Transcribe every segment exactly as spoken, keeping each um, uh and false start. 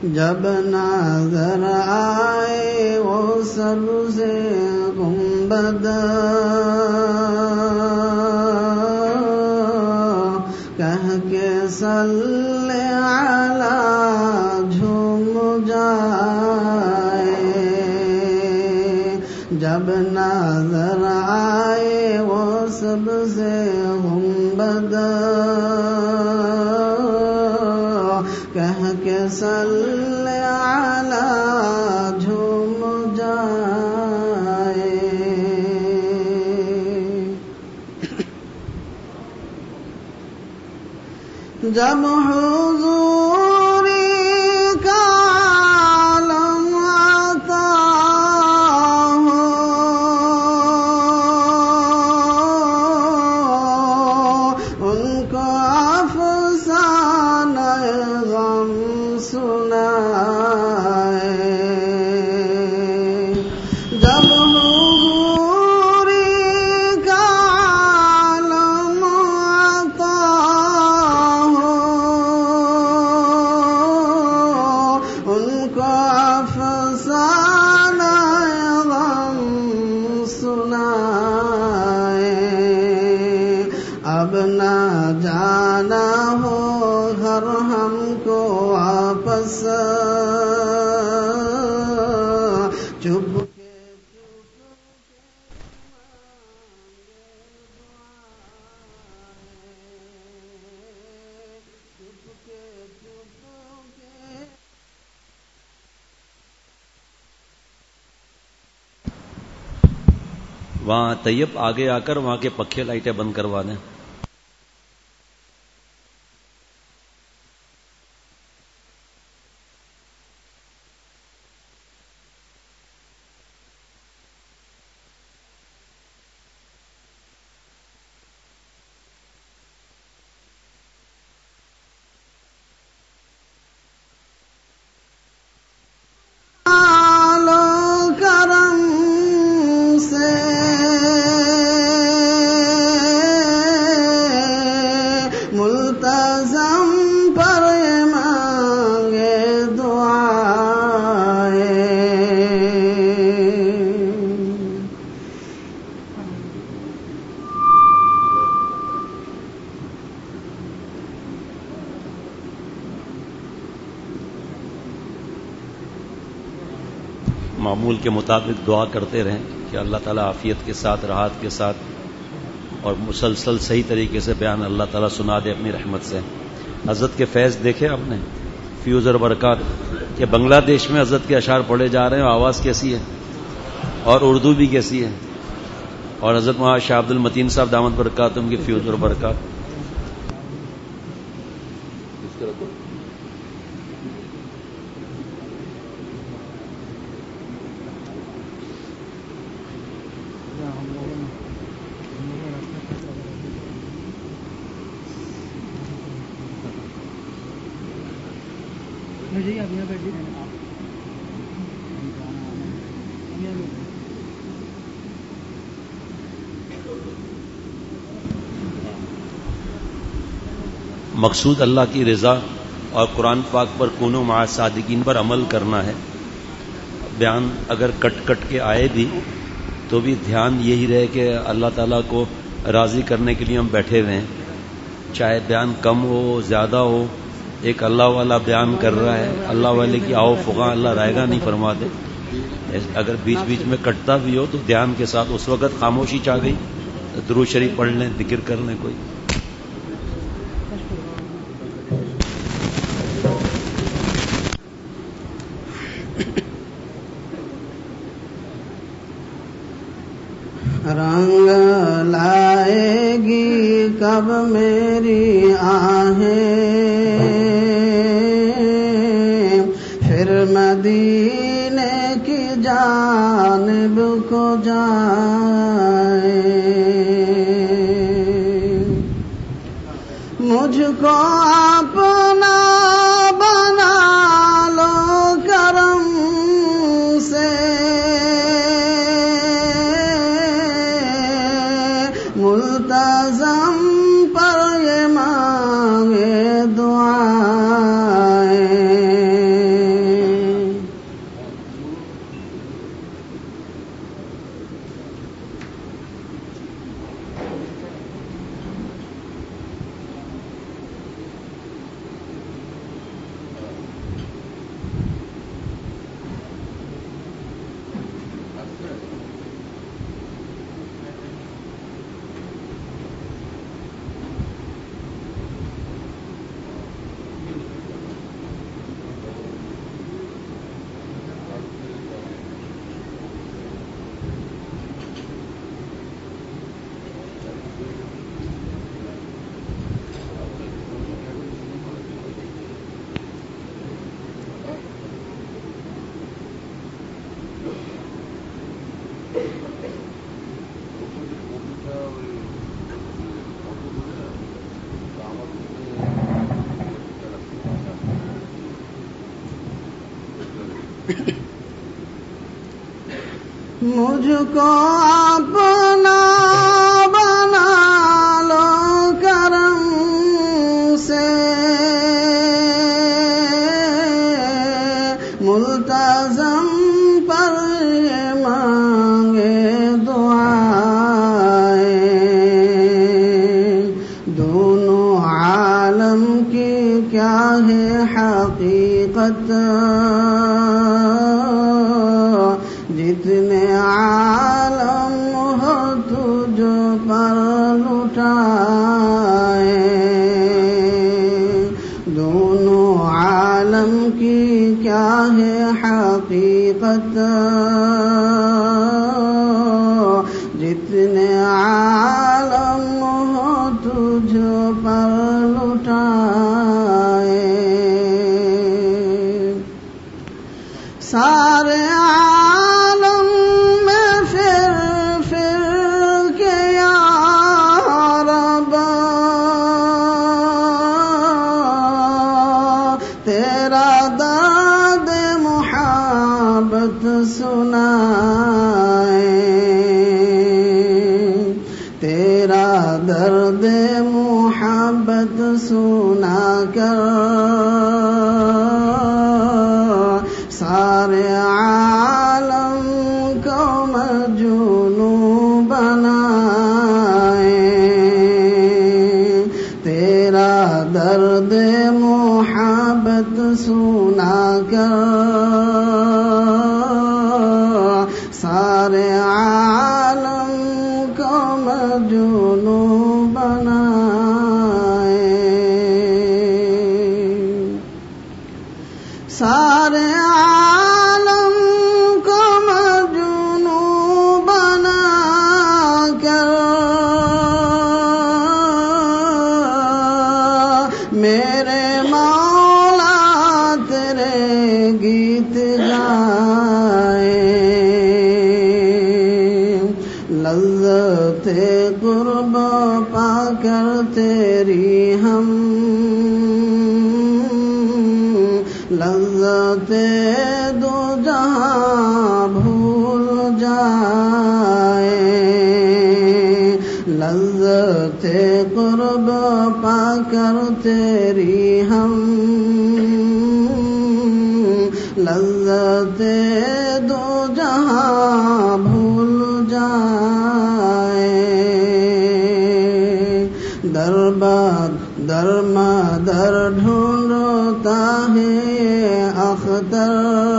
جب نظر آئے وہ سبز گنبد کہہ کے صلی علی جھوم جائے، جب نظر آئے وہ سبز گنبد کہہ کے صلی علی جھوم جائے۔ جب حضوری کا عالم آتا ہو، ان کو افسانہ غم سنائے، جب حضوری کا عالم آتا ہو، ان کو افسانہ غم سنائے، اب نہ جانا ہو گھر ہم کو واپس، چپ کے وہاں طیب آگے آ کر وہاں کے پکھے لائٹیں بند کروا دیں۔ معمول کے مطابق دعا کرتے رہیں کہ اللہ تعالیٰ عافیت کے ساتھ، راحت کے ساتھ اور مسلسل صحیح طریقے سے بیان اللہ تعالیٰ سنا دے اپنی رحمت سے۔ حضرت کے فیض دیکھے آپ نے، فیوز اور برکات، کہ بنگلہ دیش میں حضرت کے اشعار پڑھے جا رہے ہیں، آواز کیسی ہے اور اردو بھی کیسی ہے، اور حضرت وہاں شاہ عبد المتین صاحب دامت برکاتہم کی فیوز اور برکات۔ مقصود اللہ کی رضا اور قرآن پاک پر کونوا مع الصادقین پر عمل کرنا ہے۔ بیان اگر کٹ کٹ کے آئے بھی تو بھی دھیان یہی رہے کہ اللہ تعالیٰ کو راضی کرنے کے لیے ہم بیٹھے ہوئے ہیں، چاہے بیان کم ہو زیادہ ہو، ایک اللہ والا بیان کر رہا ہے، اللہ والے کی آؤ فغاں اللہ رائے گا نہیں فرما دے۔ اگر بیچ بیچ میں کٹتا بھی ہو تو دھیان کے ساتھ، اس وقت خاموشی چاہ گئی درود شریف پڑھ لیں، ذکر کر لیں کوئی۔ رنگ لائے گی کب میری آہیں، پھر مدینے کی جانب کو جائے، مجھ کو اپنا بنا لو کرم سے، ملتزم پر یہ مانگے دعائیں، مجھ کو اپنا بنا لو کرم سے، ملتزم پر مانگے دعائیں، دونوں عالم کی کیا ہے حقیقت، جتنے عالم ہو تجھ پر لٹائے، دونوں عالم کی کیا ہے حقیقت، جتنے عالم ہو تجھ پر لٹائے، سارے عالم میں پھر پھر کے یا رب تیرا درد محبت سنائے، تیرا درد محبت سنا کر سارے عالم کو مجنون بنائے، تیرا درد محبت سنا کر سارے عالم کو مجنون بنائے، سارے عالم کو مجنون بنا کر میرے مولا تیرے گیت گائے، لذت قرب پا کر تیری ہم لذت دو جہاں بھول جائے، لذت قرب پا کر تیری ہم لذت دو جہاں بھول جائے، درباد در مدر ڈھونڈتا ہے اختر،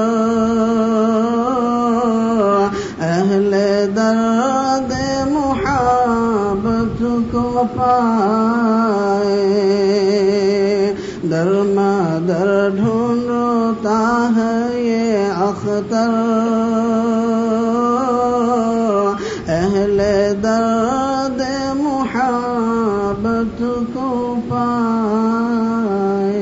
اہل درد محبت کو پائے، در مدر ڈھونڈتا ہے یہ اختر، اہل درد محبت کو پائے۔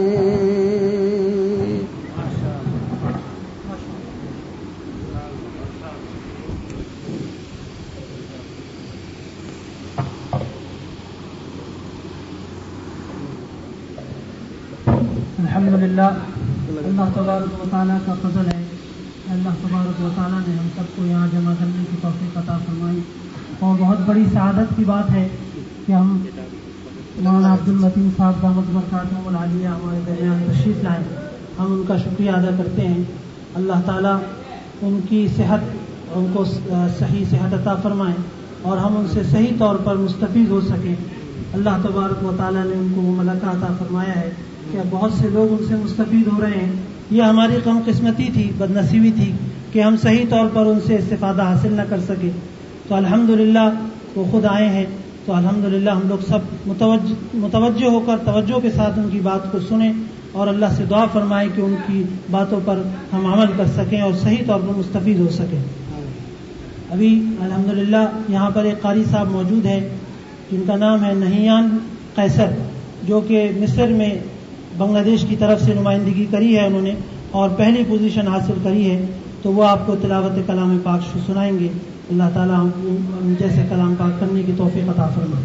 الحمدللہ، اللہ تبارک و تعالیٰ کا فضل ہے، اللہ تبارک و تعالیٰ نے ہم سب کو یہاں جمع کرنے کی توفیق عطا فرمائی، اور بہت بڑی سعادت کی بات ہے کہ ہم مولانا عبد المتین صاحب دامت برکاتہم العالیہ ہمارے درمیان تشریف لائیں، ہم ان کا شکریہ ادا کرتے ہیں۔ اللہ تعالیٰ ان کی صحت ان کو صحیح صحت عطا فرمائیں اور ہم ان سے صحیح طور پر مستفید ہو سکیں۔ اللہ تبارک و تعالیٰ نے ان کو وہ ملکہ عطا فرمایا ہے کہ بہت سے لوگ ان سے مستفید ہو رہے ہیں۔ یہ ہماری کم قسمتی تھی، بد نصیبی تھی کہ ہم صحیح طور پر ان سے استفادہ حاصل نہ کر سکے، تو الحمدللہ وہ خود آئے ہیں، تو الحمدللہ ہم لوگ سب متوجہ متوجہ ہو کر توجہ کے ساتھ ان کی بات کو سنیں اور اللہ سے دعا فرمائیں کہ ان کی باتوں پر ہم عمل کر سکیں اور صحیح طور پر مستفید ہو سکیں۔ ابھی الحمدللہ یہاں پر ایک قاری صاحب موجود ہیں جن کا نام ہے نہیان قیصر، جو کہ مصر میں بنگلہ دیش کی طرف سے نمائندگی کری ہے انہوں نے اور پہلی پوزیشن حاصل کری ہے، تو وہ آپ کو تلاوت کلام پاک سنائیں گے۔ اللہ تعالیٰ ہم جیسے کلام پاک کرنے کی توفیق عطا فرمائے۔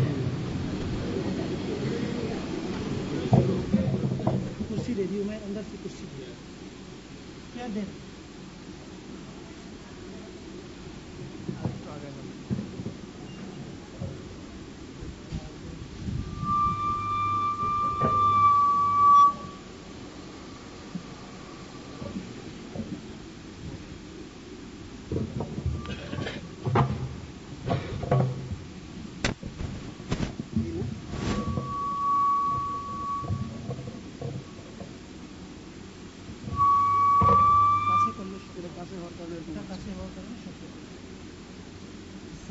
کرسی دے دی میں اندر سے کرسی دے کیا دے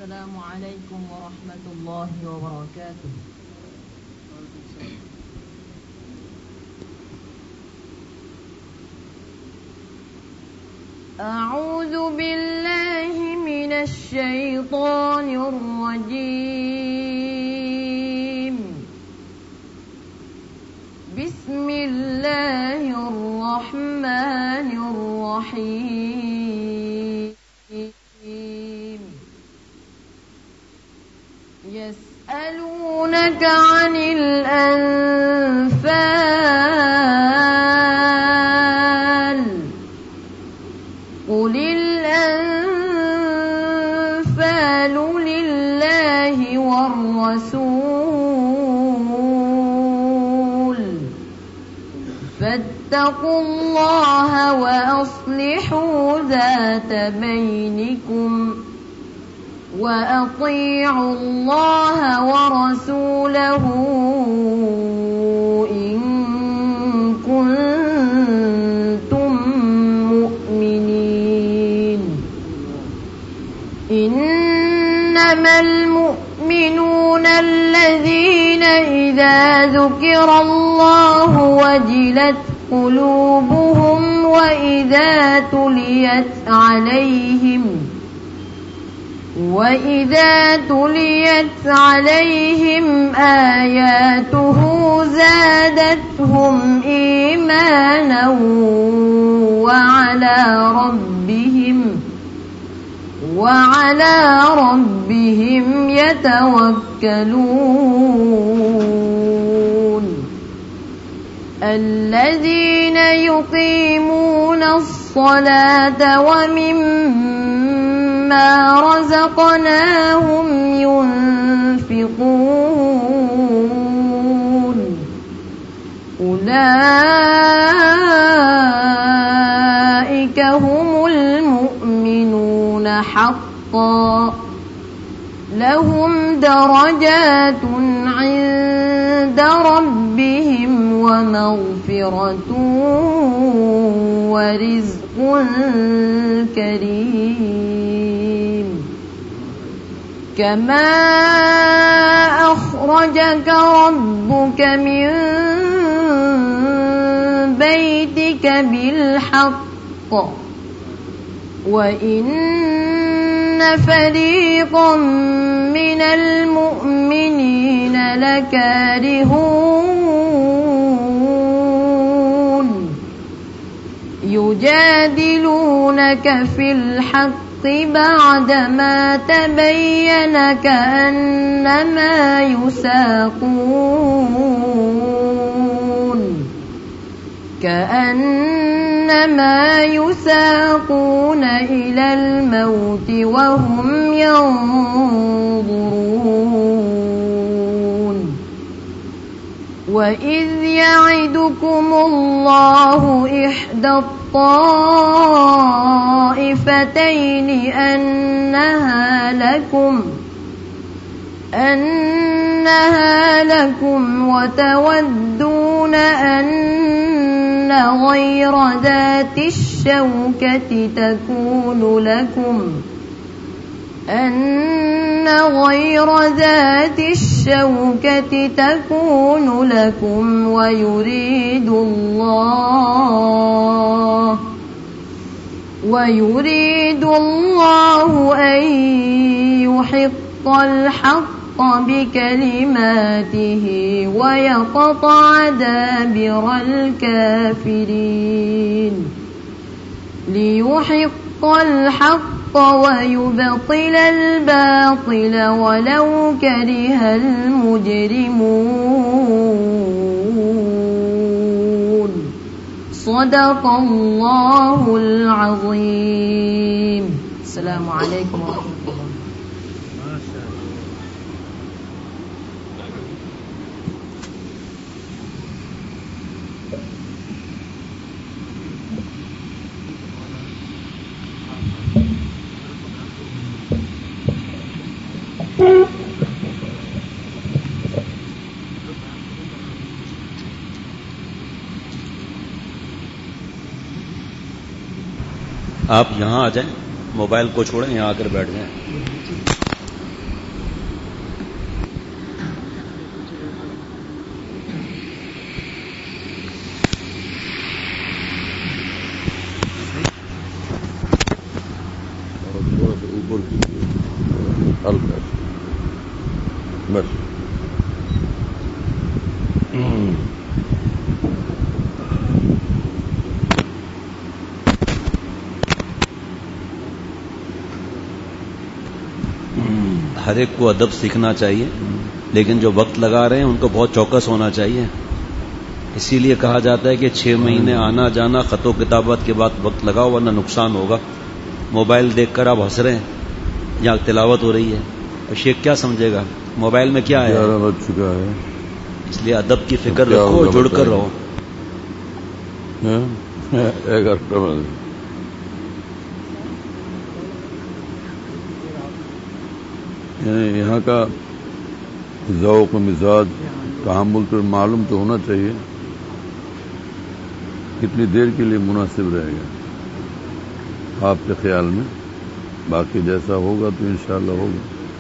السلام عليكم ورحمة الله وبركاته. أعوذ بالله من الشيطان الرجيم. بسم الله الرحمن الرحيم. يسألونك عن الأنفال قل الأنفال لله والرسول فاتقوا الله وأصلحوا ذات بينكم وأطيعوا الله ورسوله إن كنتم مؤمنين. إنما المؤمنون الذين إذا ذكر الله وجلت قلوبهم وإذا تليت عليهم وإذا تليت عليهم آياته زادتهم إيمانا وعلى ربهم وعلى ربهم يتوكلون. الذين يقيمون الصلاة ومما رزقناهم ينفقون أولئك هم المؤمنون حقا لهم درجات عند ربهم ومغفرة ورزق كريم. كما أخرجك ربك من بيتك بالحق وإن فريقا من المؤمنين لكارهون يجادلونك في الحق بعدما تبين كأنما يساقون كأنما يساقون إلى الموت وهم ينظرون. وإذ يعدكم الله إحدى الطائفتين أنها لكم أنها لكم وتودون أن غير ذات الشوكة تكون لكم أن غير ذات الشوكة تكون لكم ويريد الله ويريد الله أن يحق الحق بكلماته ويقطع دابر الكافرين ليحق الحق ويبطل الباطل ولو كره المجرمون. صدق الله العظيم. السلام عليكم ورحمة الله. आप यहाँ आ जाएं, मोबाइल को छोड़ें, यहाँ आकर बैठ जाएं। ہلکا بس. ہر ایک کو ادب سیکھنا چاہیے، لیکن جو وقت لگا رہے ہیں ان کو بہت چوکس ہونا چاہیے. اسی لیے کہا جاتا ہے کہ چھ مہینے آنا جانا خط و کتابت کے بعد وقت لگاؤ ورنہ نقصان ہوگا. موبائل دیکھ کر آپ ہنس رہے ہیں، یہاں تلاوت ہو رہی ہے، اور شیخ کیا سمجھے گا موبائل میں کیا ہے؟ بج چکا ہے. اس لیے ادب کی فکر رکھو، جڑ کر رہو. ایک ہفتہ میں یہاں کا ذوق و مزاج تحمل تو معلوم تو ہونا چاہیے، کتنی دیر کے لیے مناسب رہے گا آپ کے خیال میں. باقی جیسا ہوگا تو انشاءاللہ ہوگا.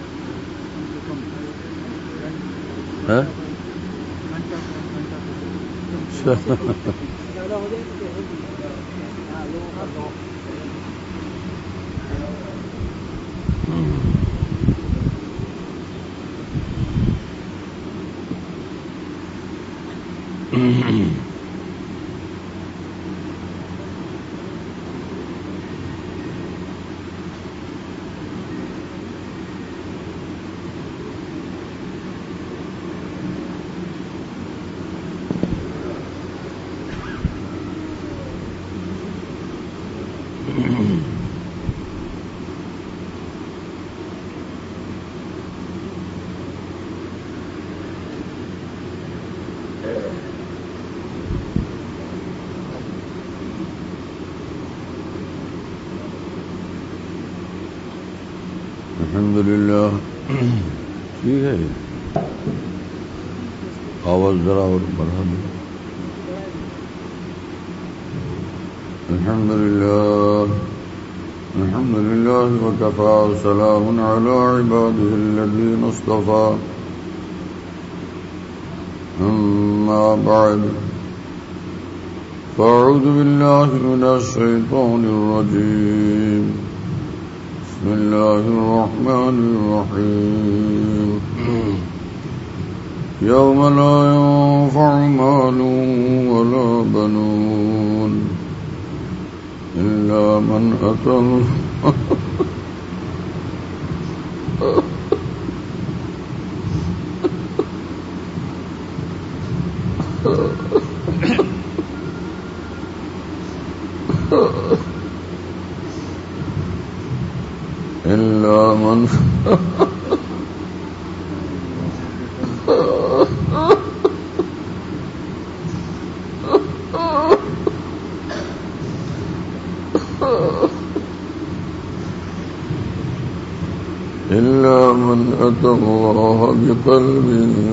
الحمدللہ. ٹھیک ہے، آواز ذرا اور بڑھا دیں. الحمدللہ الحمدللہ وکفى وسلام علی عباده الذین اصطفى. اما بعد فاعوذ باللہ من الشیطان الرجیم. بسم اللہ الرحمن الرحیم. یوم لا ينفع مال ولا بنون إلا من أتى الله إلا من إلا من أتى الله بقلب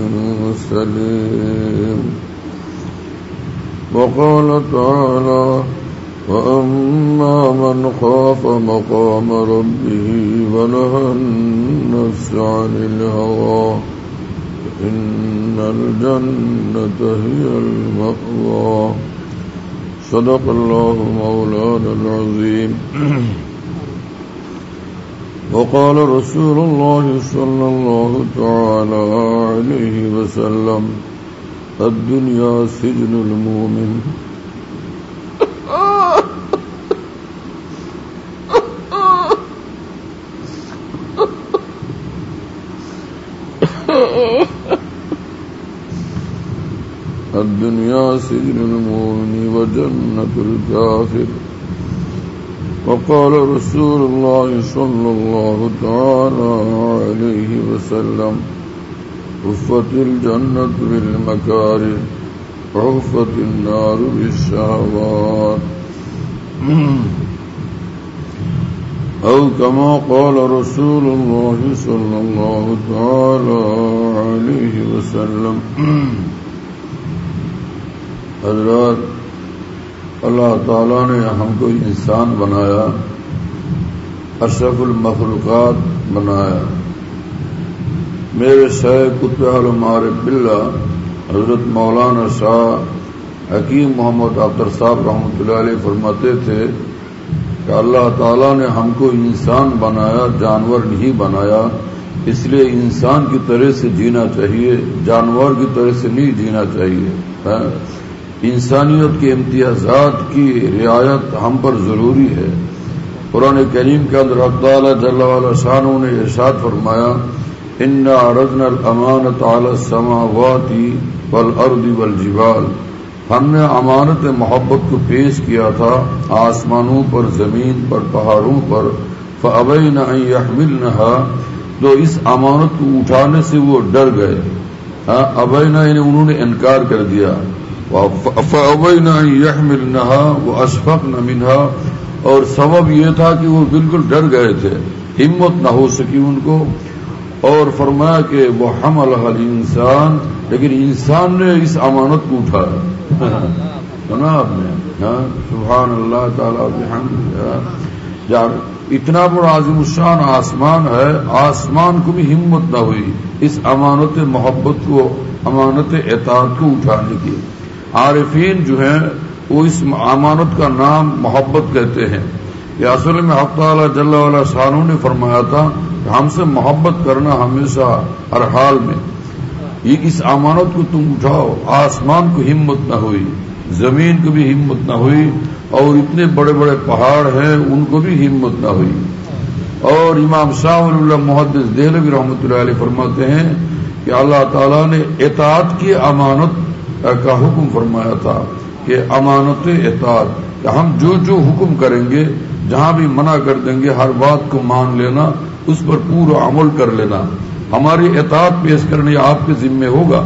سليم. وقال تعالى وأما من خاف مقام ربه ونهى النفس عن الهوى فإن الجنة هي المأوى. صدق الله مولانا العظيم. وقال رسول الله صلى الله تعالى عليه وسلم الدنيا سجن المؤمن. الدنيا سجن المؤمن وجنة الكافر. وقال رسول الله صلى الله تعالى عليه وسلم حفت الجنة بالمكاره وحفت النار بالشهوات، أو كما قال رسول الله صلى الله تعالى عليه وسلم. حضرات، اللہ تعالیٰ نے ہم کو انسان بنایا، اشرف المخلوقات بنایا. میرے شیخ قطب المعارف باللہ حضرت مولانا شاہ حکیم محمد اختر صاحب رحمۃ اللہ علیہ فرماتے تھے کہ اللہ تعالیٰ نے ہم کو انسان بنایا، جانور نہیں بنایا، اس لیے انسان کی طرح سے جینا چاہیے، جانور کی طرح سے نہیں جینا چاہیے۔ انسانیت کے امتیازات کی رعایت ہم پر ضروری ہے۔ قرآن کریم کے اندر حق تعالیٰ جل وعلا شانہ نے ارشاد فرمایا، اِنَّا عَرَضْنَا الْأَمَانَةَ عَلَى السَّمَاوَاتِ وَالْأَرْضِ وَالْجِبَالِ، ہم نے امانت محبت کو پیش کیا تھا آسمانوں پر، زمین پر، پہاڑوں پر، فَأَبَيْنَ أَن يَحْمِلْنَهَا، تو اس امانت کو اٹھانے سے وہ ڈر گئے۔ ابینا یعنی انہوں نے انکار کر دیا، فَأَبَيْنَ أَن يَحْمِلْنَهَا وَأَشْفَقْنَ مِنْهَا، اور سبب یہ تھا کہ وہ بالکل ڈر گئے تھے، ہمت نہ ہو سکی ان کو، اور فرمایا کہ وہ حملها الانسان، لیکن انسان نے اس امانت کو اٹھایا۔ سنا آپ نے؟ سبحان اللہ تعالیٰ بحمدہ، یار اتنا بڑا عظیم الشان آسمان ہے، آسمان کو بھی ہمت نہ ہوئی اس امانت محبت کو، امانت اطاعت کو اٹھانے کی۔ عارفین جو ہیں وہ اس امانت کا نام محبت کہتے ہیں۔ یہ اصل میں حق تعالیٰ جل وعلا شانہ نے فرمایا تھا کہ ہم سے محبت کرنا ہمیشہ ہر حال میں، یہ اس امانت کو تم اٹھاؤ۔ آسمان کو ہمت نہ ہوئی، زمین کو بھی ہمت نہ ہوئی، اور اتنے بڑے بڑے پہاڑ ہیں ان کو بھی ہمت نہ ہوئی۔ اور امام شاہ ولی اللہ محدث دہلوی رحمۃ اللہ علیہ فرماتے ہیں کہ اللہ تعالیٰ نے اطاعت کی امانت کا حکم فرمایا تھا، کہ امانت اطاعت، کہ ہم جو جو حکم کریں گے، جہاں بھی منع کر دیں گے، ہر بات کو مان لینا، اس پر پورا عمل کر لینا، ہماری اطاعت پیش کرنے آپ کے ذمے ہوگا۔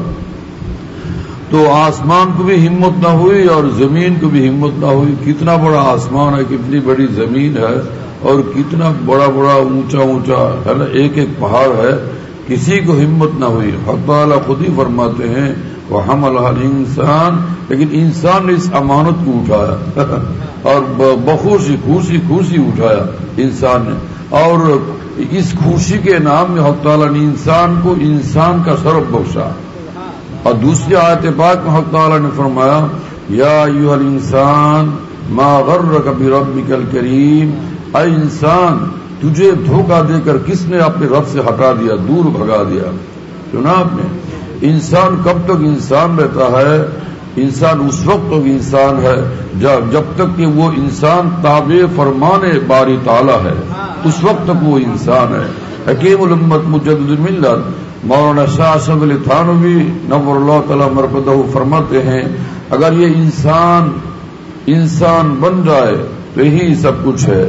تو آسمان کو بھی ہمت نہ ہوئی اور زمین کو بھی ہمت نہ ہوئی۔ کتنا بڑا آسمان ہے، کتنی بڑی زمین ہے، اور کتنا بڑا بڑا اونچا اونچا ہے نا، ایک ایک پہاڑ ہے، کسی کو ہمت نہ ہوئی۔ حق تعالیٰ خود ہی فرماتے ہیں وَحَمَلَهَا الْإِنسَانُ، لیکن انسان نے اس امانت کو اٹھایا اور بخوشی خوشی خوشی اٹھایا انسان نے، اور اس خوشی کے نام میں حق تعالیٰ نے انسان کو انسان کا شرف بخشا۔ اور دوسری آیت پاک میں حق تعالیٰ نے فرمایا یا ایھا الانسان ما غرک بربک الکریم، اے انسان تجھے دھوکہ دے کر کس نے اپنے رب سے ہٹا دیا، دور بھگا دیا۔ سنا آپ نے؟ انسان کب تک انسان رہتا ہے؟ انسان اس وقت تک انسان ہے جب جب تک کہ وہ انسان تابع فرمان باری تعالیٰ ہے، اس وقت تک وہ انسان ہے۔ حکیم الامت مجدد الملت مولانا شاہ اشرف علی تھانوی نور اللہ تعالی مرقدہ فرماتے ہیں اگر یہ انسان انسان بن جائے تو یہی سب کچھ ہے۔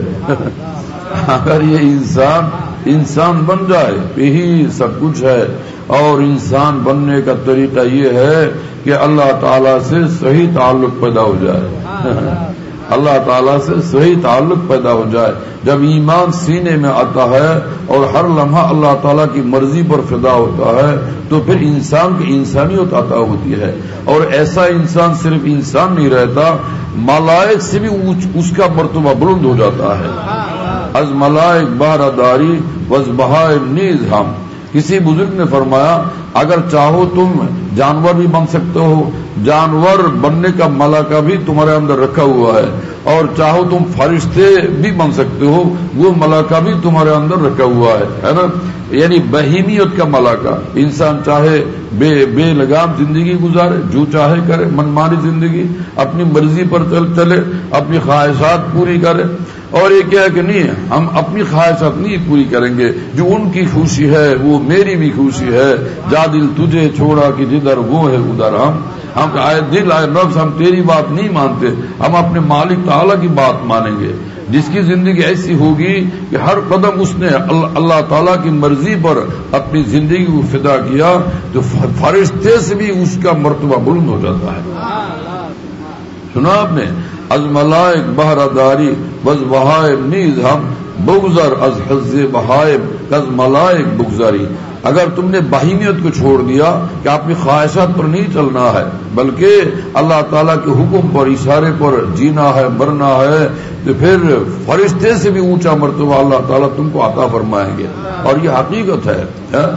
اگر یہ انسان انسان بن جائے تو یہی سب کچھ ہے، اور انسان بننے کا طریقہ یہ ہے کہ اللہ تعالیٰ سے صحیح تعلق پیدا ہو جائے، اللہ تعالیٰ سے صحیح تعلق پیدا ہو جائے۔ جب ایمان سینے میں آتا ہے اور ہر لمحہ اللہ تعالیٰ کی مرضی پر فدا ہوتا ہے تو پھر انسان کی انسانیت عطا ہوتی ہے، اور ایسا انسان صرف انسان نہیں رہتا، ملائک سے بھی اس کا مرتبہ بلند ہو جاتا ہے۔ از ملائک باراداری وز بہائم نیز ہم، کسی بزرگ نے فرمایا اگر چاہو تم جانور بھی بن سکتے ہو، جانور بننے کا ملکہ بھی تمہارے اندر رکھا ہوا ہے، اور چاہو تم فرشتے بھی بن سکتے ہو، وہ ملکہ بھی تمہارے اندر رکھا ہوا ہے، ہے نا؟ یعنی بہیمیت کا ملکہ، انسان چاہے بے بے لگام زندگی گزارے، جو چاہے کرے، منمانی زندگی، اپنی مرضی پر چل چلے، اپنی خواہشات پوری کرے، اور یہ کیا ہے کہ نہیں ہم اپنی خواہشات نہیں پوری کریں گے، جو ان کی خوشی ہے وہ میری بھی خوشی ہے، جا دل تجھے چھوڑا کہ جدھر وہ ہے ادھر ہم ہم آئے دل آئے نفس، ہم تیری بات نہیں مانتے، ہم اپنے مالک تعالیٰ کی بات مانیں گے۔ جس کی زندگی ایسی ہوگی کہ ہر قدم اس نے اللہ تعالیٰ کی مرضی پر اپنی زندگی کو فدا کیا تو فرشتے سے بھی اس کا مرتبہ بلند ہو جاتا ہے۔ سنا آپ نے؟ از ملائک بہراداری وز بہائم نیز ہم بگذر از حز بہائم کز ملائک بگذاری۔ اگر تم نے بہیمیت کو چھوڑ دیا کہ اپنی خواہشات پر نہیں چلنا ہے بلکہ اللہ تعالیٰ کے حکم پر اشارے پر جینا ہے مرنا ہے تو پھر فرشتے سے بھی اونچا مرتبہ اللہ تعالیٰ تم کو عطا فرمائیں گے، اور یہ حقیقت ہے۔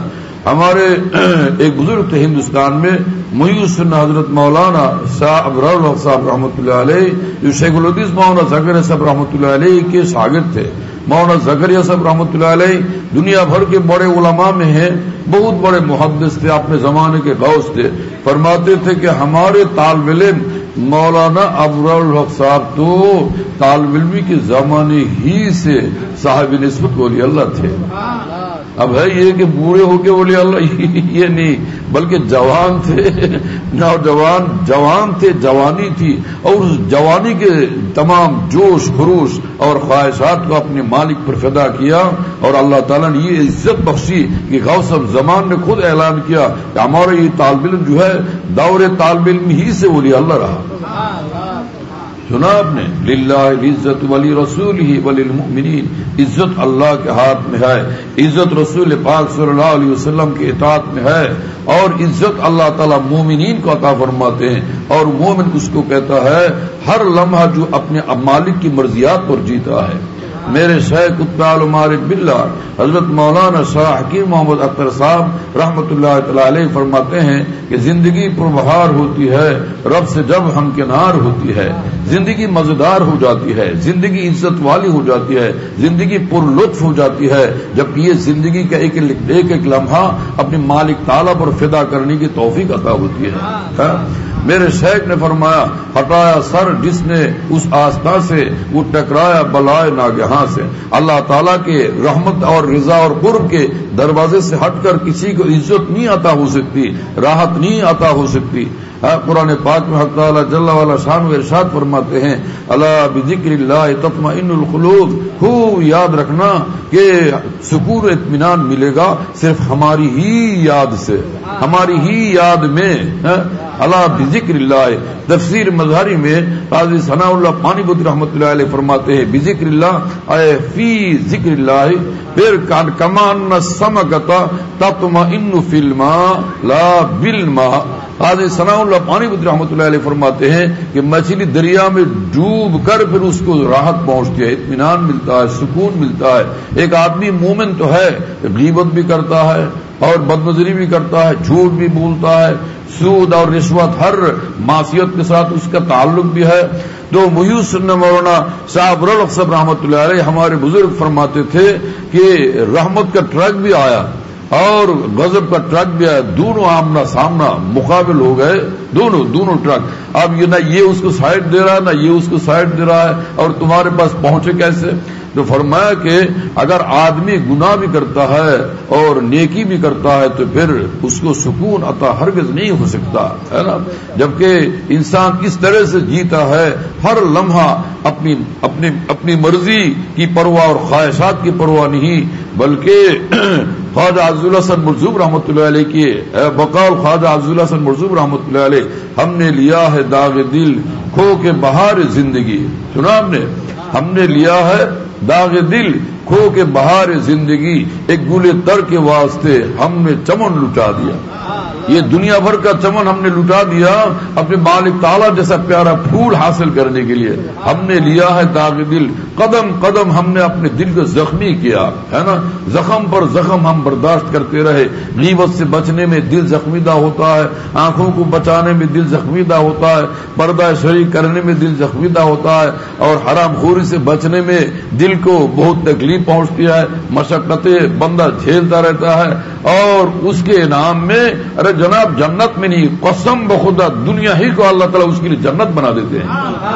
ہمارے ایک بزرگ تھے ہندوستان میں محی السنہ حضرت مولانا شاہ ابرار الحق صاحب رحمۃ اللہ علیہ، جو شیخ الحدیث مولانا زکریا صاحب رحمۃ اللہ علیہ کے شاگرد تھے. مولانا زکریا صاحب رحمۃ اللہ علیہ دنیا بھر کے بڑے علماء میں ہیں، بہت بڑے محدث تھے، اپنے زمانے کے غوث تھے. فرماتے تھے کہ ہمارے طالب علم مولانا ابرار الحق صاحب تو طالب علمی کے زمانے ہی سے صاحب نسبت ولی اللہ تھے. اب ہے یہ کہ بوڑھے ہو کے ولی اللہ یہ نہیں، بلکہ جوان تھے، نوجوان جوان تھے، جوانی تھی، اور اس جوانی کے تمام جوش خروش اور خواہشات کو اپنے مالک پر فدا کیا، اور اللہ تعالیٰ نے یہ عزت بخشی کہ غوث زمان نے خود اعلان کیا کہ ہمارا یہ طالب علم جو ہے دور طالب علم ہی سے ولی اللہ رہا. سنا آپ نے، للہ العزت ولی رسول ہی ولی المؤمنین، عزت اللہ کے ہاتھ میں ہے، عزت رسول پاک صلی اللہ علیہ وسلم کے اطاعت میں ہے، اور عزت اللہ تعالیٰ مومنین کو عطا فرماتے ہیں، اور مومن اس کو کہتا ہے ہر لمحہ جو اپنے مالک کی مرضیات پر جیتا ہے. میرے شیخ قطب المعارف باللہ حضرت مولانا شاہ حکیم محمد اختر صاحب رحمۃ اللہ تعالی علیہ فرماتے ہیں کہ زندگی پربہار ہوتی ہے رب سے جب ہمکنار ہوتی ہے، زندگی مزیدار ہو جاتی ہے، زندگی عزت والی ہو جاتی ہے، زندگی پر لطف ہو جاتی ہے جبکہ یہ زندگی کا ایک ایک ایک لمحہ اپنے مالک تعالیٰ پر فدا کرنے کی توفیق عطا ہوتی ہے. میرے شیخ نے فرمایا ہٹایا سر جس نے اس آستہ سے، وہ ٹکرایا بلائے ناگہاں سے. اللہ تعالیٰ کے رحمت اور رضا اور قرب کے دروازے سے ہٹ کر کسی کو عزت نہیں عطا ہو سکتی، راحت نہیں عطا ہو سکتی. قرآن پاک میں حق تعالیٰ جل وعلا شان و ارشاد فرماتے ہیں الا بذکر اللہ تطمئن القلوب، خوب یاد رکھنا کہ سکون و اطمینان ملے گا صرف ہماری ہی یاد سے، ہماری ہی یاد میں. الا بذکر اللہ، تفسیر مظہری میں قاضی ثناء اللہ پانی پوری رحمۃ اللہ علیہ فرماتے ہیں بذکر اللہ اے فی ذکر اللہ، پھر کمان سمکتا تطمئن فی الماء لا بالماء. قاضی ثناء اللہ پانی پوری رحمۃ اللہ علیہ فرماتے ہیں کہ مچھلی دریا میں ڈوب کر پھر اس کو راحت پہنچتی ہے، اطمینان ملتا ہے، سکون ملتا ہے. ایک آدمی مومن تو ہے، غیبت بھی کرتا ہے اور بدنظری بھی کرتا ہے، جھوٹ بھی بولتا ہے، سود اور رشوت ہر معصیت کے ساتھ اس کا تعلق بھی ہے. تو محی السنہ مولانا شاہ ابرار الحق صاحب رحمۃ اللہ علیہ ہمارے بزرگ فرماتے تھے کہ رحمت کا ٹرک بھی آیا اور غضب کا ٹرک بھی آیا، دونوں آمنا سامنا مقابل ہو گئے، دونوں دونوں ٹرک. اب یہ نہ یہ اس کو سائڈ دے رہا ہے نہ یہ اس کو سائڈ دے رہا ہے، اور تمہارے پاس پہنچے کیسے؟ تو فرمایا کہ اگر آدمی گناہ بھی کرتا ہے اور نیکی بھی کرتا ہے تو پھر اس کو سکون عطا ہرگز نہیں ہو سکتا ہے نا. جبکہ انسان اس طرح سے جیتا ہے ہر لمحہ اپنی اپنی اپنی مرضی کی پرواہ اور خواہشات کی پرواہ نہیں، بلکہ خواجہ عبد الحسن مرزوق رحمۃ اللہ علیہ کی بقول خواجہ عبد الحسن مرزوق رحمۃ اللہ علیہ ہم نے لیا ہے داغ دل کھو کے بہار زندگی. سنا ہم نے ہم نے لیا ہے داغ دل کھو کے بہار زندگی، ایک گلے تر کے واسطے ہم نے چمن لٹا دیا. یہ دنیا بھر کا چمن ہم نے لٹا دیا اپنے مالک تعالیٰ جیسا پیارا پھول حاصل کرنے کے لیے. ہم نے لیا ہے داغ دل، قدم قدم ہم نے اپنے دل کو زخمی کیا ہے نا، زخم پر زخم ہم برداشت کرتے رہے. غیبت سے بچنے میں دل زخمیدہ ہوتا ہے، آنکھوں کو بچانے میں دل زخمیدہ ہوتا ہے، پردہ شریک کرنے میں دل زخمیدہ ہوتا ہے، اور حرام خوری سے بچنے میں دل کو بہت تکلیف پہنچتی ہے، مشقتیں بندہ جھیلتا رہتا ہے. اور اس کے انعام میں ارے جناب جنت میں نہیں، قسم بخدا دنیا ہی کو اللہ تعالیٰ اس کے لیے جنت بنا دیتے ہیں.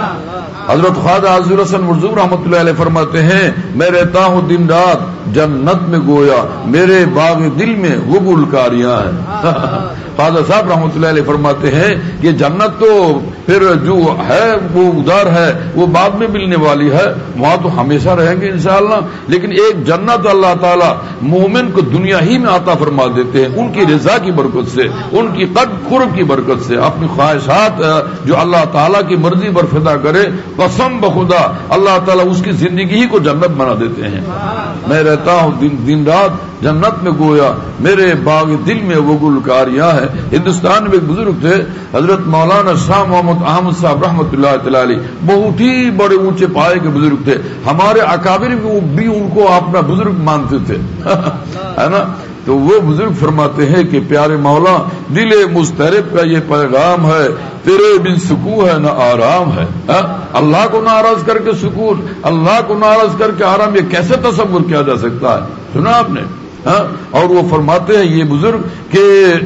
حضرت خواجہ عبد الحسن مرزوق رحمۃ اللہ علیہ فرماتے ہیں میں رہتا ہوں دن رات جنت میں گویا میرے باغ دل میں وہ گلکاریاں ہیں. خواجہ صاحب رحمۃ اللہ علیہ فرماتے ہیں کہ جنت تو پھر جو ہے وہ ادھر ہے، وہ بعد میں ملنے والی ہے، وہاں تو ہمیشہ رہیں گے انشاءاللہ. لیکن ایک جنت اللہ تعالیٰ مومن کو دنیا ہی میں عطا فرما دیتے ہیں ان کی رضا کی برکت سے، ان کی قد قرب کی برکت سے. اپنی خواہشات جو اللہ تعالیٰ کی مرضی پر فدا کرے، قسم بخدا اللہ تعالیٰ اس کی زندگی ہی کو جنت بنا دیتے ہیں. میں رہتا ہوں دن, دن رات جنت میں گویا میرے باغ دل میں وہ گلکاریاں ہیں. ہندوستان میں ایک بزرگ تھے حضرت مولانا شاہ محمد احمد صاحب رحمۃ اللہ تعالی علیہ، بہت ہی بڑے اونچے پائے کے بزرگ تھے. ہمارے اکابر بھی ان کو اپنا بزرگ مانتے تھے ہے نا. تو وہ بزرگ فرماتے ہیں کہ پیارے مولا دل مضطرب کا یہ پیغام ہے، تیرے بن سکون ہے نہ آرام ہے. اللہ کو ناراض کر کے سکون، اللہ کو ناراض کر کے آرام، یہ کیسے تصور کیا جا سکتا ہے؟ سنا آپ نے؟ اور وہ فرماتے ہیں یہ بزرگ کہ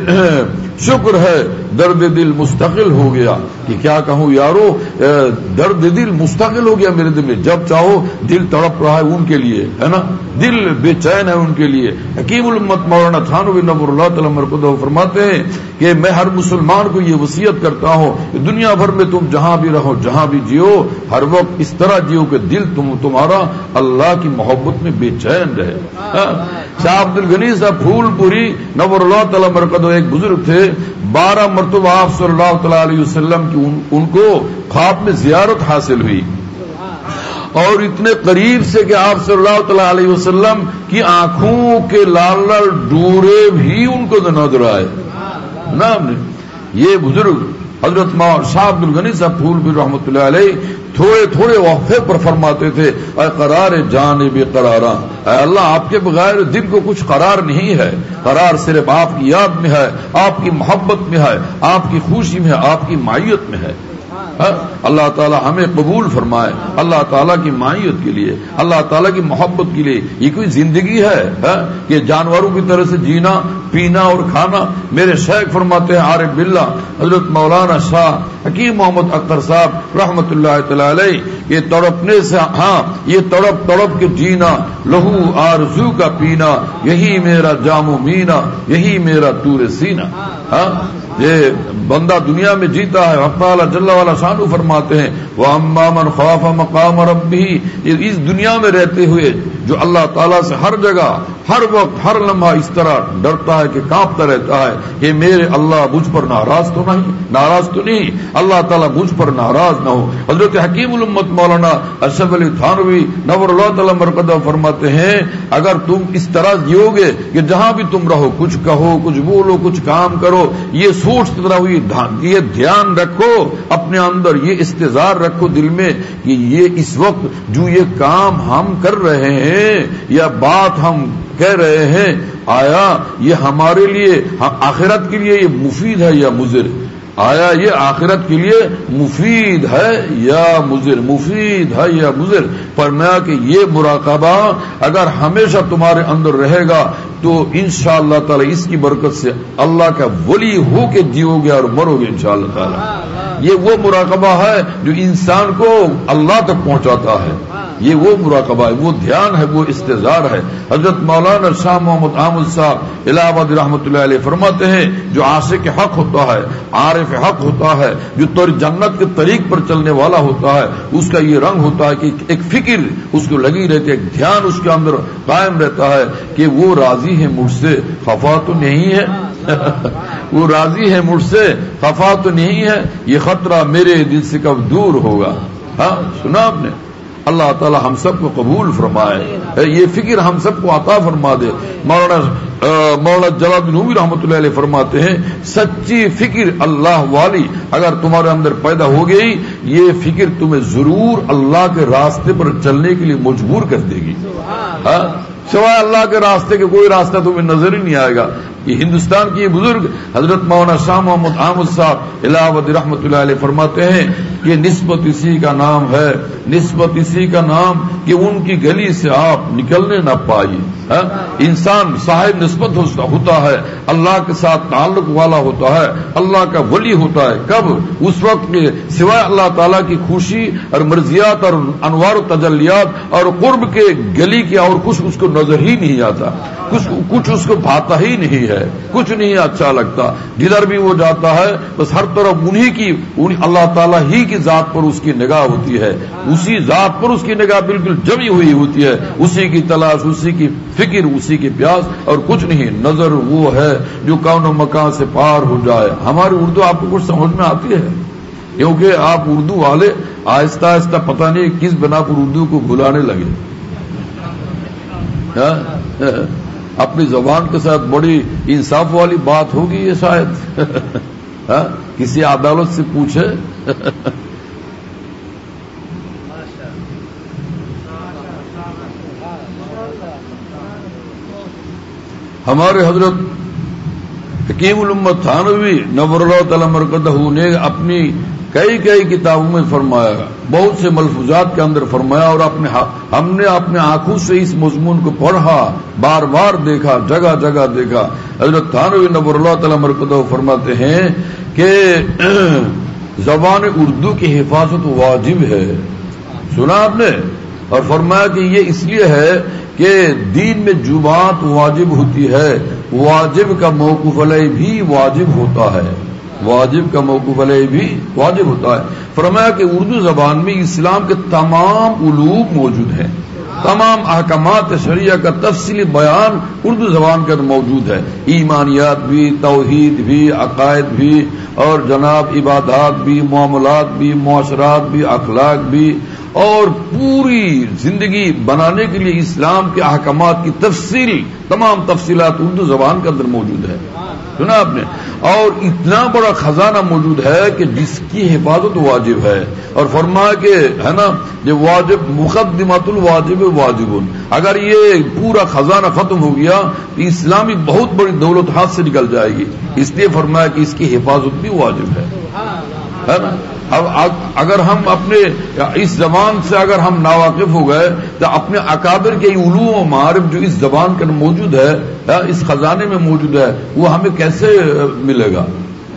شکر ہے درد دل مستقل ہو گیا. کہ کیا کہوں یارو، درد دل مستقل ہو گیا میرے دل میں. جب چاہو دل تڑپ رہا ہے ان کے لیے، ہے نا، دل بے چین ہے ان کے لیے. حکیم الامت مولانا تھانوی نور اللہ تعالی مرقدہ فرماتے ہیں کہ میں ہر مسلمان کو یہ وصیت کرتا ہوں کہ دنیا بھر میں تم جہاں بھی رہو، جہاں بھی جیو، ہر وقت اس طرح جیو کہ دل تم تمہارا اللہ کی محبت میں بے چین رہے. شاہ عبد الغنی صاحب پھول پوری نور اللہ تعالی مرقدہ ایک بزرگ تھے، بارہ مرتبہ آپ صلی اللہ تعالی علیہ وسلم کی ان, ان کو خواب میں زیارت حاصل ہوئی، اور اتنے قریب سے کہ آپ صلی اللہ تعالی علیہ وسلم کی آنکھوں کے لال لال ڈورے بھی ان کو نظر آئے. نا یہ بزرگ حضرت شاہ عبد الغنی صاحب پھول بھی رحمۃ اللہ علیہ تھوڑے تھوڑے وقفے پر فرماتے تھے، اے قرار جان بے قراراں، اے اللہ آپ کے بغیر دل کو کچھ قرار نہیں ہے. قرار صرف آپ کی یاد میں ہے، آپ کی محبت میں ہے، آپ کی خوشی میں ہے، آپ کی معیت میں ہے. اللہ تعالیٰ ہمیں قبول فرمائے. اللہ تعالیٰ کی معیت کے لیے، اللہ تعالیٰ کی محبت کے لیے یہ کوئی زندگی ہے کہ جانوروں کی طرح سے جینا، پینا اور کھانا؟ میرے شیخ فرماتے ہیں عارف باللہ حضرت مولانا شاہ حکیم محمد اختر صاحب رحمت اللہ تعالی علیہ، یہ تڑپنے سے، ہاں یہ تڑپ تڑپ کے جینا، لہو آرزو کا پینا، یہی میرا جام و مینا، یہی میرا طور سینہ. ہاں یہ بندہ دنیا میں جیتا ہے، حق تعالی جل والا شانو فرماتے ہیں وَأَمَّا مَنْ خَافَ مَقَامَ رَبِّهِ، اس دنیا میں رہتے ہوئے جو اللہ تعالیٰ سے ہر جگہ ہر وقت ہر لمحہ اس طرح ڈرتا ہے کہ کانپتا رہتا ہے کہ میرے اللہ مجھ پر ناراض تو نہیں، ناراض تو نہیں، اللہ تعالیٰ مجھ پر ناراض نہ ہو. حضرت حکیم الامت مولانا اشرف علی تھانوی نور اللہ تعالی مرقدہ فرماتے ہیں اگر تم اس طرح جیو گے کہ جہاں بھی تم رہو کچھ کہو، کچھ بولو، کچھ کام کرو، یہ سوچتے رہو، یہ دھیان رکھو اپنے اندر، یہ استظار رکھو دل میں کہ یہ اس وقت جو یہ کام ہم کر رہے ہیں یا بات ہم کہہ رہے ہیں، آیا یہ ہمارے لیے آخرت کے لیے یہ مفید ہے یا مضر؟ آیا یہ آخرت کے لیے مفید ہے یا مضر؟ مفید ہے یا مضر؟ فرمایا کہ یہ مراقبہ اگر ہمیشہ تمہارے اندر رہے گا تو انشاءاللہ تعالی اس کی برکت سے اللہ کا ولی ہو کے جیو گے اور مرو گے انشاءاللہ تعالی. یہ وہ مراقبہ ہے جو انسان کو اللہ تک پہنچاتا ہے، یہ وہ مراقبہ ہے، وہ دھیان ہے، وہ استظار ہے. حضرت مولانا شاہ محمد احمد صاحب الہ آباد رحمۃ اللہ علیہ فرماتے ہیں جو عاشق حق ہوتا ہے، عارف حق ہوتا ہے، جو طور جنت کے طریق پر چلنے والا ہوتا ہے، اس کا یہ رنگ ہوتا ہے کہ ایک فکر اس کو لگی رہتی ہے، ایک دھیان اس کے اندر قائم رہتا ہے کہ وہ راضی ہے مجھ سے، خفا تو نہیں ہے وہ راضی ہے مجھ سے، خفا تو نہیں ہے، یہ خطرہ میرے دل سے کب دور ہوگا. ہاں سنا آپ نے؟ اللہ تعالی ہم سب کو قبول فرمائے، یہ فکر ہم سب کو عطا فرما دے. مولانا مولانا جلال الدین رومی رحمۃ اللہ علیہ فرماتے ہیں سچی فکر اللہ والی اگر تمہارے اندر پیدا ہو گئی، یہ فکر تمہیں ضرور اللہ کے راستے پر چلنے کے لیے مجبور کر دے گی. ہاں سوائے اللہ کے راستے کے کوئی راستہ تمہیں نظر ہی نہیں آئے گا. یہ ہندوستان کی بزرگ حضرت مولانا شاہ محمد احمد صاحب الہ آباد رحمۃ اللہ علیہ فرماتے ہیں کہ نسبت اسی کا نام ہے، نسبت اسی کا نام کہ ان کی گلی سے آپ نکلنے نہ پائیے. انسان صاحب نسبت ہوتا ہے، اللہ کے ساتھ تعلق والا ہوتا ہے، اللہ کا ولی ہوتا ہے. کب؟ اس وقت کے سوائے اللہ تعالیٰ کی خوشی اور مرضیات اور انوار و تجلیات اور قرب کے گلی کے اور کچھ اس کو نظر ہی نہیں آتا، کچھ کچھ اس کو بھاتا ہی نہیں ہے، کچھ نہیں اچھا لگتا. جدھر بھی وہ جاتا ہے بس ہر طرف انہی کی اللہ تعالیٰ ہی کی ذات پر اس کی نگاہ ہوتی ہے، اسی ذات پر اس کی نگاہ بالکل جمی ہوئی ہوتی ہے، اسی کی تلاش، اسی کی فکر، اسی کی پیاس اور کچھ نہیں. نظر وہ ہے جو کون و مکان سے پار ہو جائے. ہماری اردو آپ کو کچھ سمجھ میں آتی ہے؟ کیونکہ آپ اردو والے آہستہ آہستہ پتہ نہیں کس بنا پر اردو کو بھلانے لگے. اپنی زبان کے ساتھ بڑی انصاف والی بات ہوگی یہ شاید کسی عدالت سے پوچھے. ہمارے حضرت حکیم الامت تھانوی نور اللہ تعالی مرکزہ نے اپنی کئی کئی کتابوں میں فرمایا، بہت سے ملفوظات کے اندر فرمایا، اور اپنے ہم نے اپنے آنکھوں سے اس مضمون کو پڑھا، بار بار دیکھا، جگہ جگہ دیکھا۔ حضرت تھانوی نور اللہ تعالی مرکزہ فرماتے ہیں کہ زبان اردو کی حفاظت واجب ہے، سنا آپ نے، اور فرمایا کہ یہ اس لیے ہے کہ دین میں جو بات واجب ہوتی ہے، واجب کا موقوف علیہ بھی واجب ہوتا ہے، واجب کا موقوف علیہ بھی واجب ہوتا ہے۔ فرمایا کہ اردو زبان میں اسلام کے تمام علوم موجود ہیں، تمام احکامات شریعہ کا تفصیلی بیان اردو زبان کے اندر موجود ہے، ایمانیات بھی، توحید بھی، عقائد بھی، اور جناب عبادات بھی، معاملات بھی، معاشرات بھی، اخلاق بھی، اور پوری زندگی بنانے کے لیے اسلام کے احکامات کی تفصیل، تمام تفصیلات اردو زبان کے اندر موجود ہے، سنا آپ نے، اور اتنا بڑا خزانہ موجود ہے کہ جس کی حفاظت واجب ہے، اور فرمایا کہ ہے نا یہ واجب مقدمۃ الواجب واجب، اگر یہ پورا خزانہ ختم ہو گیا تو اسلامی بہت بڑی دولت ہاتھ سے نکل جائے گی، اس لیے فرمایا کہ اس کی حفاظت بھی واجب ہے، ہے نا۔ اب اگر ہم اپنے اس زبان سے اگر ہم ناواقف ہو گئے تو اپنے اکابر کے علوم و معارف جو اس زبان کے موجود ہے، اس خزانے میں موجود ہے، وہ ہمیں کیسے ملے گا،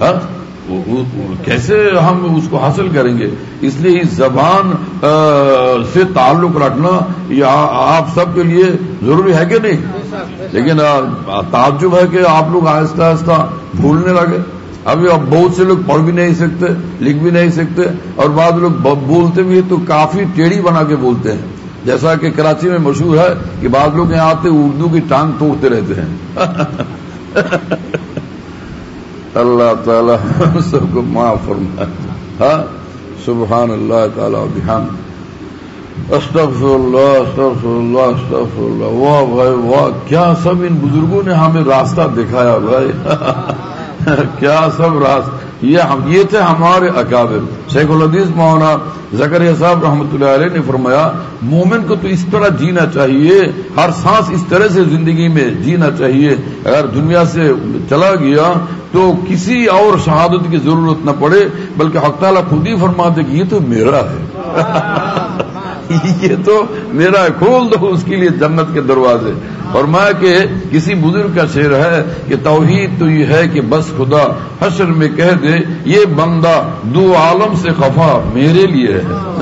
کیسے ہم اس کو حاصل کریں گے؟ اس لیے اس زبان سے تعلق رکھنا یہ آپ سب کے لیے ضروری ہے کہ نہیں؟ لیکن تعجب ہے کہ آپ لوگ آہستہ آہستہ بھولنے لگے۔ ابھی اب بہت سے لوگ پڑھ بھی نہیں سکتے، لکھ بھی نہیں سکتے، اور بعض لوگ بولتے بھی تو کافی ٹیڑھی بنا کے بولتے ہیں، جیسا کہ کراچی میں مشہور ہے کہ بعض لوگ یہاں آتے اردو کی ٹانگ توڑتے رہتے ہیں۔ اللہ تعالی سب کو معاف فرمائے۔ ہاں سبحان اللہ تعالی و بحمدہ، استغفر اللہ استغفر اللہ استغفر اللہ۔ واہ بھائی واہ، کیا سب ان بزرگوں نے ہمیں راستہ دکھایا بھائی، کیا سب راست، یہ ہم یہ تھے ہمارے اکابر۔ شیخ الحدیث مولانا زکریا صاحب رحمۃ اللہ علیہ نے فرمایا مومن کو تو اس طرح جینا چاہیے، ہر سانس اس طرح سے زندگی میں جینا چاہیے، اگر دنیا سے چلا گیا تو کسی اور شہادت کی ضرورت نہ پڑے، بلکہ حق تعالیٰ خود ہی فرماتے کہ یہ تو میرا ہے، یہ تو میرا ہے، کھول دو اس کے لیے جنت کے دروازے۔ فرمایا کہ کسی بزرگ کا شعر ہے کہ توحید تو یہ ہے کہ بس خدا حشر میں کہہ دے یہ بندہ دو عالم سے خفا میرے لیے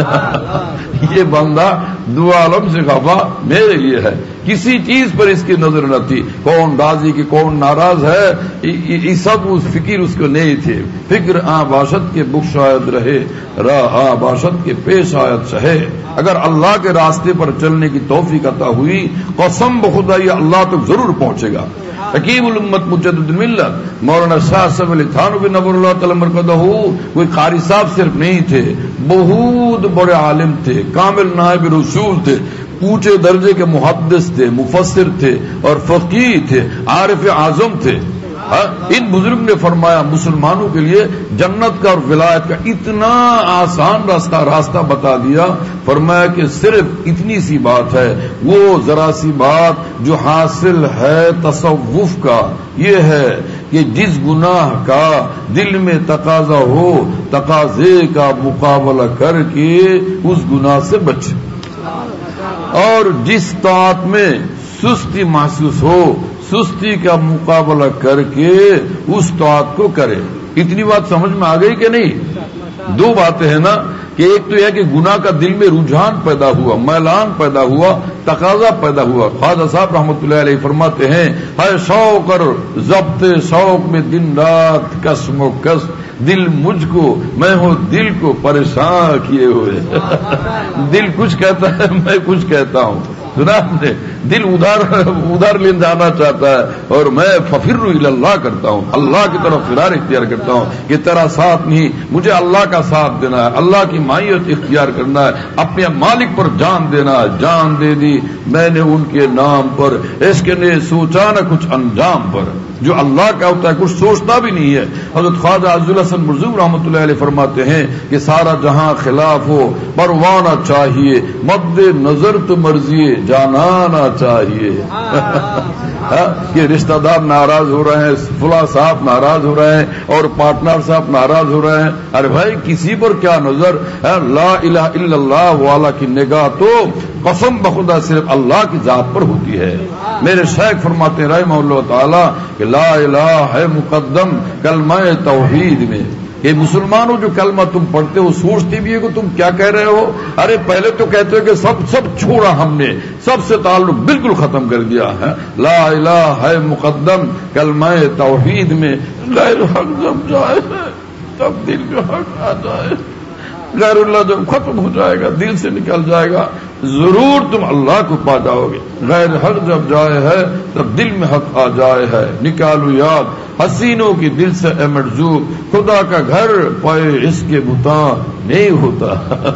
ہے، یہ بندہ دو عالم سے خفا میرے لیے ہے، کسی چیز پر اس کی نظر نہ تھی، کون راضی کہ کون ناراض ہے، یہ سب اس فکر اس کو نہیں تھے، فکر آ باشد کے بخش شاید رہے، راہ آ باشد کے پیش آیت شہے۔ اگر اللہ کے راستے پر چلنے کی توفیق عطا ہوئی، قسم بخدا یہ اللہ تک ضرور پہنچے گا۔ حکیم الامت مجدد الملت مولانا شاہ صاحب علی تھانوی نور اللہ تعالی مرکزہ کوئی قاری صاحب صرف نہیں تھے، بہت بڑے عالم تھے، کامل نائب رسول تھے، اونچے درجے کے محدث تھے، مفسر تھے، اور فقیہ تھے، عارف اعظم تھے۔ ان بزرگ نے فرمایا مسلمانوں کے لیے جنت کا اور ولایت کا اتنا آسان راستہ راستہ بتا دیا، فرمایا کہ صرف اتنی سی بات ہے، وہ ذرا سی بات جو حاصل ہے تصوف کا، یہ ہے کہ جس گناہ کا دل میں تقاضا ہو، تقاضے کا مقابلہ کر کے اس گناہ سے بچے، اور جس طاعت میں سستی محسوس ہو سستی کا مقابلہ کر کے اس طاعت کو کرے۔ اتنی بات سمجھ میں آ گئی کہ نہیں؟ دو باتیں ہیں نا، کہ ایک تو یہ کہ گناہ کا دل میں رجحان پیدا ہوا، میلان پیدا ہوا، تقاضا پیدا ہوا۔ خواجہ صاحب رحمۃ اللہ علیہ فرماتے ہیں ہے شوق اور ضبط شوق میں دن رات کسم و کس، دل مجھ کو میں ہوں دل کو پریشان کیے ہوئے، دل کچھ کہتا ہے میں کچھ کہتا ہوں، سنا آپ نے، دل ادھر ادھر لے جانا چاہتا ہے اور میں ففر الی اللہ کرتا ہوں، اللہ کی طرف فرار اختیار کرتا ہوں کہ تیرا ساتھ نہیں، مجھے اللہ کا ساتھ دینا ہے، اللہ کی مائیت اختیار کرنا ہے، اپنے مالک پر جان دینا ہے، جان دے دی میں نے ان کے نام پر، عشق نے سوچا نہ کچھ انجام پر۔ جو اللہ کا ہوتا ہے کچھ سوچتا بھی نہیں ہے. حضرت خواجہ عز الحسن مرزوق رحمۃ اللہ علیہ فرماتے ہیں کہ سارا جہاں خلاف ہو پروانا چاہیے، مد نظر تو مرضی جانانا چاہیے. کہ رشتہ دار ناراض ہو رہے ہیں، فلاں صاحب ناراض ہو رہے ہیں اور پارٹنر صاحب ناراض ہو رہے ہیں. ارے بھائی کسی پر کیا نظر، لا الہ الا اللہ والا کی نگاہ تو قسم بخدا صرف اللہ کی ذات پر ہوتی ہے. میرے شیخ فرماتے ہیں رحمہ اللہ تعالی کہ لا الہ ہے مقدم کلمہ توحید میں. یہ مسلمانوں جو کلمہ تم پڑھتے ہو سوچتے بھی ہے کہ تم کیا کہہ رہے ہو. ارے پہلے تو کہتے ہو کہ سب سب چھوڑا، ہم نے سب سے تعلق بالکل ختم کر دیا ہے. لا الہ ہے مقدم کلمہ توحید میں. غیر حق جب جائے تب دل میں حق آ جائے. غیر اللہ جب ختم ہو جائے گا، دل سے نکل جائے گا، ضرور تم اللہ کو پا جاؤ گے. غیر حق جب جائے ہے تب دل میں حق آ جائے ہے. نکالو یاد حسینوں کی دل سے اے مرزوق، خدا کا گھر پائے اس کے بتا نہیں ہوتا.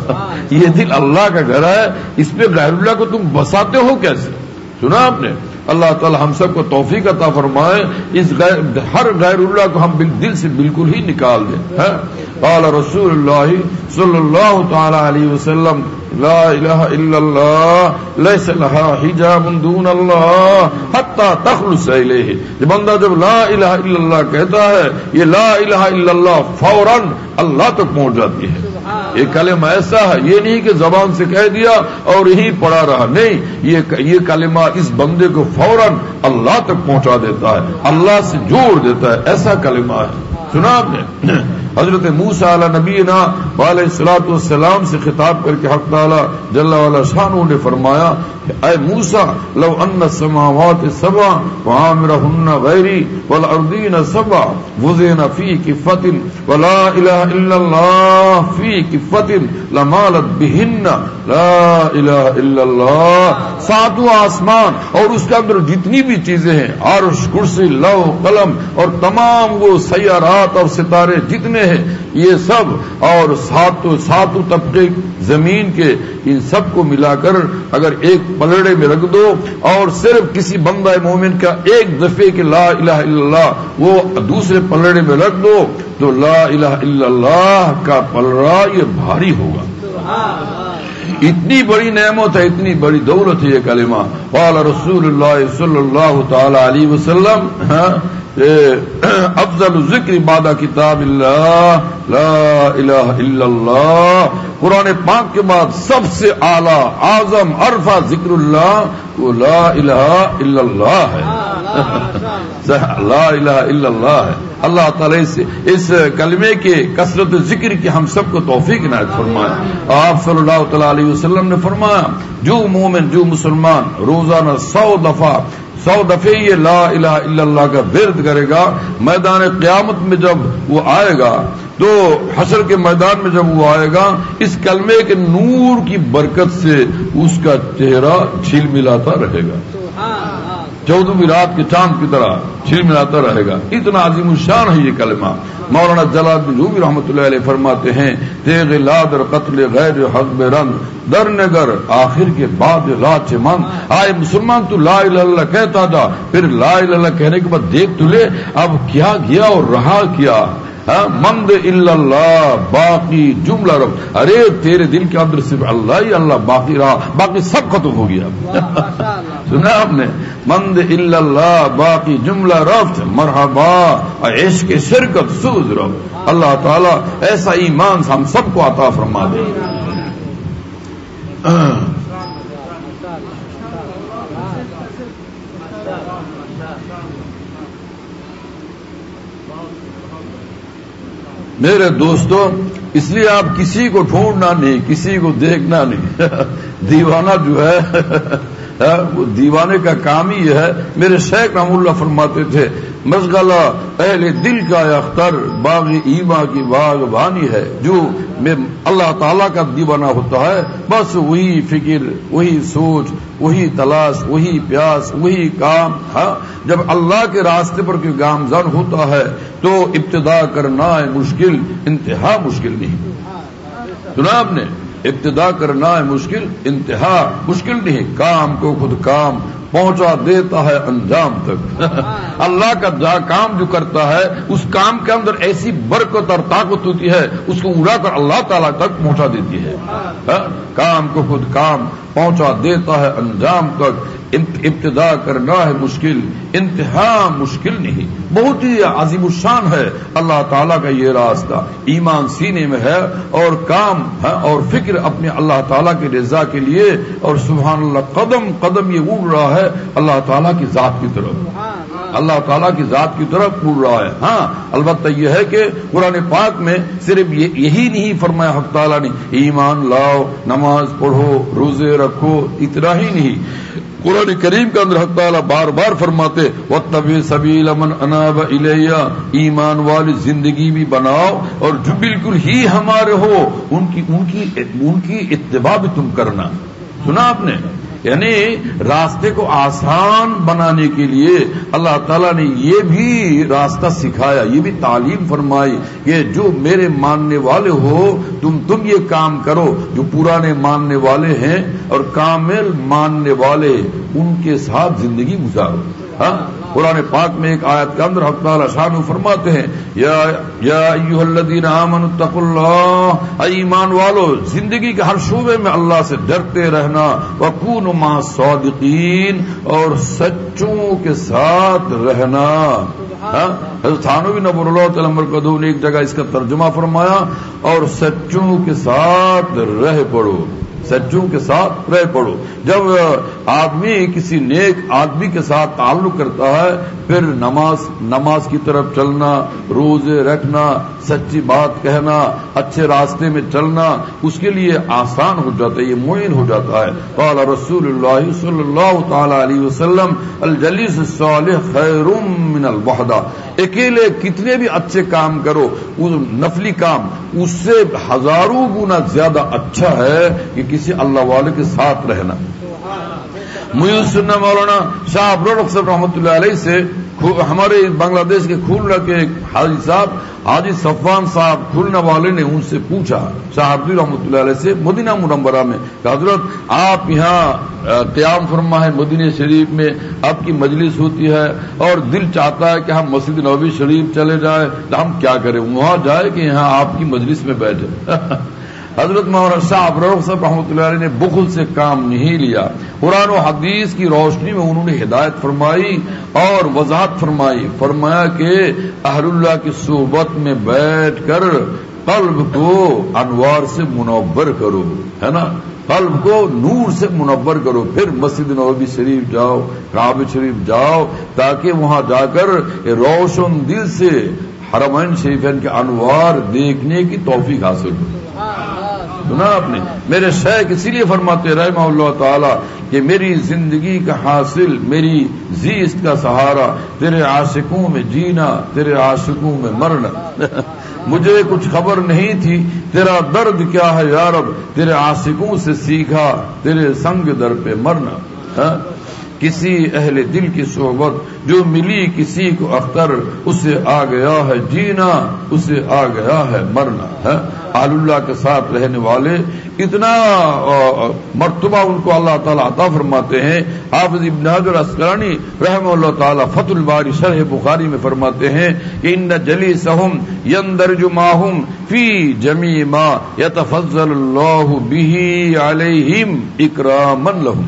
یہ دل اللہ کا گھر ہے، اس پہ غیر اللہ کو تم بساتے ہو کیسے؟ سنا آپ نے؟ اللہ تعالی ہم سب کو توفیق عطا فرمائے اس غیر ہر غیر اللہ کو ہم دل سے بالکل ہی نکال دیں. قال رسول اللہ صلی اللہ تعالی علیہ وسلم لا الہ الا اللہ لیس لها حجاب دون اللہ حتی تخلص الیہ. یہ بندہ جب لا الہ الا اللہ کہتا ہے، یہ لا الہ الا اللہ فوراً اللہ تک پہنچ جاتی ہے. یہ کلمہ ایسا ہے، یہ نہیں کہ زبان سے کہہ دیا اور یہی پڑا رہا، نہیں، یہ یہ کلمہ اس بندے کو فوراً اللہ تک پہنچا دیتا ہے، اللہ سے جوڑ دیتا ہے. ایسا کلمہ ہے. سنا آپ نے؟ حضرت موسیٰ علیہ نبینا علیہ الصلوۃ والسلام سے خطاب کر کے حق تعالی جل وعلا شانہ نے فرمایا کہ اے موسیٰ لو ان السماوات سبع وعامرهن غیری والارضین سبع وزن فی کفۃ ولا الہ الا اللہ فی کفۃ لمالت بہن لا الہ الا اللہ. ساتوں آسمان اور اس کے اندر جتنی بھی چیزیں ہیں، عرش، کرسی، لوح، قلم اور تمام وہ سیارات اور ستارے جتنے ہیں، یہ سب اور ساتوں ساتوں طبقے زمین کے، ان سب کو ملا کر اگر ایک پلڑے میں رکھ دو اور صرف کسی بندہ مومن کا ایک دفعے کے لا الہ الا اللہ وہ دوسرے پلڑے میں رکھ دو تو لا الہ الا اللہ کا پلڑا یہ بھاری ہوگا. اتنی بڑی نعمت ہے، اتنی بڑی دولت ہے یہ کلمہ. قال رسول اللہ صلی اللہ تعالی علیہ وسلم افضل ذکر بعد کتاب اللہ لا الہ الا اللہ. قرآن پاک کے بعد سب سے اعلیٰ اعظم عرفہ ذکر اللہ وہ لا الہ الا اللہ ہے. لا الہ الا اللہ ہے. اللہ تعالی سے اس کلمے کے کثرت ذکر کی ہم سب کو توفیق عنایت فرمائے. آپ صلی اللہ تعالی علیہ وسلم نے فرمایا جو مومن جو مسلمان روزانہ سو دفعہ سو دفعے یہ لا الہ الا اللہ کا ورد کرے گا، میدان قیامت میں جب وہ آئے گا تو حشر کے میدان میں جب وہ آئے گا اس کلمے کے نور کی برکت سے اس کا چہرہ چھل ملاتا رہے گا، چودہویں رات کے چاند کی طرح چھل ملاتا رہے گا. اتنا عظیم الشان ہے یہ کلمہ. مولانا جلال الدین رومی رحمۃ اللہ علیہ فرماتے ہیں تیغ لادر قتل غیر حق رنگ در نگر آخر کے بعد لا چمن. آئے مسلمان تو لا الہ الا اللہ کہتا تھا، پھر لا الہ الا اللہ کہنے کے بعد دیکھ تو لے اب کیا گیا اور رہا کیا. مند الا اللہ باقی جملہ رب. ارے تیرے دل کے اندر صرف اللہ ہی اللہ باقی رہا، باقی سب ختم ہو گیا. سنا آپ نے؟ مند الا اللہ باقی جملہ رفت مرحبا عشق شرکت سوز رب. اللہ تعالیٰ ایسا ایمان ہم سب کو عطا فرما دے. میرے دوستو اس لیے آپ کسی کو ڈھونڈنا نہیں، کسی کو دیکھنا نہیں. دیوانہ جو ہے وہ دیوانے کا کام ہی یہ ہے. میرے شیخ رحم اللہ فرماتے تھے مشغلہ اہل دل کا اختر باغ ایما کی باغبانی ہے. جو میں اللہ تعالیٰ کا دیوانہ ہوتا ہے بس وہی فکر، وہی سوچ، وہی تلاش، وہی پیاس، وہی کام. ہاں جب اللہ کے راستے پر کوئی گامزن ہوتا ہے تو ابتدا کرنا ہے مشکل، انتہا مشکل نہیں. سنا آپ نے؟ ابتدا کرنا ہے مشکل، انتہا مشکل نہیں. کام کو خود کام پہنچا دیتا ہے انجام تک. اللہ کا جا کام جو کرتا ہے اس کام کے اندر ایسی برکت اور طاقت ہوتی ہے اس کو اڑا کر اللہ تعالیٰ تک پہنچا دیتی ہے. کام کو خود کام پہنچا دیتا ہے انجام تک. ابتدا کرنا ہے مشکل، انتہا مشکل نہیں. بہت ہی عظیم الشان ہے اللہ تعالیٰ کا یہ راستہ. ایمان سینے میں ہے اور کام ہے اور فکر اپنے اللہ تعالیٰ کی رضا کے لیے، اور سبحان اللہ قدم قدم یہ اڑ رہا ہے اللہ تعالیٰ کی ذات کی طرف. اللہ تعالیٰ کی ذات کی طرف اڑ رہا ہے. ہاں البتہ یہ ہے کہ قرآن پاک میں صرف یہی نہیں فرمایا حق تعالیٰ نے ایمان لاؤ، نماز پڑھو، روزے رکھو، اتنا ہی نہیں. قرآن کریم کے اندر حق تعالیٰ بار بار فرماتے وَاتَّبِعْ سَبِيلَ مَنْ أَنَابَ إِلَيَّ، ایمان والی زندگی بھی بناؤ اور جو بالکل ہی ہمارے ہو ان کی ان کی ان کی اتباع بھی تم کرنا. سنا آپ نے؟ یعنی راستے کو آسان بنانے کے لیے اللہ تعالیٰ نے یہ بھی راستہ سکھایا، یہ بھی تعلیم فرمائی کہ جو میرے ماننے والے ہو تم تم یہ کام کرو. جو پرانے ماننے والے ہیں اور کامل ماننے والے ان کے ساتھ زندگی گزارو. ہاں قرآن پاک میں ایک آیت کے اندر حق تعالیٰ شان فرماتے ہیں یا یا ایھا الذین آمنوا اتقوا اللہ، اے ایمان والو زندگی کے ہر شعبے میں اللہ سے ڈرتے رہنا. وکونوا مع الصادقین، اور سچوں کے ساتھ رہنا. حضرت تھانوی نور اللہ تعالی مرکزہ نے ایک جگہ اس کا ترجمہ فرمایا اور سچوں کے ساتھ رہ پڑو، سچوں کے ساتھ رہ پڑو. جب آدمی کسی نیک آدمی کے ساتھ تعلق کرتا ہے پھر نماز نماز کی طرف چلنا، روزے رکھنا، سچی بات کہنا، اچھے راستے میں چلنا اس کے لیے آسان ہو جاتا ہے، یہ معین ہو جاتا ہے. قال رسول اللہ صلی اللہ تعالی علیہ وسلم الجلیس الصالح خیر من الوحدہ، اکیلے کتنے بھی اچھے کام کرو نفلی کام اس سے ہزاروں گنا زیادہ اچھا ہے کہ کسی اللہ والے کے ساتھ رہنا. مجھے سننا مولانا شاہ ابرار صاحب رحمۃ اللہ علیہ سے ہمارے بنگلہ دیش کے کھولنا کے حاجی صاحب حاجی صفوان صاحب کھولنا والے نے ان سے پوچھا شاہ ابرار رحمۃ اللہ علیہ سے مدینہ منورہ میں کہ حضرت آپ یہاں قیام فرما ہے مدینہ شریف میں آپ کی مجلس ہوتی ہے اور دل چاہتا ہے کہ ہم مسجد نبوی شریف چلے جائیں تو ہم کیا کریں؟ وہاں جائے کہ یہاں آپ کی مجلس میں بیٹھے. حضرت مولانا شاہ ابرار صاحب رحمۃ اللہ علیہ نے بخل سے کام نہیں لیا. قرآن و حدیث کی روشنی میں انہوں نے ہدایت فرمائی اور وضاحت فرمائی. فرمایا کہ اہل اللہ کی صحبت میں بیٹھ کر قلب کو انوار سے منور کرو، ہے نا، قلب کو نور سے منور کرو. پھر مسجد نبوی شریف جاؤ، کعبہ شریف جاؤ تاکہ وہاں جا کر روشن دل سے حرمین شریفین کے انوار دیکھنے کی توفیق حاصل ہو. سنا آپ نے؟ میرے شیخ اسی لیے فرماتے رحمہ اللہ تعالی کہ میری زندگی کا حاصل، میری زیست کا سہارا تیرے عاشقوں میں جینا، تیرے عاشقوں میں مرنا. مجھے کچھ خبر نہیں تھی تیرا درد کیا ہے یا رب، تیرے عاشقوں سے سیکھا تیرے سنگ در پہ مرنا. ہاں کسی اہل دل کی صحبت جو ملی کسی کو اختر، اسے آ گیا ہے جینا، اسے آ گیا ہے مرنا. ہے اہل اللہ کے ساتھ رہنے والے اتنا مرتبہ ان کو اللہ تعالیٰ عطا فرماتے ہیں. حافظ ابن حجر عسقلانی رحمہ اللہ تعالیٰ فتح الباری شرح بخاری میں فرماتے ہیں کہ ان جلیسہم یندرج معہم فی جمیع ما یتفضل اللہ بہ علیہم اکراما لہم،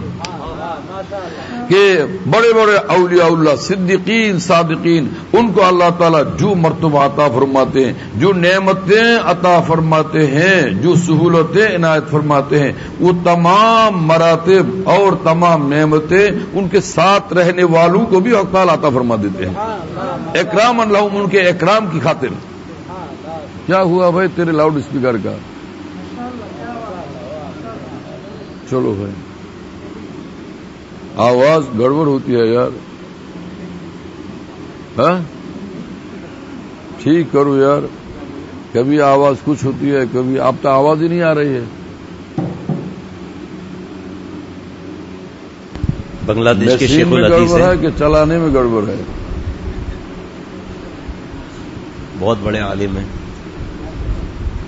کہ بڑے بڑے اولیاء اللہ صدیقین صادقین ان کو اللہ تعالیٰ جو مرتبہ عطا فرماتے ہیں، جو نعمتیں عطا فرماتے ہیں، جو سہولتیں عنایت فرماتے ہیں، وہ تمام مراتب اور تمام نعمتیں ان کے ساتھ رہنے والوں کو بھی اللہ تعالیٰ عطا فرما دیتے ہیں اکرام لہم، ان کے اکرام کی خاطر. کیا ہوا بھائی تیرے لاؤڈ اسپیکر کا؟ چلو بھائی آواز گڑبڑ ہوتی ہے یار. ہاں ٹھیک کرو یار، کبھی آواز کچھ ہوتی ہے کبھی اب تو آواز ہی نہیں آ رہی ہے. بنگلہ دیش کے شیخ الحدیث گڑبڑ ہے کہ چلانے میں گڑبڑ ہے؟ بہت بڑے عالم ہیں.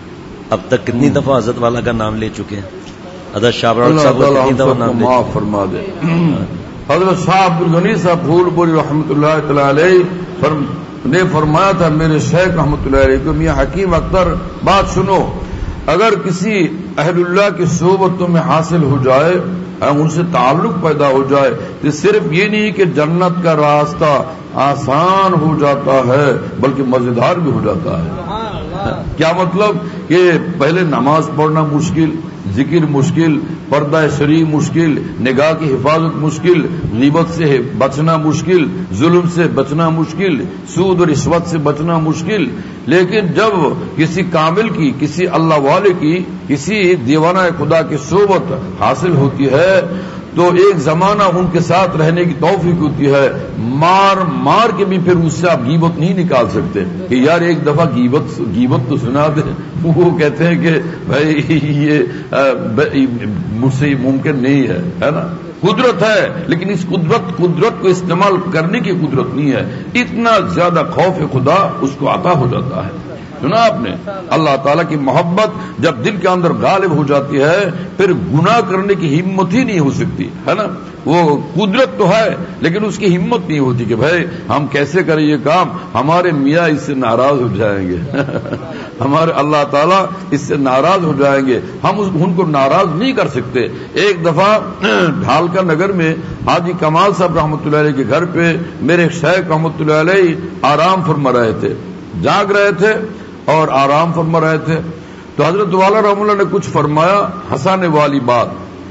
اب تک کتنی دفعہ حضرت والا کا نام لے چکے ہیں؟ حضرت شاہ ابرار اللہ صاحب تعالیٰ کتنی ہم دفعہ سب کو نام لے معاف فرما دے. حضرت شاہ عبد الغنی صاحب پھول پوری رحمۃ اللہ تعالی علیہ فرم نے فرمایا تھا میرے شیخ رحمۃ اللہ علیہ کو، میاں حکیم اختر بات سنو، اگر کسی اہل اللہ کی صحبت تمہیں حاصل ہو جائے، ان سے تعلق پیدا ہو جائے، تو صرف یہ نہیں کہ جنت کا راستہ آسان ہو جاتا ہے بلکہ مزیدار بھی ہو جاتا ہے. کیا مطلب کہ پہلے نماز پڑھنا مشکل، ذکر مشکل، پردہ شرعی مشکل، نگاہ کی حفاظت مشکل، غیبت سے بچنا مشکل، ظلم سے بچنا مشکل، سود اور رشوت سے بچنا مشکل. لیکن جب کسی کامل کی، کسی اللہ والے کی، کسی دیوانہ خدا کی صحبت حاصل ہوتی ہے تو ایک زمانہ ان کے ساتھ رہنے کی توفیق ہوتی ہے. مار مار کے بھی پھر اس سے آپ غیبت نہیں نکال سکتے کہ یار ایک دفعہ غیبت غیبت تو سنا دے. وہ کہتے ہیں کہ بھائی یہ مجھ سے ممکن نہیں ہے، ہے نا. قدرت ہے لیکن اس قدرت قدرت کو استعمال کرنے کی قدرت نہیں ہے. اتنا زیادہ خوف خدا اس کو عطا ہو جاتا ہے. سنا آپ نے، اللہ تعالیٰ کی محبت جب دل کے اندر غالب ہو جاتی ہے پھر گناہ کرنے کی ہمت ہی نہیں ہو سکتی، ہے نا. وہ قدرت تو ہے لیکن اس کی ہمت نہیں ہوتی کہ بھائی ہم کیسے کریں یہ کام، ہمارے میاں اس سے ناراض ہو جائیں گے ہمارے اللہ تعالیٰ اس سے ناراض ہو جائیں گے، ہم ان کو ناراض نہیں کر سکتے. ایک دفعہ ڈھالکا نگر میں حاجی کمال صاحب رحمۃ اللہ علیہ کے گھر پہ میرے شیخ رحمۃ اللہ علیہ آرام فرما رہے تھے، جاگ رہے تھے اور آرام فرما رہے تھے. تو حضرت والا رحم اللہ نے کچھ فرمایا ہنسانے والی بات،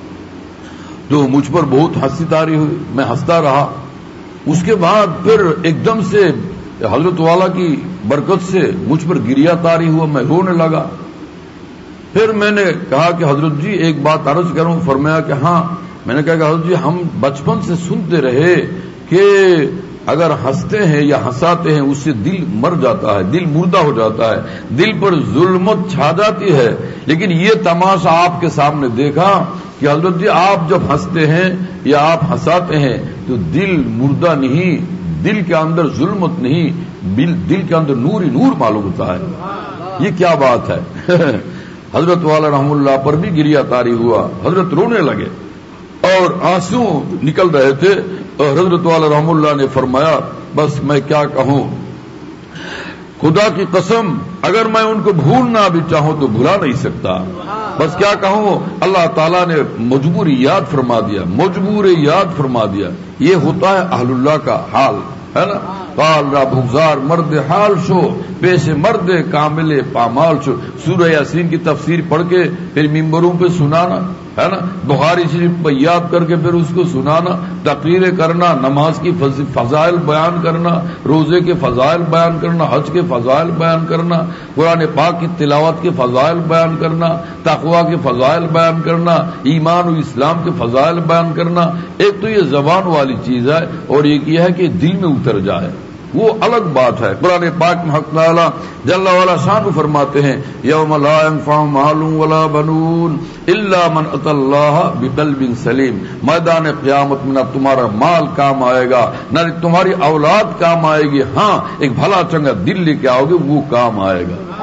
تو مجھ پر بہت ہنسی تاری ہوئی، میں ہنستا رہا. اس کے بعد پھر ایک دم سے حضرت والا کی برکت سے مجھ پر گریا تاری ہوا، میں رونے لگا. پھر میں نے کہا کہ حضرت جی ایک بات عرض کروں. فرمایا کہ ہاں. میں نے کہا کہ حضرت جی ہم بچپن سے سنتے رہے کہ اگر ہنستے ہیں یا ہنساتے ہیں اس سے دل مر جاتا ہے، دل مردہ ہو جاتا ہے، دل پر ظلمت چھا جاتی ہے. لیکن یہ تماشا آپ کے سامنے دیکھا کہ حضرت جی آپ جب ہنستے ہیں یا آپ ہنساتے ہیں تو دل مردہ نہیں، دل کے اندر ظلمت نہیں، دل کے اندر نور ہی نور معلوم ہوتا ہے. یہ کیا بات ہے حضرت والا رحم اللہ پر بھی گریا تاری ہوا، حضرت رونے لگے اور آنسو نکل رہے تھے. اور حضرت والا رحم اللہ نے فرمایا بس میں کیا کہوں، خدا کی قسم اگر میں ان کو بھولنا بھی چاہوں تو بھلا نہیں سکتا. بس کیا کہوں، اللہ تعالیٰ نے مجبور یاد فرما دیا، مجبور یاد فرما دیا. یہ ہوتا ہے اہل اللہ کا حال، ہے نا. قال را بغزار مرد حال شو، پیش مرد کامل پامال شو. سورہ یاسین کی تفسیر پڑھ کے پھر ممبروں پہ سنانا، ہے نا. بخاری شریف پہ یاد کر کے پھر اس کو سنانا، تقریریں کرنا، نماز کی فضائل بیان کرنا، روزے کے فضائل بیان کرنا، حج کے فضائل بیان کرنا، قرآن پاک کی تلاوت کے فضائل بیان کرنا، تقویٰ کے فضائل بیان کرنا، ایمان و اسلام کے فضائل بیان کرنا. ایک تو یہ زبان والی چیز ہے اور ایک یہ ہے کہ دل میں اتر جائے، وہ الگ بات ہے. قرآن پاک میں حق تعالیٰ جل وعلا شان فرماتے ہیں یوم لا ينفع مال ولا بنون الا من اتى اللہ بقلب سلیم. میدان قیامت میں نہ تمہارا مال کام آئے گا نہ تمہاری اولاد کام آئے گی، ہاں ایک بھلا چنگا دل لے کے آؤ گے وہ کام آئے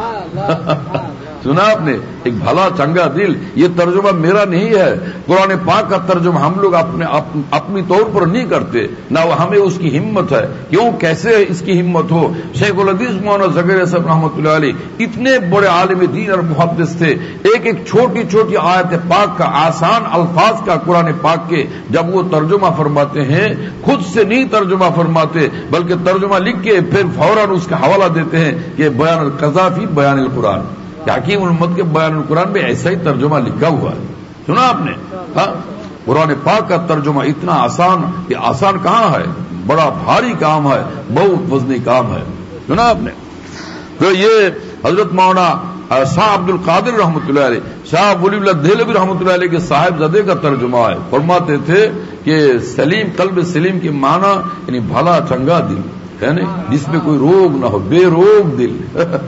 گا. سنا آپ نے، ایک بھلا چنگا دل. یہ ترجمہ میرا نہیں ہے، قرآن پاک کا ترجمہ ہم لوگ اپنے اپنی طور پر نہیں کرتے، نہ ہمیں اس کی ہمت ہے. کیوں، کیسے اس کی ہمت ہو؟ شیخ الحدیث مولانا زکریا صاحب رحمۃ اللہ علیہ اتنے بڑے عالم دین اور محدث تھے. ایک ایک چھوٹی چھوٹی آیت پاک کا، آسان الفاظ کا قرآن پاک کے جب وہ ترجمہ فرماتے ہیں خود سے نہیں ترجمہ فرماتے بلکہ ترجمہ لکھ کے پھر فوراً اس کا حوالہ دیتے ہیں کہ بیان القذافی بیان القرآن، کہ حکیم الامت کے بیان القرآن میں ایسا ہی ترجمہ لکھا ہوا ہے. سنا آپ نے؟ ہاں، قرآن پاک کا ترجمہ اتنا آسان، یہ آسان کہاں ہے، بڑا بھاری کام ہے، بہت وزنی کام ہے. سنا آپ نے؟ تو یہ حضرت مولانا شاہ عبد القادر رحمۃ اللہ علیہ، شاہ ولی اللہ دہلوی رحمۃ اللہ علیہ کے صاحب زدے کا ترجمہ ہے. فرماتے تھے کہ سلیم، قلب سلیم کے معنی یعنی بھلا چنگا دل، یعنی جس میں کوئی روگ نہ ہو، بے روگ دل.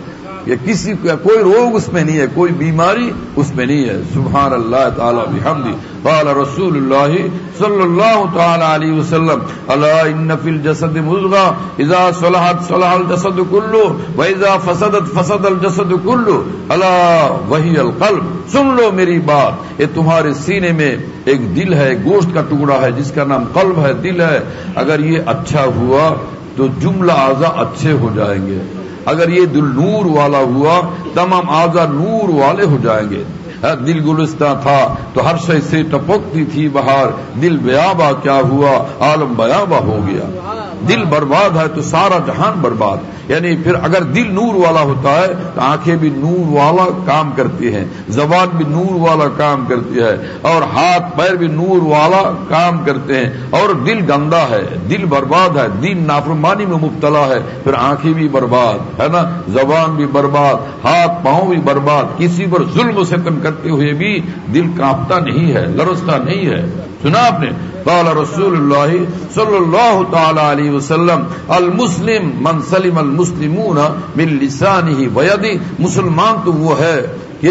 یہ کسی کا کوئی روگ اس میں نہیں ہے، کوئی بیماری اس میں نہیں ہے. سبحان اللہ تعالی بحمدہ. قال رسول اللہ صلی اللہ تعالی علیہ وسلم الا ان فی الجسد مضغہ اذا صلحت صلح الجسد کلہ واذا فسدت فسد الجسد کلہ الا وہی القلب. سن لو میری بات، یہ تمہارے سینے میں ایک دل ہے، گوشت کا ٹکڑا ہے جس کا نام قلب ہے، دل ہے. اگر یہ اچھا ہوا تو جملہ اعضاء اچھے ہو جائیں گے. اگر یہ دل نور والا ہوا تمام اعضاء نور والے ہو جائیں گے. دل گلستہ تھا تو ہر شے سے ٹپکتی تھی بہار، دل بیابا کیا ہوا عالم بیابا ہو گیا. دل برباد ہے تو سارا جہان برباد. یعنی پھر اگر دل نور والا ہوتا ہے تو آنکھیں بھی نور والا کام کرتی ہیں، زبان بھی نور والا کام کرتی ہے، اور ہاتھ پیر بھی نور والا کام کرتے ہیں. اور دل گندا ہے، دل برباد ہے، دل نافرمانی میں مبتلا ہے، پھر آنکھیں بھی برباد ہے نا، زبان بھی برباد، ہاتھ پاؤں بھی برباد. کسی پر ظلم و ستم کرتے ہوئے بھی دل کانپتا نہیں ہے، لرزتا نہیں ہے. سنا آپ نے؟ قال رسول اللہ صلی اللہ تعالی علیہ وسلم المسلم من سلم المسلمون من لسانہ ویدہ. مسلمان تو وہ ہے کہ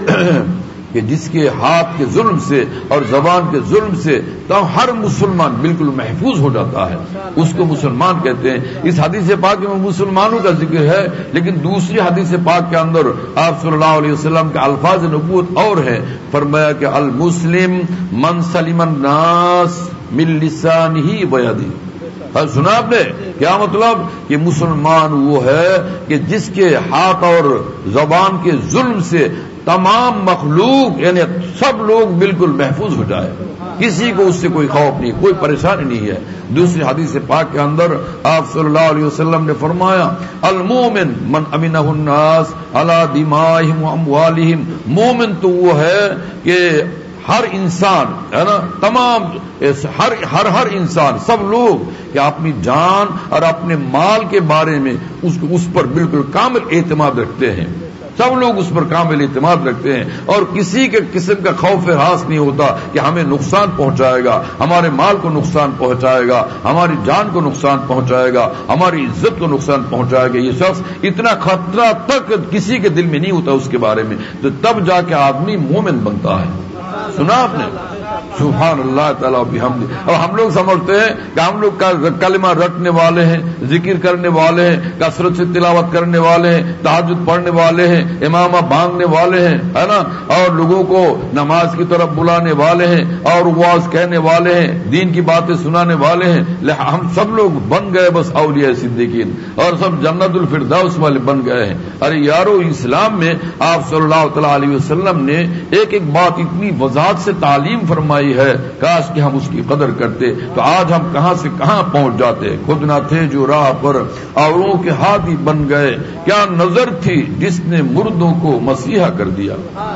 کہ جس کے ہاتھ کے ظلم سے اور زبان کے ظلم سے تو ہر مسلمان بالکل محفوظ ہو جاتا ہے، اس کو مسلمان کہتے ہیں. اس حدیث پاک میں مسلمانوں کا ذکر ہے، لیکن دوسری حدیث پاک کے اندر آپ صلی اللہ علیہ وسلم کے الفاظ نبوت اور ہیں. فرمایا کہ المسلم من سلم الناس من لسانہ ویدہ. سنا آپ نے کیا مطلب؟ کہ مسلمان وہ ہے کہ جس کے ہاتھ اور زبان کے ظلم سے تمام مخلوق یعنی سب لوگ بالکل محفوظ ہو جائے، کسی کو اس سے کوئی خوف نہیں، کوئی پریشانی نہیں ہے. دوسری حدیث پاک کے اندر آپ صلی اللہ علیہ وسلم نے فرمایا المومن من امنہ الناس علی دمائہم و اموالہم. مومن تو وہ ہے کہ ہر انسان ہے نا، تمام ہر ہر ہر انسان سب لوگ کہ اپنی جان اور اپنے مال کے بارے میں اس اس پر بالکل کامل اعتماد رکھتے ہیں. سب لوگ اس پر کامل اعتماد رکھتے ہیں اور کسی کے قسم کا خوف ہراس نہیں ہوتا کہ ہمیں نقصان پہنچائے گا، ہمارے مال کو نقصان پہنچائے گا، ہماری جان کو نقصان پہنچائے گا، ہماری عزت کو نقصان پہنچائے گا. یہ شخص اتنا خطرہ تک کسی کے دل میں نہیں ہوتا اس کے بارے میں، تو تب جا کے آدمی مومن بنتا ہے. سنا آپ نے؟ سبحان اللہ تعالیٰ بحمدہ. اور ہم لوگ سمجھتے ہیں کہ ہم لوگ کلمہ رٹنے والے ہیں، ذکر کرنے والے ہیں، کثرت سے تلاوت کرنے والے ہیں، تہجد پڑھنے والے ہیں، امامہ بانگنے والے ہیں ہے نا، اور لوگوں کو نماز کی طرف بلانے والے ہیں اور واعظ کہنے والے ہیں، دین کی باتیں سنانے والے ہیں. ہم سب لوگ بن گئے بس اولیاء صدیقین اور سب جنت الفردوس والے بن گئے ہیں. ارے یارو، اسلام میں آپ صلی اللہ تعالی علیہ وسلم نے ایک ایک بات اتنی وضاحت سے تعلیم فرمائی ہے، کاش کہ ہم اس کی قدر کرتے تو آج ہم کہاں سے کہاں پہنچ جاتے. خود نہ تھے جو راہ پر اوروں کے ہاتھی بن گئے، کیا نظر تھی جس نے مردوں کو مسیحا کر دیا.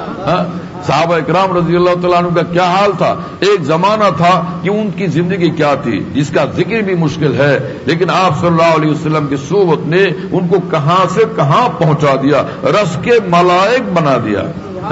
صحابہ اکرام رضی اللہ تعالیٰ عنہ کا کیا حال تھا. ایک زمانہ تھا کہ ان کی زندگی کیا تھی جس کا ذکر بھی مشکل ہے، لیکن آپ صلی اللہ علیہ وسلم کی صحبت نے ان کو کہاں سے کہاں پہنچا دیا، رس کے ملائک بنا دیا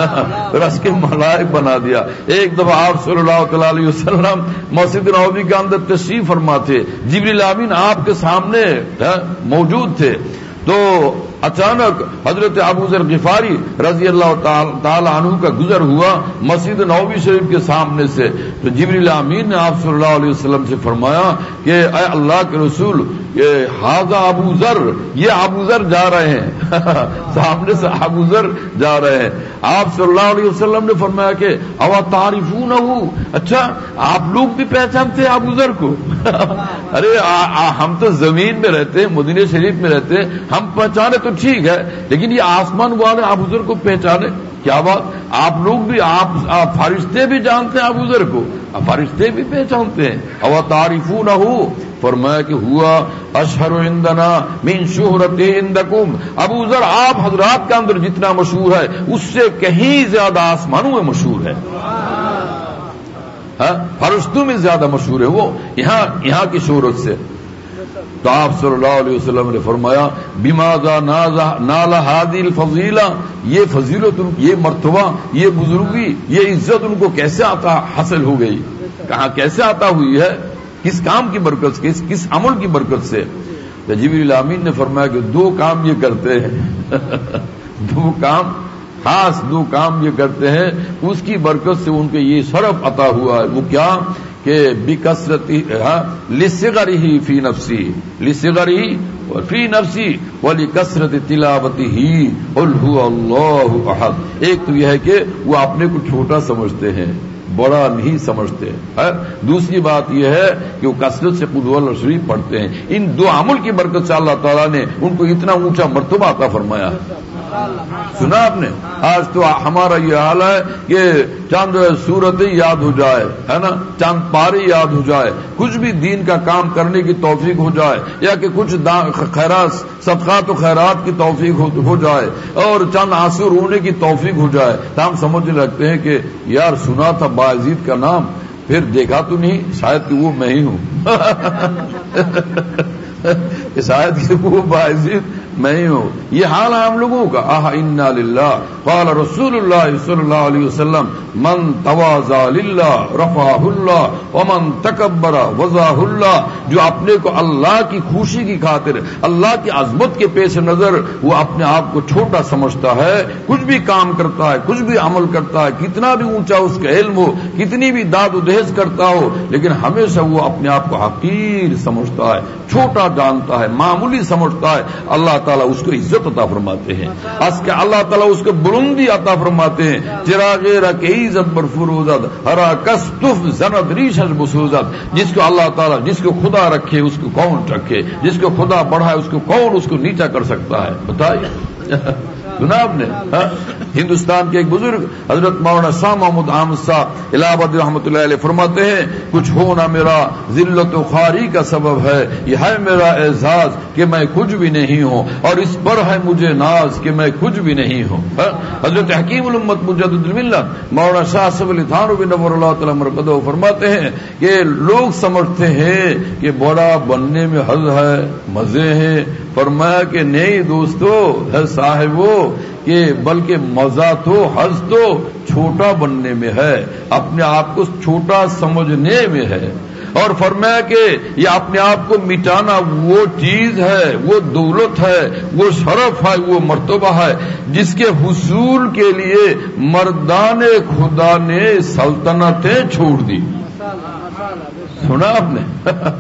رس کے ملائک بنا دیا. ایک دفعہ آپ صلی اللہ تعالی علیہ وسلم مسجد نبوی کے اندر تشریف فرما تھے، جبریل امین آپ کے سامنے موجود تھے، تو اچانک حضرت ابو ذر غفاری رضی اللہ تعالی عنہ کا گزر ہوا مسجد نبوی شریف کے سامنے سے. تو جبریل امین نے آپ صلی اللہ علیہ وسلم سے فرمایا کہ اے اللہ کے رسول، یہ حاذا ابو ذر، یہ ابو ذر جا رہے ہیں سامنے سے ابو ذر جا رہے ہیں. آپ صلی اللہ علیہ وسلم نے فرمایا کہ اوا تعریفونہ، اچھا آپ لوگ بھی پہچانتے ہیں ابو ذر کو؟ ارے آ, آ, ہم تو زمین میں رہتے ہیں، مدینہ شریف میں رہتے ہیں، ہم پہچانے تو ٹھیک ہے، لیکن یہ آسمان والے ابو ذر کو پہچانے؟ کیا بات! آپ لوگ بھی آپ, آپ فرشتے بھی جانتے ہیں ابو ذر کو، فرشتے بھی پہچانتے ہیں. اوا تعریفونہ، فرمایا کہ ہوا اشہر عندنا من شہرت عندکم. ابو ذر آپ حضرات کے اندر جتنا مشہور ہے اس سے کہیں زیادہ آسمانوں میں مشہور ہے، فرشتوں میں زیادہ مشہور ہے وہ یہاں یہاں کی شہرت سے. تو آپ صلی اللہ علیہ وسلم نے فرمایا بماذا نال هذه الفضیلہ، یہ فضیلت، یہ مرتبہ، یہ بزرگی، یہ عزت ان کو کیسے عطا حاصل ہو گئی، کہاں کیسے عطا ہوئی ہے، کس کام کی برکت سے، کس کس عمل کی برکت سے. تو جبریل امین نے فرمایا کہ دو کام یہ کرتے ہیں دو کام خاص دو کام یہ کرتے ہیں، اس کی برکت سے ان کے یہ شرف عطا ہوا ہے. وہ کیا کہ بکثرتی لصغرہ فی نفسی لصغرہ فی نفسی ولکثرت تلاوتہ قل هو اللہ احد. ایک تو یہ ہے کہ وہ اپنے کو چھوٹا سمجھتے ہیں، بڑا نہیں سمجھتے ہے. دوسری بات یہ ہے کہ وہ کثرت سے قل هو اللہ شریف پڑھتے ہیں. ان دو عمل کی برکت سے اللہ تعالیٰ نے ان کو اتنا اونچا مرتبہ عطا فرمایا. سنا آپ نے؟ آج تو ہمارا یہ حال ہے کہ چند سورتیں یاد ہو جائے، ہے نا، چند پارے یاد ہو جائے، کچھ بھی دین کا کام کرنے کی توفیق ہو جائے، یا کہ کچھ خیرات صدقات و خیرات کی توفیق ہو جائے، اور چند آنسو رونے کی توفیق ہو جائے، تو ہم سمجھنے لگتے ہیں کہ یار سنا تھا باعزید کا نام، پھر دیکھا تو نہیں، شاید کہ وہ میں ہی ہوں شاید کہ وہ باعزید میں ہی ہوں. یہ حال ہے ہم لوگوں کا. آہ انا للہ قال رسول اللہ صلی اللہ علیہ وسلم من تواضع للہ رفعہ اللہ ومن تکبر وضعہ اللہ. جو اپنے کو اللہ کی خوشی کی خاطر، اللہ کی عظمت کے پیش نظر وہ اپنے آپ کو چھوٹا سمجھتا ہے، کچھ بھی کام کرتا ہے، کچھ بھی عمل کرتا ہے، کتنا بھی اونچا اس کا علم ہو، کتنی بھی داد و دہیز کرتا ہو، لیکن ہمیشہ وہ اپنے آپ کو حقیر سمجھتا ہے، چھوٹا جانتا ہے، معمولی سمجھتا ہے. اللہ تعالیٰ اس کو عزت عطا فرماتے ہیں، اس کے اللہ تعالیٰ اس کو بلندی عطا فرماتے ہیں. چراغ رکھ عزت پر فروزت ہرا کستف زند ریشت بسوزت. جس کو اللہ تعالیٰ جس کو خدا رکھے اس کو کون رکھے، جس کو خدا بڑھائے اس کو کون اس کو نیچا کر سکتا ہے، بتائیے. سنا آپ نے؟ ہندوستان کے ایک بزرگ حضرت مولانا شاہ محمود احمد صاحب الہ آباد رحمۃ اللہ علیہ فرماتے ہیں کچھ ہونا میرا ذلت و خواری کا سبب ہے، یہ ہے میرا اعزاز کہ میں کچھ بھی نہیں ہوں، اور اس پر ہے مجھے ناز کہ میں کچھ بھی نہیں ہوں. حضرت حکیم الامت مجدد الملت مولانا شاہ صف علی تھانوی نور اللہ تعالی مرقدہ فرماتے ہیں کہ لوگ سمجھتے ہیں کہ بڑا بننے میں حظ ہے، مزے ہیں. فرمایا کہ نہیں دوستو، ہے صاحبو، کہ بلکہ مزہ تو حظ تو چھوٹا بننے میں ہے، اپنے آپ کو چھوٹا سمجھنے میں ہے. اور فرمایا کہ یہ اپنے آپ کو مٹانا وہ چیز ہے، وہ دولت ہے، وہ شرف ہے، وہ مرتبہ ہے جس کے حصول کے لیے مردان خدا نے سلطنتیں چھوڑ دی. سنا آپ نے؟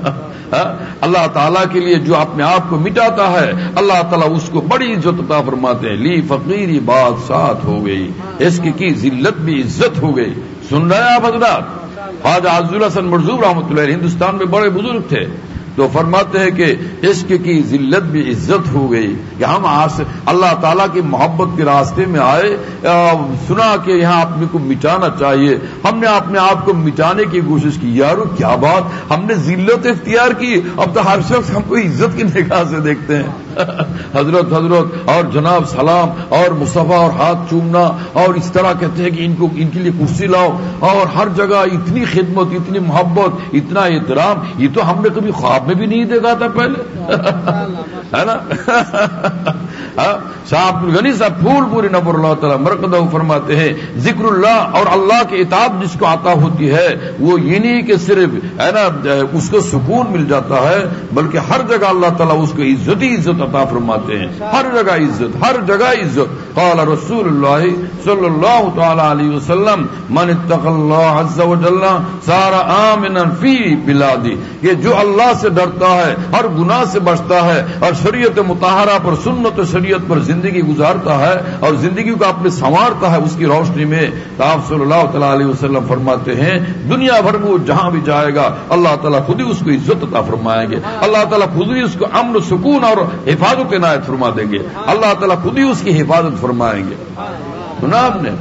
اللہ تعالیٰ کے لیے جو اپنے آپ کو مٹاتا ہے اللہ تعالیٰ اس کو بڑی عزت عطا فرماتے ہیں. لی فقیری بادشاہت ہو گئی، اس کی ذلت بھی عزت ہو گئی. سن رہے ہیں آپ حضرات؟ خواجہ عزیز الحسن مرزوق رحمۃ اللہ علیہ ہندوستان میں بڑے بزرگ تھے، تو فرماتے ہیں کہ عشق کی ذلت بھی عزت ہو گئی کہ ہم اللہ تعالیٰ کی محبت کے راستے میں آئے، سنا کہ یہاں اپنے کو مٹانا چاہیے. ہم نے اپنے آپ کو مٹانے کی کوشش کی. یارو کیا بات، ہم نے ذلت اختیار کی، اب تو ہر شخص ہم کو عزت کی نگاہ سے دیکھتے ہیں. حضرت حضرت اور جناب سلام اور مصطفیٰ اور ہاتھ چومنا، اور اس طرح کہتے ہیں کہ ان کو ان کے لیے کرسی لاؤ، اور ہر جگہ اتنی خدمت، اتنی محبت، اتنا احترام، یہ تو ہم نے کبھی خواب میں بھی نہیں دیکھا تھا پہلے، ہے نا. شاہ عبد الغنی صاحب پھول پوری نور اللہ تعالی مرقدہ فرماتے ہیں ذکر اللہ اور اللہ کی اطاعت جس کو عطا ہوتی ہے وہ یہ نہیں کہ صرف ہے نا اس کو سکون مل جاتا ہے، بلکہ ہر جگہ اللہ تعالیٰ اس کو عزت ہی عزت عطا فرماتے ہیں. ہر جگہ عزت، ہر جگہ عزت. قال رسول اللہ صلی اللہ تعالی علیہ وسلم من اتقى اللہ عز وجل صار آمنا فی بلادی. کہ جو اللہ سے ڈرتا ہے، ہر گناہ سے بچتا ہے، اور شریعت مطہرہ پر، سنت شریعت پر زندگی گزارتا ہے اور زندگی کو اپنے سنوارتا ہے اس کی روشنی میں، تو آپ صلی اللہ تعالی علیہ وسلم فرماتے ہیں دنیا بھر میں وہ جہاں بھی جائے گا اللہ تعالیٰ خود ہی اس کو عزت عطا فرمائیں گے، اللہ تعالیٰ خود ہی اس کو امن و سکون اور حفاظت عنایت فرما دیں گے، اللہ تعالیٰ خود ہی اس کی حفاظت فرمائیں گے. سنا آپ نے؟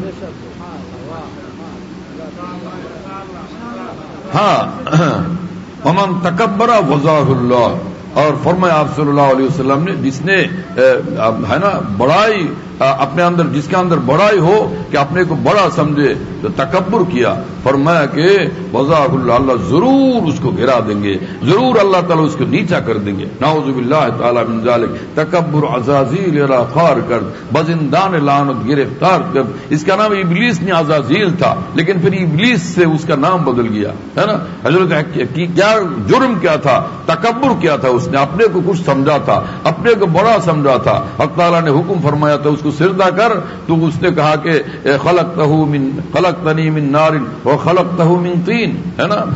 ہاں ومن تکبر وضعہ اللہ. اور فرمایا آپ صلی اللہ علیہ وسلم نے جس نے ہے نا بڑائی اپنے اندر جس کے اندر بڑائی ہو کہ اپنے کو بڑا سمجھے تو تکبر کیا. فرمایا کہ وضاح اللہ اللہ ضرور اس کو گرا دیں گے, ضرور اللہ تعالیٰ اس کو نیچا کر دیں گے. نعوذ باللہ تعالیٰ من ذالک. تکبر عزازیل را خار کر بزندان لعنت گرفتار کر. اس کا نام ابلیس نہیں عزازیل تھا, لیکن پھر ابلیس سے اس کا نام بدل گیا ہے نا. حضرت کیا جرم کیا تھا, تکبر کیا تھا, اس نے اپنے کو کچھ سمجھا تھا, اپنے کو بڑا سمجھا تھا. حق تعالیٰ نے حکم فرمایا تھا اس کو سجدہ کر, تو اس نے کہا کہ خلقتہ من خلقتنی من نار وخلقتہ من طین, ہے نا.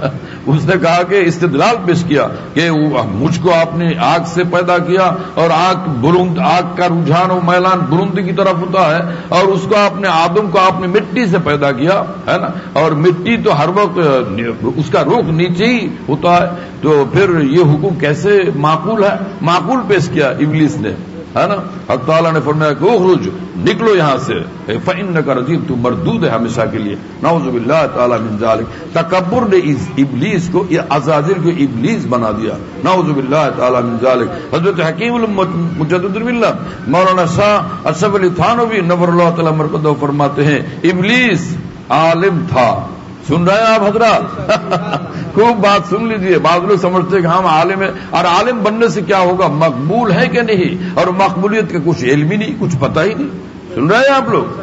اس نے کہا کہ استدلال پیش کیا کہ مجھ کو آپ نے آگ سے پیدا کیا, اور آگ بلند, آگ کا رجحان و میلان بلندی کی طرف ہوتا ہے, اور اس کو آپ نے آدم کو آپ نے مٹی سے پیدا کیا ہے نا, اور مٹی تو ہر وقت اس کا رخ نیچے ہی ہوتا ہے, تو پھر یہ حکم کیسے معقول ہے. معقول پیش کیا ابلیس نے, ہے نا. حق تعالیٰ نے فرمایا کہ اخرج, نکلو یہاں سے, فإنک رجیم, تو مردود ہے ہمیشہ کے لیے. نعوذ باللہ تعالیٰ من ذالک. تکبر نے ابلیس کو, یہ عزازیل کو ابلیس بنا دیا. نعوذ باللہ تعالیٰ من ذالک. حضرت حکیم المجدد باللہ مولانا شاہ اشرف علی تھانوی نور اللہ تعالیٰ مرقدہ فرماتے ہیں ابلیس عالم تھا. سن رہے ہیں آپ حضرات؟ خوب بات سن لیجئے. بعض لوگ سمجھتے ہیں کہ ہم عالم ہیں, اور عالم بننے سے کیا ہوگا, مقبول ہے کہ نہیں, اور مقبولیت کا کچھ علم ہی نہیں, کچھ پتہ ہی نہیں. سن رہے ہیں آپ لوگ؟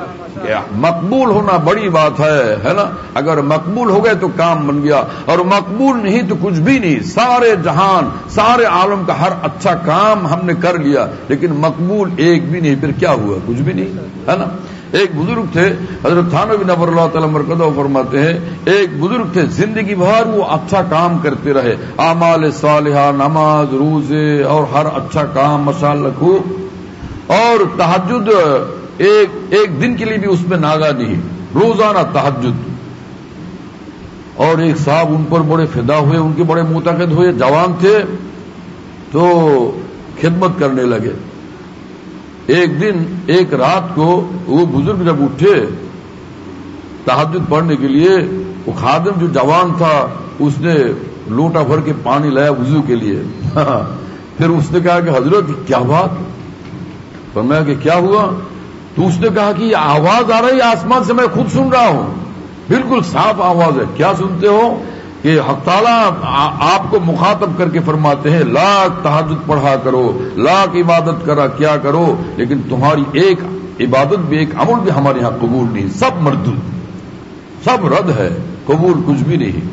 مقبول ہونا بڑی بات ہے, ہے نا. اگر مقبول ہو گئے تو کام بن گیا, اور مقبول نہیں تو کچھ بھی نہیں. سارے جہان, سارے عالم کا ہر اچھا کام ہم نے کر لیا, لیکن مقبول ایک بھی نہیں, پھر کیا ہوا, کچھ بھی نہیں, ہے نا. ایک بزرگ تھے حضرت تھانوی نور اللہ تعالیٰ مرقدہ فرماتے ہیں, ایک بزرگ تھے زندگی بھر وہ اچھا کام کرتے رہے, اعمال صالحہ, نماز, روزے اور ہر اچھا کام ماشاءاللہ خوب, اور تہجد ایک ایک دن کے لیے بھی اس میں ناگا نہیں, روزانہ تہجد. اور ایک صاحب ان پر بڑے فدا ہوئے, ان کے بڑے معتقد ہوئے, جوان تھے تو خدمت کرنے لگے. ایک دن ایک رات کو وہ بزرگ جب اٹھے تہجد پڑھنے کے لیے, وہ خادم جو جوان تھا اس نے لوٹا بھر کے پانی لایا وضو کے لیے. پھر اس نے کہا کہ حضرت کیا بات؟ فرمایا کہ کیا ہوا؟ تو اس نے کہا کہ یہ آواز آ رہی ہے آسمان سے, میں خود سن رہا ہوں, بالکل صاف آواز ہے. کیا سنتے ہو؟ کہ حق تعالیٰ آپ کو مخاطب کر کے فرماتے ہیں لاکھ تہجد پڑھا کرو, لاکھ عبادت کرا کیا کرو, لیکن تمہاری ایک عبادت بھی, ایک عمل بھی ہمارے یہاں قبول نہیں, سب مردود, سب رد ہے, قبول کچھ بھی نہیں.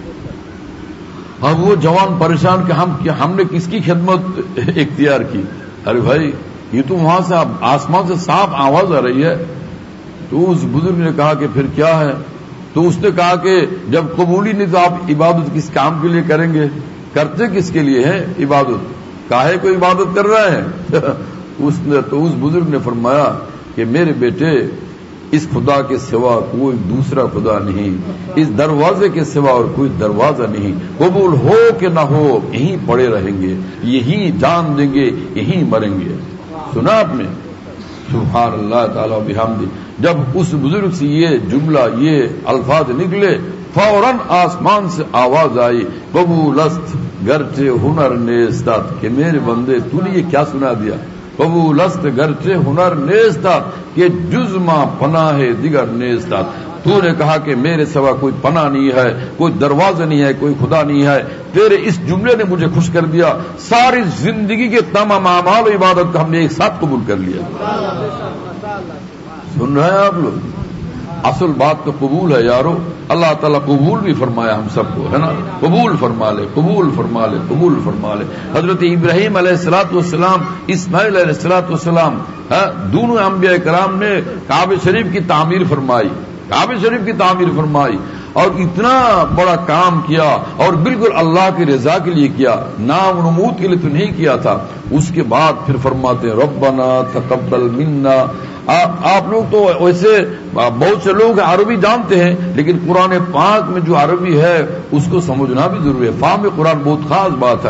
اب وہ جوان پریشان کہ ہم کہ ہم نے کس کی خدمت اختیار کی. ارے بھائی یہ تو وہاں سے آسمان سے صاف آواز آ رہی ہے. تو اس بزرگ نے کہا کہ پھر کیا ہے؟ تو اس نے کہا کہ جب قبول ہی نہیں تو آپ عبادت کس کام کے لیے کریں گے, کرتے کس کے لیے ہے عبادت, کاہے کو عبادت کر رہا ہے؟ اس نے تو اس بزرگ نے فرمایا کہ میرے بیٹے اس خدا کے سوا کوئی دوسرا خدا نہیں, اس دروازے کے سوا اور کوئی دروازہ نہیں, قبول ہو کہ نہ ہو یہیں پڑے رہیں گے, یہیں جان دیں گے, یہیں مریں گے. سنا آپ نے؟ سبحان اللہ تعالیٰ بحمدہ. جب اس بزرگ سے یہ جملہ, یہ الفاظ نکلے, فوراً آسمان سے آواز آئی قبول است گرچہ ہنر نیستات, کہ میرے بندے تو نے یہ کیا سنا دیا, قبول است گرچہ ہنر نیستات کہ جزما پناہ دیگر نیستات. تو نے کہا کہ میرے سوا کوئی پناہ نہیں ہے, کوئی دروازہ نہیں ہے, کوئی خدا نہیں ہے. تیرے اس جملے نے مجھے خوش کر دیا, ساری زندگی کے تمام اعمال و عبادت کو ہم نے ایک ساتھ قبول کر لیا. سن رہے ہیں آپ لوگ؟ اصل بات تو قبول ہے یارو. اللہ تعالیٰ قبول بھی فرمایا ہم سب کو, ہے نا. قبول فرما لے, قبول فرما لے, قبول فرما لے. حضرت ابراہیم علیہ الصلوۃ والسلام, اسماعیل علیہ الصلوۃ والسلام, دونوں انبیاء کرام نے کعبہ شریف کی تعمیر فرمائی, کعبہ شریف کی تعمیر فرمائی, اور اتنا بڑا کام کیا, اور بالکل اللہ کی رضا کے لیے کیا, نام نمود کے لیے تو نہیں کیا تھا. اس کے بعد پھر فرماتے ہیں ربنا تقبل منا. آپ لوگ تو ویسے بہت سے لوگ عربی جانتے ہیں, لیکن قرآن پاک میں جو عربی ہے اس کو سمجھنا بھی ضروری ہے. فہم قرآن بہت خاص بات ہے.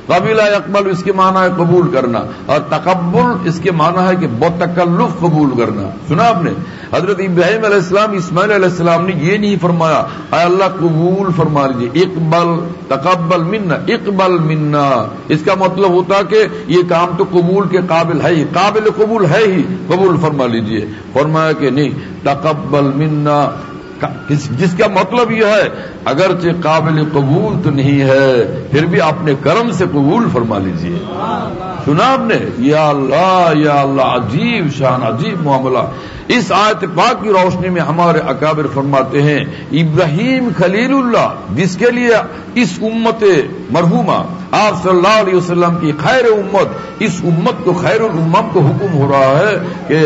قبیلہ یقبل اس کے معنی ہے قبول کرنا، اور تقبل اس کے معنی ہے کہ بتکلف قبول کرنا. سنا آپ نے حضرت ابراہیم علیہ السلام اسماعیل علیہ السلام نے یہ نہیں فرمایا اے اللہ قبول فرما لیجیے، اقبل تقبل منا، اقبل منا. اس کا مطلب ہوتا کہ یہ کام تو قبول کے قابل ہے ہی، قابل قبول ہے ہی، قبول فرما لیجیے. فرمایا کہ نہیں، تقبل منا، جس کا مطلب یہ ہے اگرچہ قابل قبول تو نہیں ہے پھر بھی اپنے کرم سے قبول فرما لیجیے. سنا آپ نے؟ یا اللہ یا اللہ، عجیب شان، عجیب معاملہ. اس آیت پاک کی روشنی میں ہمارے اکابر فرماتے ہیں ابراہیم خلیل اللہ، جس کے لیے اس امت مرحومہ آپ صلی اللہ علیہ وسلم کی خیر امت، اس امت کو خیر الامم کو حکم ہو رہا ہے کہ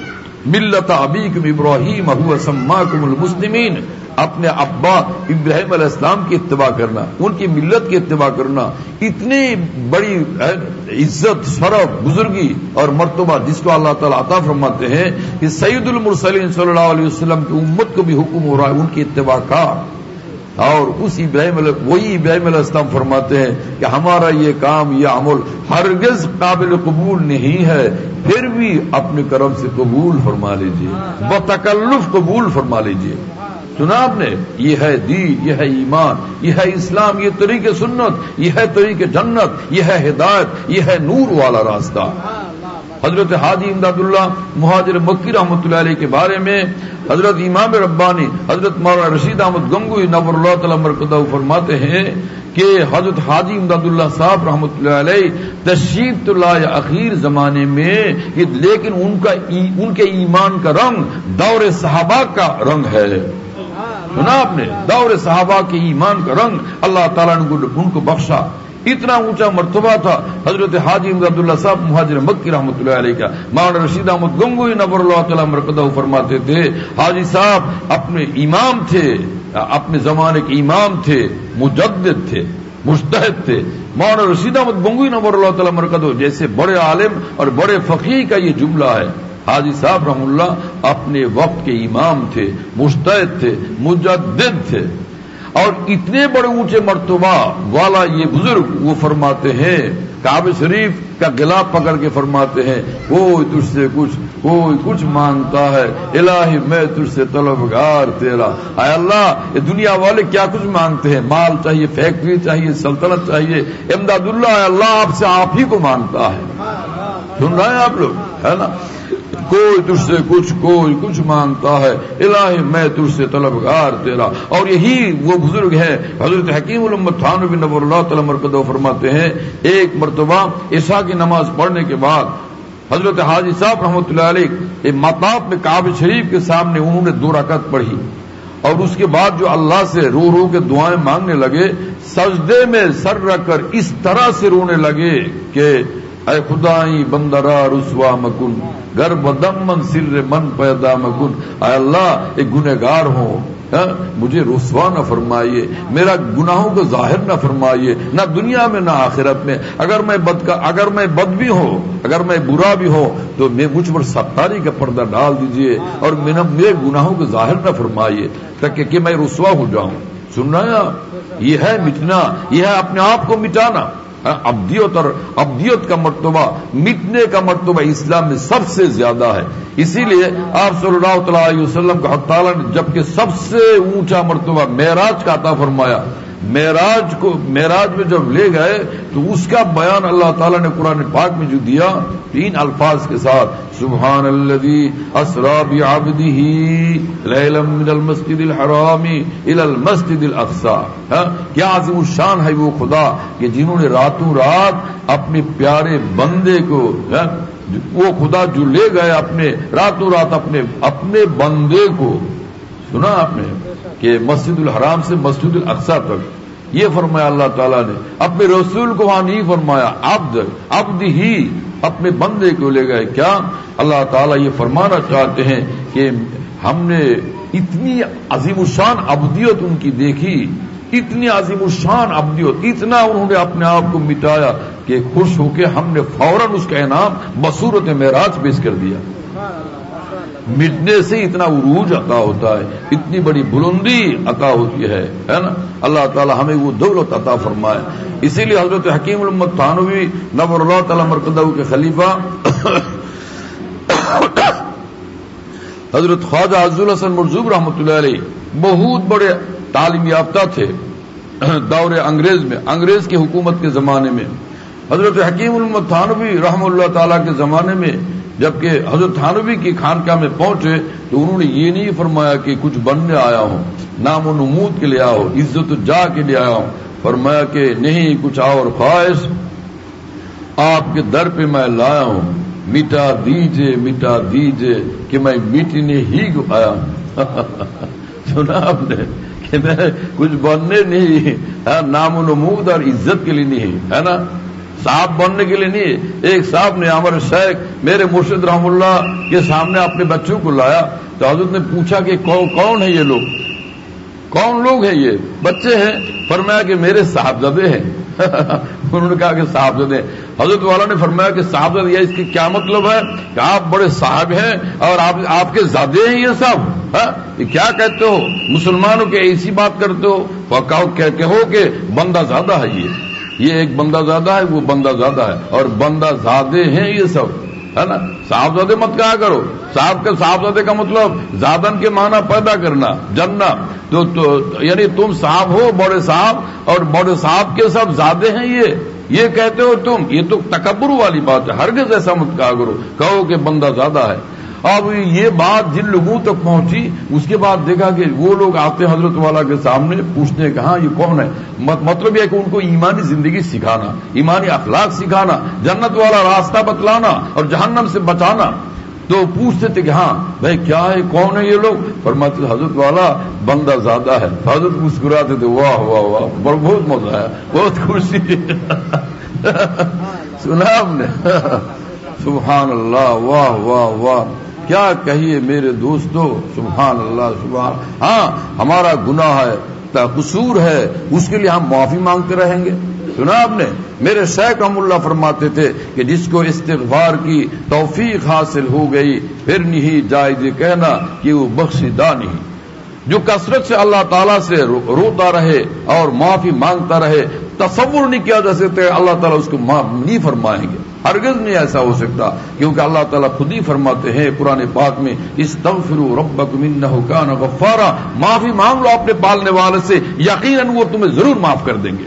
ملت ابیکم ابراہیم هو سماکم المسلمین، اپنے ابا ابراہیم علیہ السلام کی اتباع کرنا، ان کی ملت کی اتباع کرنا. اتنی بڑی عزت، شرف، بزرگی اور مرتبہ جس کو اللہ تعالیٰ عطا فرماتے ہیں کہ سید المرسلین صلی اللہ علیہ وسلم کی امت کو بھی حکم ہو رہا ہے ان کی اتباع کا. اور اس ابراہیم علیہ وہی ابراہیم علیہ السلام فرماتے ہیں کہ ہمارا یہ کام، یہ عمل ہرگز قابل قبول نہیں ہے، پھر بھی اپنے کرم سے قبول فرما لیجیے، بتکلف قبول فرما لیجیے. سنا آپ نے؟ یہ ہے دین، یہ ہے ایمان، یہ ہے اسلام، یہ طریق سنت، یہ ہے طریق جنت، یہ ہے ہدایت، یہ ہے نور والا راستہ. حضرت حاجی امداد اللہ مہاجر مکی رحمۃ اللہ علیہ کے بارے میں حضرت امام ربانی حضرت مولانا رشید احمد گنگوئی نور اللہ تعالی مرکزہ فرماتے ہیں کہ حضرت حاجی امداد اللہ صاحب رحمۃ اللہ علیہ تشریف تو لائے اخیر زمانے میں، لیکن ان کا ان کے ایمان کا رنگ دور صحابہ کا رنگ ہے. سنا آپ نے؟ دور صحابہ کے ایمان کا رنگ اللہ تعالیٰ نے ان کو بخشا. اتنا اونچا مرتبہ تھا حضرت حاجی امداد اللہ صاحب مہاجر مکی رحمۃ اللہ علیہ کا. مولانا رشید احمد گنگوئی نور اللہ تعالی مرکزہ فرماتے تھے حاجی صاحب اپنے امام تھے، اپنے زمانے کے امام تھے، مجدد تھے، مجتہد تھے. مولانا رشید احمد گنگوئی نور اللہ تعالی مرکزہ جیسے بڑے عالم اور بڑے فقیہ کا یہ جملہ ہے. حاجی صاحب رحم اللہ اپنے وقت کے امام تھے، مجتہد تھے، مجدد تھے، اور اتنے بڑے اونچے مرتبہ والا یہ بزرگ وہ فرماتے ہیں، کعبہ شریف کا گلا پکڑ کے فرماتے ہیں کوئی تجھ سے کچھ کوئی کچھ مانگتا ہے، الہی میں تجھ سے طلبگار تیرا. اے اللہ یہ دنیا والے کیا کچھ مانگتے ہیں، مال چاہیے، فیکٹری چاہیے، سلطنت چاہیے، امداد اللہ اے اللہ آپ سے آپ ہی کو مانگتا ہے. سن رہے ہیں آپ لوگ؟ ہے نا؟ کوئی تجھ سے کچھ کوئی کچھ مانگتا ہے، الہی میں تجھ سے طلبگار تیرا. اور یہی وہ بزرگ ہے حضرت حکیم الامت تھانوی نور اللہ تعالی مرکزہ فرماتے ہیں ایک مرتبہ عشاء کی نماز پڑھنے کے بعد حضرت حاجی صاحب رحمۃ اللہ علیہ ایک مطاف میں کعبہ شریف کے سامنے انہوں نے دو رکعت پڑھی، اور اس کے بعد جو اللہ سے رو رو کے دعائیں مانگنے لگے، سجدے میں سر رکھ کر اس طرح سے رونے لگے کہ اے خدائی بندرا رسوا مکن، گر بدم من سر من پیدا مکن. اے اللہ ایک گنہگار ہوں، مجھے رسوا نہ فرمائیے، میرا گناہوں کو ظاہر نہ فرمائیے، نہ دنیا میں نہ آخرت میں. اگر میں بد کا اگر میں بد بھی ہوں، اگر میں برا بھی ہوں تو میں مجھ پر ستاری کا پردہ ڈال دیجئے اور میرے گناہوں کو ظاہر نہ فرمائیے تاکہ کہ میں رسوا ہو جاؤں. سن رہے ہیں؟ یہ ہے مٹنا، یہ ہے اپنے آپ کو مٹانا. ابدیت اور ابدیت کا مرتبہ، مٹنے کا مرتبہ اسلام میں سب سے زیادہ ہے. اسی لیے آپ صلی اللہ تعالی علیہ وسلم کو حق تعالیٰ نے جبکہ سب سے اونچا مرتبہ معراج کا عطا فرمایا، معراج کو معراج میں جب لے گئے تو اس کا بیان اللہ تعالیٰ نے قرآن پاک میں جو دیا تین الفاظ کے ساتھ، سبحان الذی اسری بعبدہ لیلا من المسجد الحرام الی المسجد الاقصی. کیا عظیم الشان ہے وہ خدا کہ جنہوں نے راتوں رات اپنے پیارے بندے کو، وہ خدا جو لے گئے اپنے راتوں رات اپنے اپنے بندے کو، سنا آپ نے کہ مسجد الحرام سے مسجد الاقصی تک، یہ فرمایا اللہ تعالیٰ نے. اپنے رسول کو وہاں نہیں فرمایا عبد، عبد ہی اپنے بندے کو لے گئے. کیا اللہ تعالیٰ یہ فرمانا چاہتے ہیں کہ ہم نے اتنی عظیم الشان عبدیت ان کی دیکھی، اتنی عظیم الشان عبدیت، اتنا انہوں نے اپنے آپ کو مٹایا کہ خوش ہو کے ہم نے فوراً اس کا انعام بصورت معراج پیش کر دیا. مٹنے سے اتنا عروج عطا ہوتا ہے، اتنی بڑی بلندی عطا ہوتی ہے ہے نا. اللہ تعالی ہمیں وہ دولت عطا فرمائے. اسی لیے حضرت حکیم الامت تھانوی نور اللہ تعالی مرقدہ کے خلیفہ حضرت خواجہ عزیز الحسن مرزوق رحمۃ اللہ علیہ بہت بڑے تعلیم یافتہ تھے دور انگریز میں، انگریز کی حکومت کے زمانے میں. حضرت حکیم الامت تھانوی رحمہ اللہ تعالیٰ کے زمانے میں جبکہ حضرت تھانوی کی خانقاہ میں پہنچے تو انہوں نے یہ نہیں فرمایا کہ کچھ بننے آیا ہوں، نام و نمود کے لیے آیا ہوں، عزت و جاہ کے لیے آیا ہوں. فرمایا کہ نہیں، کچھ اور خواہش آپ کے در پہ میں لایا ہوں، مٹا دیجئے مٹا دیجئے کہ میں میٹنے ہی کو آیا ہوں. سنا آپ نے کہ میں کچھ بننے نہیں، نام و نمود اور عزت کے لیے نہیں ہے نا، صاحب بننے کے لیے نہیں. ایک صاحب نے ہمارے شیخ میرے مرشد رحم اللہ کے سامنے اپنے بچوں کو لایا تو حضرت نے پوچھا کہ کون ہے یہ لوگ، کون لوگ ہیں یہ بچے ہیں؟ فرمایا کہ میرے صاحبزادے ہیں. انہوں نے کہا کہ صاحبزادے. حضرت والا نے فرمایا کہ صاحبزادے، یہ اس کی کیا مطلب ہے کہ آپ بڑے صاحب ہیں اور آپ آپ کے زادے ہیں یہ سب؟ یہ کیا کہتے ہو؟ مسلمانوں کے ایسی بات کرتے ہو؟ کہو کہ بندہ زیادہ ہے، یہ یہ ایک بندہ زیادہ ہے، وہ بندہ زیادہ ہے اور بندہ زادے ہیں یہ سب ہے نا. صاحبزادے مت کہا کرو. صاحب کا صاحبزادے کا مطلب زادن کے معنی پیدا کرنا، جننا. تو, تو یعنی تم صاحب ہو، بڑے صاحب، اور بڑے صاحب کے سب زادے ہیں یہ یہ کہتے ہو تم. یہ تو تکبر والی بات ہے، ہرگز ایسا مت کہا کرو. کہو کہ بندہ زیادہ ہے. اب یہ بات جن لوگوں تک پہنچی اس کے بعد دیکھا کہ وہ لوگ آتے حضرت والا کے سامنے پوچھنے کہ ہاں یہ کون ہے. مطلب یہ کہ ان کو ایمانی زندگی سکھانا، ایمانی اخلاق سکھانا، جنت والا راستہ بتلانا اور جہنم سے بچانا. تو پوچھتے تھے کہ ہاں بھائی کیا ہے، کون ہے یہ لوگ؟ فرماتے حضرت والا بندہ زیادہ ہے. حضرت مسکراتے تھے، واہ واہ واہ، بہت مزہ آیا، بہت خوشی. سنا آپ نے؟ سبحان اللہ، واہ واہ واہ، کیا کہیے میرے دوستو. سبحان اللہ سبحان. ہاں ہمارا گناہ ہے، قصور ہے، اس کے لیے ہم معافی مانگتے رہیں گے. سنا آپ نے؟ میرے شیخ رحم اللہ فرماتے تھے کہ جس کو استغفار کی توفیق حاصل ہو گئی پھر نہیں جائز کہنا کہ وہ بخشیدہ نہیں. جو کثرت سے اللہ تعالیٰ سے روتا رہے اور معافی مانگتا رہے، تصور نہیں کیا جا سکتا اللہ تعالیٰ اس کو معاف نہیں فرمائیں گے. ہرگز نہیں ایسا ہو سکتا، کیونکہ اللہ تعالیٰ خود ہی فرماتے ہیں قرآن پاک میں، استغفروا ربکم انہ کان غفارا، معافی مانگ لو اپنے پالنے والے سے، یقیناً وہ تمہیں ضرور معاف کر دیں گے،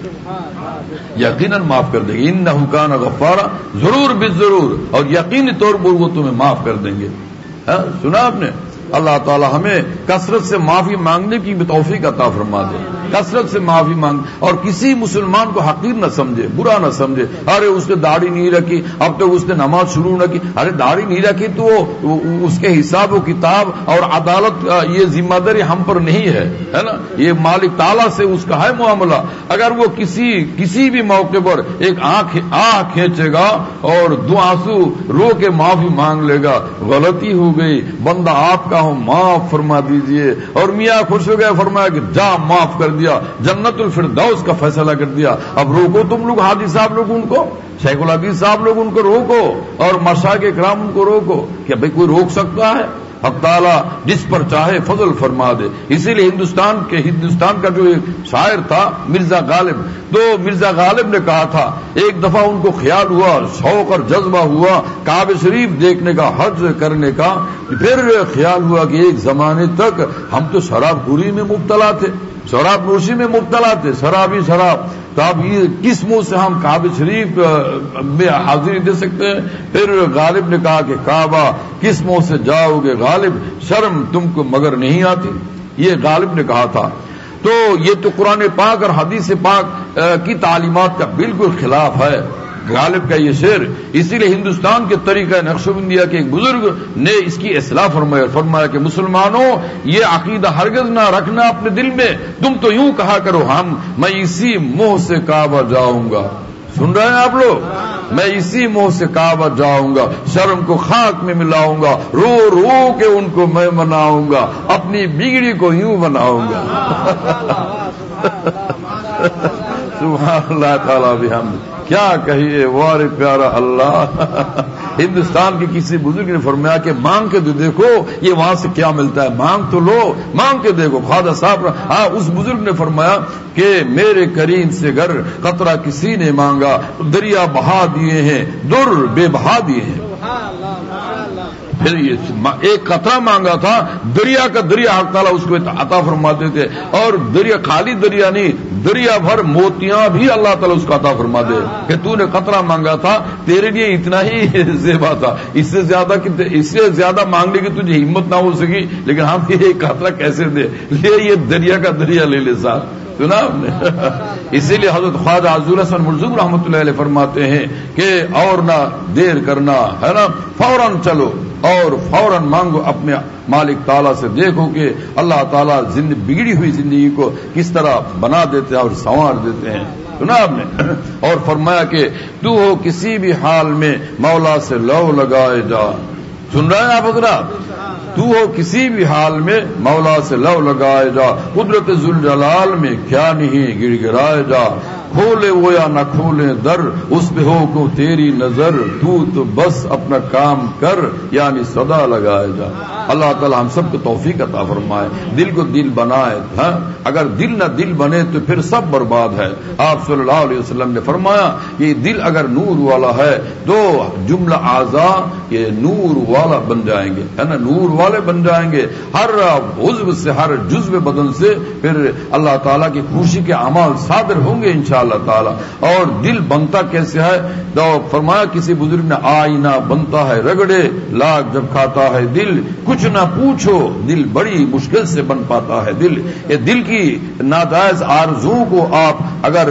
یقیناً معاف کر دیں گے. انہ کان غفارا، ضرور بالضرور اور یقینی طور پر وہ تمہیں معاف کر دیں گے. سنا آپ نے؟ اللہ تعالی ہمیں کثرت سے معافی مانگنے کی توفیق عطا فرما دے. کثرت سے معافی مانگ، اور کسی مسلمان کو حقیر نہ سمجھے، برا نہ سمجھے. ارے اس نے داڑھی نہیں رکھی، اب تک اس نے نماز شروع نہ کی. ارے داڑھی نہیں رکھی تو اس کے حساب و کتاب اور عدالت یہ ذمہ داری ہم پر نہیں ہے، ہے نا. یہ مالک تعالیٰ سے اس کا ہے معاملہ. اگر وہ کسی کسی بھی موقع پر ایک آنکھ آنکھ کھینچے گا اور دو آنسو رو کے معافی مانگ لے گا، غلطی ہو گئی بندہ آپ کا ہوں، معاف فرما دیجئے. اور میاں خوش ہو گیا، فرمایا کہ جا معاف کر دیا، جنت الفردوس کا فیصلہ کر دیا. اب روکو تم لوگ، حاجی صاحب لوگ ان کو، شیخ الحدیث صاحب لوگ ان کو روکو، اور مشائخ کرام ان کو روکو. کیا بھئی کوئی روک سکتا ہے؟ حق تعالیٰ جس پر چاہے فضل فرما دے. اسی لیے ہندوستان کے ہندوستان کا جو ایک شاعر تھا مرزا غالب، تو مرزا غالب نے کہا تھا ایک دفعہ ان کو خیال ہوا، شوق اور جذبہ ہوا کعبہ شریف دیکھنے کا، حج کرنے کا. پھر خیال ہوا کہ ایک زمانے تک ہم تو شراب خوری میں مبتلا تھے، شراب نوشی میں مبتلا تھے، شرابی شراب. تو اب یہ کس منہ سے ہم کعبہ شریف میں حاضری دے سکتے ہیں؟ پھر غالب نے کہا کہ کعبہ کس منہ سے جاؤ گے غالب، شرم تم کو مگر نہیں آتی. یہ غالب نے کہا تھا. تو یہ تو قرآن پاک اور حدیث پاک کی تعلیمات کا بالکل خلاف ہے غالب کا یہ شعر. اسی لیے ہندوستان کے طریقہ نقشبندیہ کے ایک بزرگ نے اس کی اصلاح فرمایا فرمایا کہ مسلمانوں یہ عقیدہ ہرگز نہ رکھنا اپنے دل میں. تم تو یوں کہا کرو ہم میں اسی منہ سے کعبہ جاؤں گا. سن رہے ہیں آپ لوگ؟ میں اسی منہ سے کعبہ جاؤں گا، شرم کو خاک میں ملاؤں گا، رو رو کے ان کو میں مناؤں گا، اپنی بگڑی کو یوں بناؤں گا. سبحان اللہ تعالیٰ بحمدہ. کیا کہیے وار پیارا اللہ. ہندوستان کے کسی بزرگ نے فرمایا کہ مانگ کے دیکھو یہ وہاں سے کیا ملتا ہے، مانگ تو لو، مانگ کے دیکھو. خواجہ صاحب ہاں اس بزرگ نے فرمایا کہ میرے کریم سے گر قطرہ کسی نے مانگا دریا بہا دیے ہیں، در بے بہا دیے ہیں. پھر یہ ایک قطرہ مانگا تھا، دریا کا دریا حق تعالیٰ اس کو عطا فرماتے تھے. اور دریا خالی دریا نہیں، دریا بھر موتیاں بھی اللہ تعالیٰ اس کو عطا فرما دے کہ تو نے قطرہ مانگا تھا تیرے لیے اتنا ہی زیبا تھا، اس سے زیادہ اس سے زیادہ مانگنے کی تجھے ہمت نہ ہو سکی، لیکن ہم یہ قطرہ کیسے دے، لے یہ دریا کا دریا لے لے صاحب. سنا آپ نے؟ اسی لیے حضرت خواجہ عزول حسن مرزوق رحمۃ اللہ علیہ فرماتے ہیں کہ اور نہ دیر کرنا ہے نا، فوراً چلو اور فوراً مانگو اپنے مالک تعالیٰ سے. دیکھو کہ اللہ تعالیٰ بگڑی ہوئی زندگی کو کس طرح بنا دیتے ہیں اور سنوار دیتے ہیں. سنا آپ نے؟ اور فرمایا کہ تو ہو کسی بھی حال میں مولا سے لو لگائے جا. سن رہے ہیں آپ حضرات؟ تو ہو کسی بھی حال میں مولا سے لو لگائے جا، قدرت ذوالجلال میں کیا نہیں گڑ گڑائے جا. کھولے وہ یا نہ کھولے در اس پہ ہو کو تیری نظر، تو تو بس اپنا کام کر یعنی صدا لگائے جا. اللہ تعالی ہم سب کو توفیق عطا فرمائے، دل کو دل بنائے. ہاں اگر دل نہ دل بنے تو پھر سب برباد ہے. آپ صلی اللہ علیہ وسلم نے فرمایا کہ دل اگر نور والا ہے تو جملہ اعضاء یہ نور والا بن جائیں گے، ہے نا، نور والے بن جائیں گے. ہر عضو سے ہر جزو بدن سے پھر اللہ تعالیٰ کی خوشی کے اعمال صادر ہوں گے انشاءاللہ تعالیٰ. اور دل بنتا کیسے ہے تو فرمایا کسی بزرگ نے آئینہ بنتا ہے رگڑے لاکھ جب کھاتا ہے دل، کچھ نہ پوچھو دل بڑی مشکل سے بن پاتا ہے دل. یہ دل کی ناجائز آرزوؤں کو آپ اگر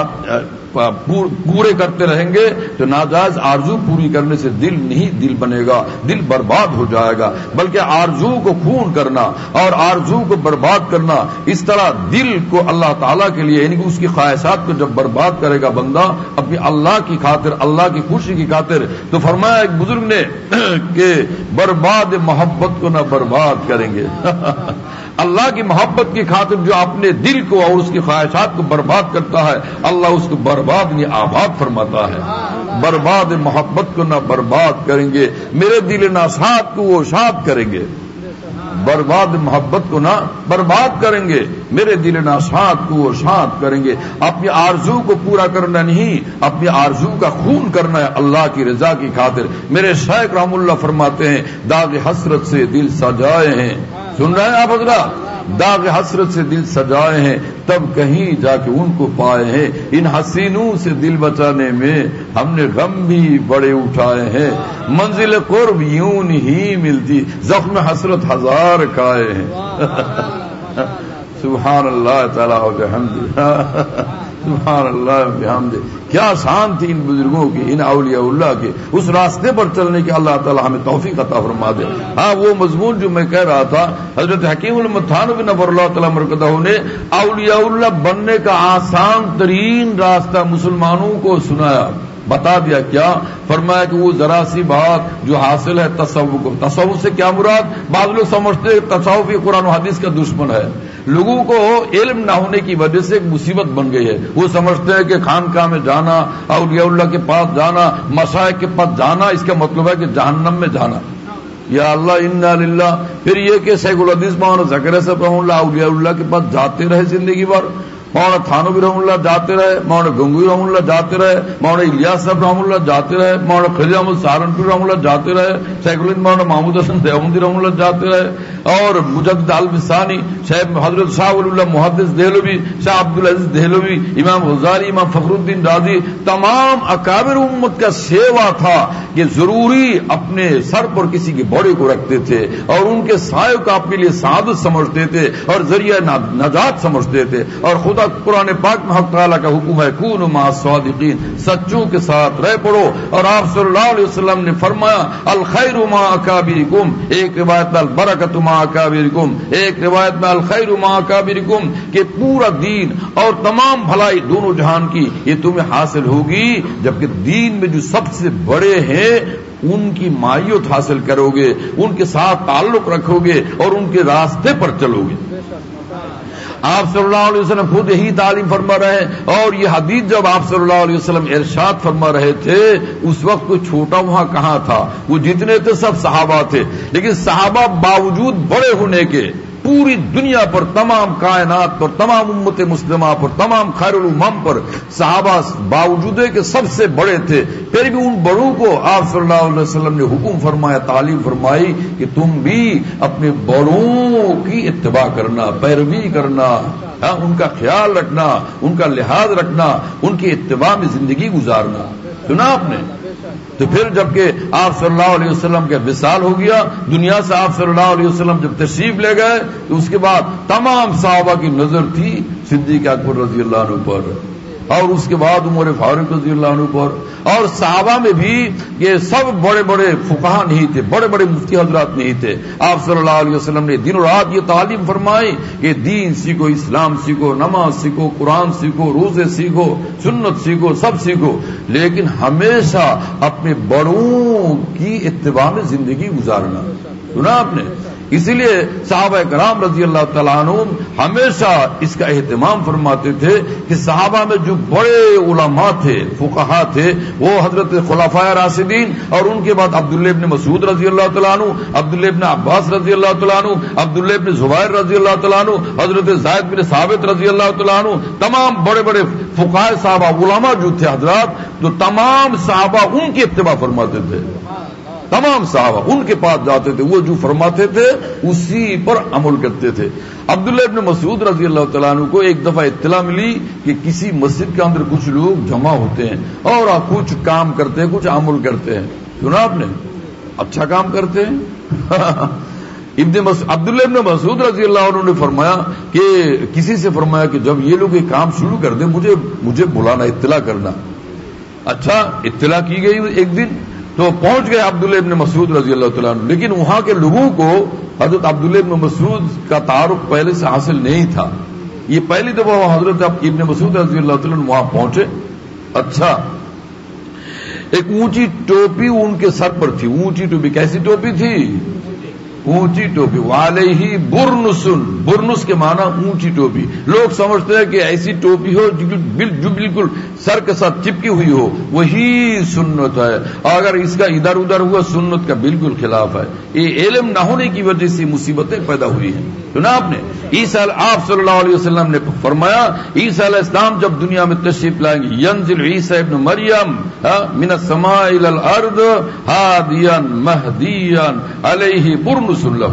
پورے کرتے رہیں گے تو ناجائز آرزو پوری کرنے سے دل نہیں دل بنے گا، دل برباد ہو جائے گا. بلکہ آرزو کو خون کرنا اور آرزو کو برباد کرنا، اس طرح دل کو اللہ تعالیٰ کے لیے یعنی کہ اس کی خواہشات کو جب برباد کرے گا بندہ اپنی اللہ کی خاطر، اللہ کی خوشی کی خاطر، تو فرمایا ایک بزرگ نے کہ برباد محبت کو نہ برباد کریں گے. اللہ کی محبت کی خاطر جو اپنے دل کو اور اس کی خواہشات کو برباد کرتا ہے اللہ اس کو برباد نہیں آباد فرماتا ہے. برباد محبت کو نہ برباد کریں گے، میرے دل ناصحات کو وہ شاد کریں گے. برباد محبت کو نہ برباد کریں گے، میرے دل ناصحات کو وہ شاد کریں گے. اپنی آرزو کو پورا کرنا نہیں، اپنی آرزو کا خون کرنا ہے اللہ کی رضا کی خاطر. میرے شیخ رحم اللہ فرماتے ہیں داغ حسرت سے دل سجائے ہیں. سن رہے ہیں آپ حضرات؟ داغ حسرت سے دل سجائے ہیں تب کہیں جا کے ان کو پائے ہیں. ان حسینوں سے دل بچانے میں ہم نے غم بھی بڑے اٹھائے ہیں. منزل قرب یوں نہیں ملتی زخم حسرت ہزار کھائے ہیں. سبحان اللہ تعالی و بحمدہ، سبحان اللہ بحمدہ. کیا شان تھی ان بزرگوں کی، ان اولیاء اللہ کے. اس راستے پر چلنے کی اللہ تعالی ہمیں توفیق عطا فرما دے. ہاں وہ مضمون جو میں کہہ رہا تھا حضرت حکیم المتحانوی نور اللہ تعالی مرکزہ نے اولیاء اللہ بننے کا آسان ترین راستہ مسلمانوں کو سنایا، بتا دیا. کیا فرمایا کہ وہ ذرا سی بات جو حاصل ہے تصوف کو. تصوف سے کیا مراد؟ بعض لوگ سمجھتے ہیں تصوف یہ قرآن و حدیث کا دشمن ہے. لوگوں کو علم نہ ہونے کی وجہ سے ایک مصیبت بن گئی ہے. وہ سمجھتے ہیں کہ خانقاہ میں جانا، اولیاء اللہ کے پاس جانا، مشائخ کے پاس جانا اس کا مطلب ہے کہ جہنم میں جانا. یا اللہ انا للہ. پھر یہ کہ شیخ الحدیث مولانا زکریا صاحب رحمہ اللہ اولیاء اللہ کے پاس جاتے رہے زندگی بھر، مولانا تھانوی رحم اللہ جاتے رہے، مولانا گنگوئی رحم اللہ جاتے رہے، مولانا الیاس صاحب رحم اللہ جاتے رہے، مولانا خضر احمد سہارنپور رحم اللہ جاتے رہے، شیخ الہند مولانا محمود حسن دیوبندی رحم اللہ جاتے رہے، اور مجدد البستانی، شیخ حضرت شاہ ولی اللہ محدث دہلوی، شاہ عبدالعزیز دہلوی، امام غزالی، امام فخر الدین رازی، تمام اکابر امت کا سیوا تھا کہ ضروری اپنے سر پر کسی کے بڑے کو رکھتے تھے اور ان کے سائے کو اپنے لیے سعادت سمجھتے تھے اور ذریعہ نجات سمجھتے تھے. اور خدا قرآن پاک میں حق تعالیٰ کا حکم ہے کونوا مع الصادقین، سچوں کے ساتھ رہ پڑو. اور آپ صلی اللہ علیہ وسلم نے فرمایا الخیر مع اکابرکم، ایک روایت میں البرکۃ مع اکابرکم، ایک روایت میں الخیر مع اکابرکم، کہ پورا دین اور تمام بھلائی دونوں جہان کی یہ تمہیں حاصل ہوگی جبکہ دین میں جو سب سے بڑے ہیں ان کی مائیت حاصل کرو گے، ان کے ساتھ تعلق رکھو گے اور ان کے راستے پر چلو گے. آپ صلی اللہ علیہ وسلم خود یہی تعلیم فرما رہے ہیں، اور یہ حدیث جب آپ صلی اللہ علیہ وسلم ارشاد فرما رہے تھے اس وقت کوئی چھوٹا وہاں کہاں تھا، وہ جتنے تھے سب صحابہ تھے، لیکن صحابہ باوجود بڑے ہونے کے پوری دنیا پر، تمام کائنات پر، تمام امت مسلمہ پر، تمام خیر الامم پر صحابہ باوجود کہ سب سے بڑے تھے، پھر بھی ان بڑوں کو آپ صلی اللہ علیہ وسلم نے حکم فرمایا، تعلیم فرمائی کہ تم بھی اپنے بڑوں کی اتباع کرنا، پیروی کرنا، ان کا خیال رکھنا، ان کا لحاظ رکھنا، ان کی اتباع میں زندگی گزارنا. سنا آپ نے؟ تو پھر جبکہ آپ صلی اللہ علیہ وسلم کا وصال ہو گیا دنیا سے، آپ صلی اللہ علیہ وسلم جب تشریف لے گئے تو اس کے بعد تمام صحابہ کی نظر تھی صدیق اکبر رضی اللہ عنہ پر، اور اس کے بعد عمر فاروق رضی اللہ عنہ پر، اور صحابہ میں بھی یہ سب بڑے بڑے فقہا نہیں تھے، بڑے بڑے مفتی حضرات نہیں تھے. آپ صلی اللہ علیہ وسلم نے دن و رات یہ تعلیم فرمائی کہ دین سیکھو، اسلام سیکھو، نماز سیکھو، قرآن سیکھو، روزے سیکھو، سنت سیکھو، سب سیکھو، لیکن ہمیشہ اپنے بڑوں کی اتباع میں زندگی گزارنا. سنا آپ نے؟ اسی لیے صحابہ کرام رضی اللہ تعالیٰ عنہ ہمیشہ اس کا اہتمام فرماتے تھے کہ صحابہ میں جو بڑے علماء تھے، فقہا تھے، وہ حضرت خلفائے راشدین، اور ان کے بعد عبداللہ ابن مسعود رضی اللہ تعالیٰ عنہ، عبداللہ ابن عباس رضی اللہ تعالیٰ عنہ، عبداللہ ابن زبیر رضی اللہ تعالیٰ عنہ، حضرت زید بن ثابت رضی اللہ تعالیٰ عنہ، تمام بڑے بڑے فقہاء صحابہ علماء جو تھے حضرات، تو تمام صحابہ ان کی اتباع فرماتے تھے. تمام صحابہ ان کے پاس جاتے تھے، وہ جو فرماتے تھے اسی پر عمل کرتے تھے. عبداللہ ابن مسعود رضی اللہ تعالیٰ عنہ کو ایک دفعہ اطلاع ملی کہ کسی مسجد کے اندر کچھ لوگ جمع ہوتے ہیں اور کچھ کام کرتے ہیں، کچھ عمل کرتے ہیں. سنا آپ نے؟ اچھا کام کرتے ہیں. ابن مسعود عبداللہ ابن مسعود رضی اللہ عنہ نے فرمایا کہ کسی سے فرمایا کہ جب یہ لوگ یہ کام شروع کر دیں مجھے مجھے بلانا، اطلاع کرنا. اچھا اطلاع کی گئی. ایک دن تو پہنچ گئے عبداللہ ابن مسعود رضی اللہ تعالیٰ عنہ، لیکن وہاں کے لوگوں کو حضرت عبداللہ ابن مسعود کا تعارف پہلے سے حاصل نہیں تھا. یہ پہلی دفعہ حضرت ابن مسعود رضی اللہ تعالیٰ عنہ وہاں پہنچے. اچھا ایک اونچی ٹوپی ان کے سر پر تھی. اونچی ٹوپی کیسی ٹوپی تھی؟ اونچی ٹوپی. والیہ برنسن، برنس کے معنی اونچی ٹوپی. لوگ سمجھتے ہیں کہ ایسی ٹوپی ہو جو بالکل سر کے ساتھ چپکی ہوئی ہو وہی سنت ہے، اگر اس کا ادھر ادھر ہوا سنت کا بالکل خلاف ہے. یہ علم نہ ہونے کی وجہ سے مصیبتیں پیدا ہوئی ہیں. سنا آپ نے؟ عیسیٰ آپ صلی اللہ علیہ وسلم نے فرمایا عیسیٰ علیہ السلام جب دنیا میں تشریف لائیں گے، ینزل عیسیٰ ابن مریم من السماء الى الارض ہادیا مہدیا علیہ برنس لہ.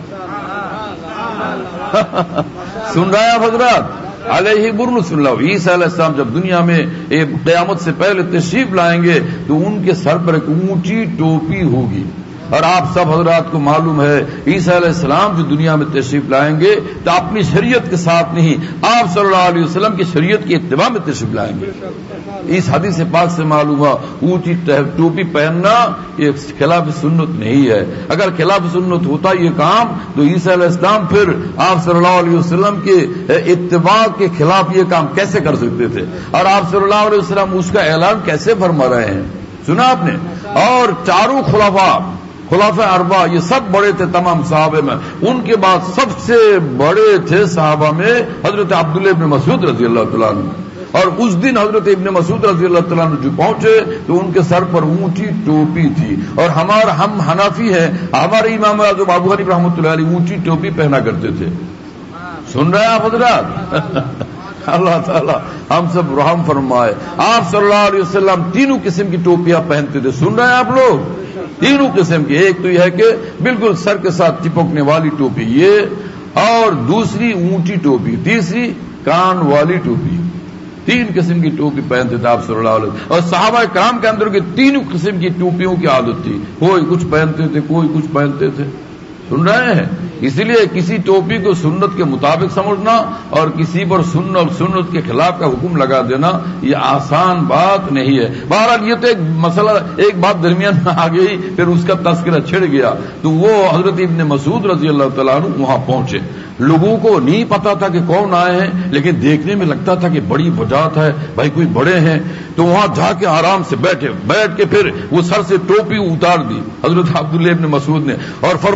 سن رہے ہیں حضرات؟ علیہ برنس لہ. عیسیٰ علیہ السلام جب دنیا میں قیامت سے پہلے تشریف لائیں گے تو ان کے سر پر ایک اونچی ٹوپی ہوگی. اور آپ سب حضرات کو معلوم ہے عیسیٰ علیہ السلام جو دنیا میں تشریف لائیں گے تو اپنی شریعت کے ساتھ نہیں، آپ صلی اللہ علیہ وسلم کی شریعت کی اتباع میں تشریف لائیں گے. اس حدیث پاک سے معلوم ہوا اونچی ٹوپی پہننا یہ خلاف سنت نہیں ہے. اگر خلاف سنت ہوتا یہ کام تو عیسیٰ علیہ السلام پھر آپ صلی اللہ علیہ وسلم کے اتباع کے خلاف یہ کام کیسے کر سکتے تھے، اور آپ صلی اللہ علیہ وسلم اس کا اعلان کیسے فرما رہے ہیں؟ سنا آپ نے؟ اور چاروں خلفاء خلفاء اربعہ یہ سب بڑے تھے تمام صحابہ میں. ان کے بعد سب سے بڑے تھے صحابہ میں حضرت عبداللہ ابن مسعود رضی اللہ تعالیٰ عنہ. اور اس دن حضرت ابن مسعود رضی اللہ تعالیٰ عنہ جو پہنچے تو ان کے سر پر اونچی ٹوپی تھی. اور ہمارا ہم حنفی ہیں، ہمارے امام اعظم ابو حنیفہ رحمۃ اللہ علیہ اونچی ٹوپی پہنا کرتے تھے. سن رہے ہیں آپ حضرات؟ اللہ تعالیٰ ہم سب رحم فرمائے. آپ صلی اللہ علیہ وسلم تینوں قسم کی ٹوپیاں پہنتے تھے. سن رہے ہیں آپ لوگ؟ تینوں قسم کی. ایک تو یہ ہے کہ بالکل سر کے ساتھ چپکنے والی ٹوپی یہ، اور دوسری اونچی ٹوپی، تیسری کان والی ٹوپی. تین قسم کی ٹوپی پہنتے تھے آپ صلی اللہ علیہ وسلم. اور صحابہ کرام کے اندر کی تینوں قسم کی ٹوپیوں کی عادت تھی. کوئی کچھ پہنتے تھے، کوئی کچھ پہنتے تھے. سن رہے ہیں؟ اسی لیے کسی ٹوپی کو سنت کے مطابق سمجھنا اور کسی پر سنت سنت کے خلاف کا حکم لگا دینا یہ آسان بات نہیں ہے. بہرحال یہ تو ایک مسئلہ، ایک بات درمیان میں آ گئی، پھر اس کا تذکرہ چھڑ گیا. تو وہ حضرت ابن مسعود رضی اللہ تعالیٰ عنہ وہاں پہنچے. لوگوں کو نہیں پتا تھا کہ کون آئے ہیں، لیکن دیکھنے میں لگتا تھا کہ بڑی وجاہت ہے، بھائی کوئی بڑے ہیں. تو وہاں جا کے آرام سے بیٹھے، بیٹھ کے پھر وہ سر سے ٹوپی اتار دی حضرت عبداللہ ابن مسعود نے، اور فرمایا کہ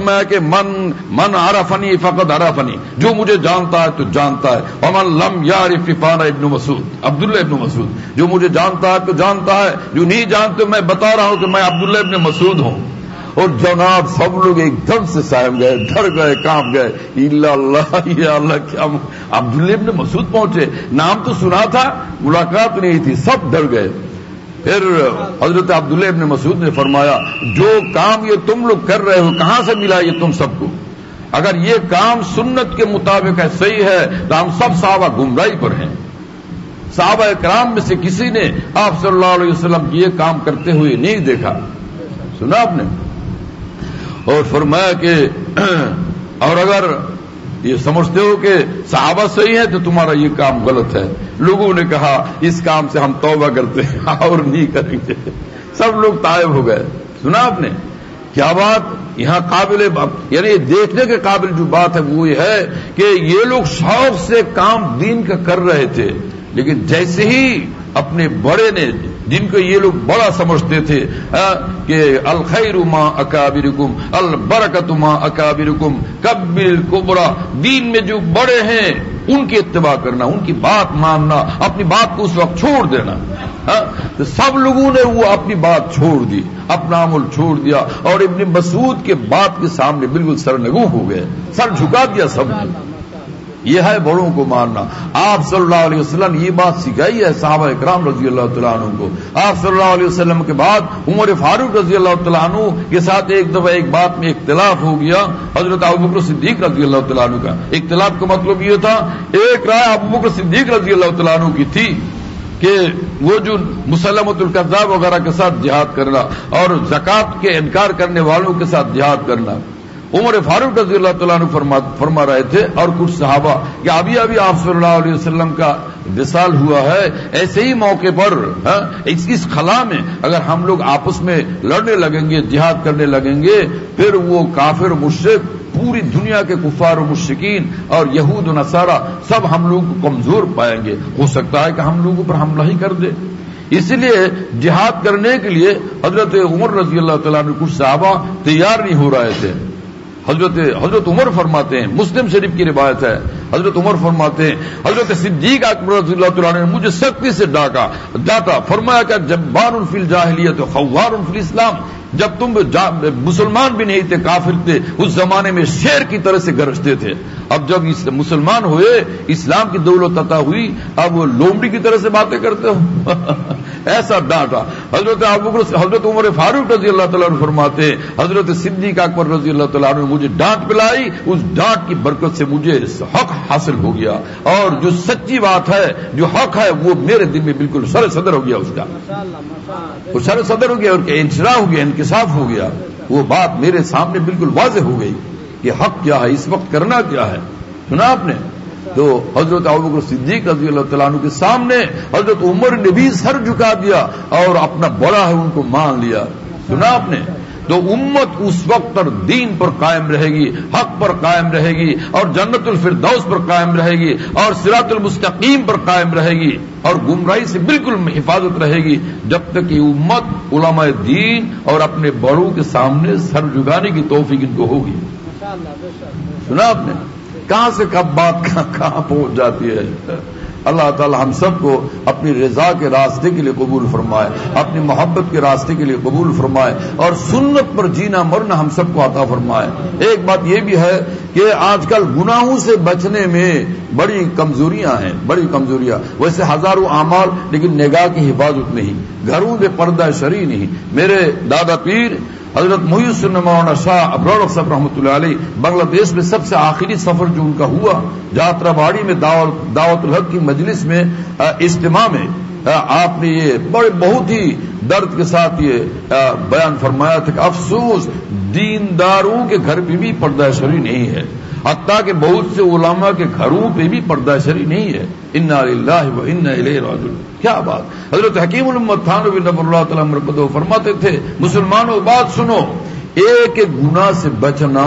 من من عرفنی فقد عرفنی، جو مجھے جانتا ہے تو جانتا ہے، ومن لم یعرف فانا ابن مسعود، عبداللہ ابن مسعود، جو مجھے جانتا ہے تو جانتا ہے، جو نہیں جانتے میں بتا رہا ہوں کہ میں عبداللہ ابن مسعود ہوں۔ اور جناب سب لوگ ایک دم سے سہم گئے، ڈر گئے، کانپ گئے، الا اللہ، یا اللہ کیا عبداللہ ابن مسعود پہنچے، نام تو سنا تھا، ملاقات نہیں تھی، سب ڈر گئے۔ پھر حضرت عبداللہ ابن مسعود نے فرمایا جو کام یہ تم لوگ کر رہے ہو کہاں سے ملا یہ تم سب کو؟ اگر یہ کام سنت کے مطابق ہے، صحیح ہے، تو ہم سب صحابہ گمراہی پر ہیں۔ صحابہ کرام میں سے کسی نے آپ صلی اللہ علیہ وسلم کی یہ کام کرتے ہوئے نہیں دیکھا، سنا آپ نے؟ اور فرمایا کہ اور اگر یہ سمجھتے ہو کہ صحابہ صحیح ہے تو تمہارا یہ کام غلط ہے۔ لوگوں نے کہا اس کام سے ہم توبہ کرتے ہیں اور نہیں کریں گے، سب لوگ طائب ہو گئے۔ سنا آپ نے کیا بات؟ یہاں قابل یعنی دیکھنے کے قابل جو بات ہے وہ یہ ہے کہ یہ لوگ شوق سے کام دین کا کر رہے تھے، لیکن جیسے ہی اپنے بڑے نے، جن کو یہ لوگ بڑا سمجھتے تھے کہ الخیر ما اکابرکم البرکت ما اکابرکم کبر کبرا، دین میں جو بڑے ہیں ان کی اتباع کرنا، ان کی بات ماننا، اپنی بات کو اس وقت چھوڑ دینا، تو سب لوگوں نے وہ اپنی بات چھوڑ دی، اپنا عمل چھوڑ دیا، اور ابن مسعود کے بات کے سامنے بالکل سرنگو ہو گئے، سر جھکا دیا سب نے۔ یہ ہے بڑوں کو ماننا۔ آپ صلی اللہ علیہ وسلم یہ بات سکھائی ہے صحابہ اکرام رضی اللہ تعالیٰ عنہ کو۔ آپ صلی اللہ علیہ وسلم کے بعد عمر فاروق رضی اللہ تعالیٰ عنہ کے ساتھ ایک دفعہ ایک بات میں اختلاف ہو گیا، حضرت ابوبکر صدیق رضی اللہ تعالیٰ عنہ کا۔ اختلاف کا مطلب یہ تھا، ایک رائے ابوبکر صدیق رضی اللہ تعالیٰ عنہ کی تھی کہ وہ جو مسلمۃ الکذاب وغیرہ کے ساتھ جہاد کرنا اور زکوٰۃ کے انکار کرنے والوں کے ساتھ جہاد کرنا۔ عمر فاروق رضی اللہ تعالیٰ عنہ فرما, فرما رہے تھے اور کچھ صحابہ کہ ابھی ابھی آپ صلی اللہ علیہ وسلم کا وصال ہوا ہے، ایسے ہی موقع پر اس, اس خلا میں اگر ہم لوگ آپس میں لڑنے لگیں گے، جہاد کرنے لگیں گے، پھر وہ کافر مشرک، پوری دنیا کے کفار و مشرکین اور یہود و نصارہ سب ہم لوگ کو کمزور پائیں گے، ہو سکتا ہے کہ ہم لوگوں پر حملہ ہی کر دے۔ اسی لیے جہاد کرنے کے لیے حضرت عمر رضی اللہ تعالیٰ عنہ کچھ صحابہ تیار نہیں ہو رہے تھے۔ حضرت حضرت عمر فرماتے ہیں، مسلم شریف کی روایت ہے، حضرت عمر فرماتے ہیں حضرت صدیق اکبر رضی اللہ تعالیٰ عنہ نے مجھے سختی سے ڈاکا ڈانٹا، فرمایا کہ جبار فی الجاہلیت خوار فی الاسلام، جب تم مسلمان بھی نہیں تھے، کافر تھے، اس زمانے میں شیر کی طرح سے گرجتے تھے، اب جب مسلمان ہوئے، اسلام کی دولت عطا ہوئی، اب وہ لومڑی کی طرح سے باتیں کرتے ہو ایسا ڈانٹا۔ حضرت ابوبکر حضرت عمر فاروق رضی اللہ تعالیٰ عنہ فرماتے ہیں حضرت صدیق اکبر رضی اللہ تعالیٰ عنہ نے مجھے ڈانٹ پلائی، اس ڈانٹ کی برکت سے مجھے حق حاصل ہو گیا، اور جو سچی بات ہے، جو حق ہے، وہ میرے دل میں بالکل سر صدر ہو گیا، اس کا وہ سر صدر ہو گیا اور انشراح ہو گیا، انکشاف ہو گیا، وہ بات میرے سامنے بالکل واضح ہو گئی کہ حق کیا ہے، اس وقت کرنا کیا ہے۔ سنا آپ نے؟ تو حضرت ابوبکر صدیق رضی اللہ تعالیٰ عنہ کے سامنے حضرت عمر نے بھی سر جھکا دیا اور اپنا بڑا ہے ان کو مان لیا۔ سنا آپ نے؟ تو امت اس وقت پر دین پر قائم رہے گی، حق پر قائم رہے گی، اور جنت الفردوس پر قائم رہے گی، اور صراط المستقیم پر قائم رہے گی، اور گمراہی سے بالکل حفاظت رہے گی، جب تک یہ امت علماء دین اور اپنے بڑوں کے سامنے سر جھکانے کی توفیق ان کو ہوگی۔ سنا آپ نے؟ کہاں سے کب بات کہاں کہاں پہنچ جاتی ہے۔ اللہ تعالی ہم سب کو اپنی رضا کے راستے کے لیے قبول فرمائے، اپنی محبت کے راستے کے لیے قبول فرمائے، اور سنت پر جینا مرنا ہم سب کو عطا فرمائے۔ ایک بات یہ بھی ہے کہ آج کل گناہوں سے بچنے میں بڑی کمزوریاں ہیں، بڑی کمزوریاں، ویسے ہزاروں اعمال لیکن نگاہ کی حفاظت نہیں، گھروں میں پردہ شرعی نہیں۔ میرے دادا پیر حضرت محی السنت مولانا شاہ ابرار صاحب رحمۃ اللہ علیہ بنگلہ دیش میں سب سے آخری سفر جو ان کا ہوا، جاترا باڑی میں دعوت الحق کی مجلس میں اجتماع میں آپ نے یہ بڑے بہت ہی درد کے ساتھ یہ بیان فرمایا تھا کہ افسوس دینداروں کے گھر پہ بھی پردہ شرعی نہیں ہے، حتیٰ کہ بہت سے علماء کے گھروں پہ بھی پردہ شرعی نہیں ہے۔ انا للہ و انا الیہ راجعون۔ کیا بات! حضرت حکیم الامت تھانوی نور اللہ تعالیٰ مرقدہ فرماتے تھے، مسلمانوں بات سنو، ایک ایک گناہ سے بچنا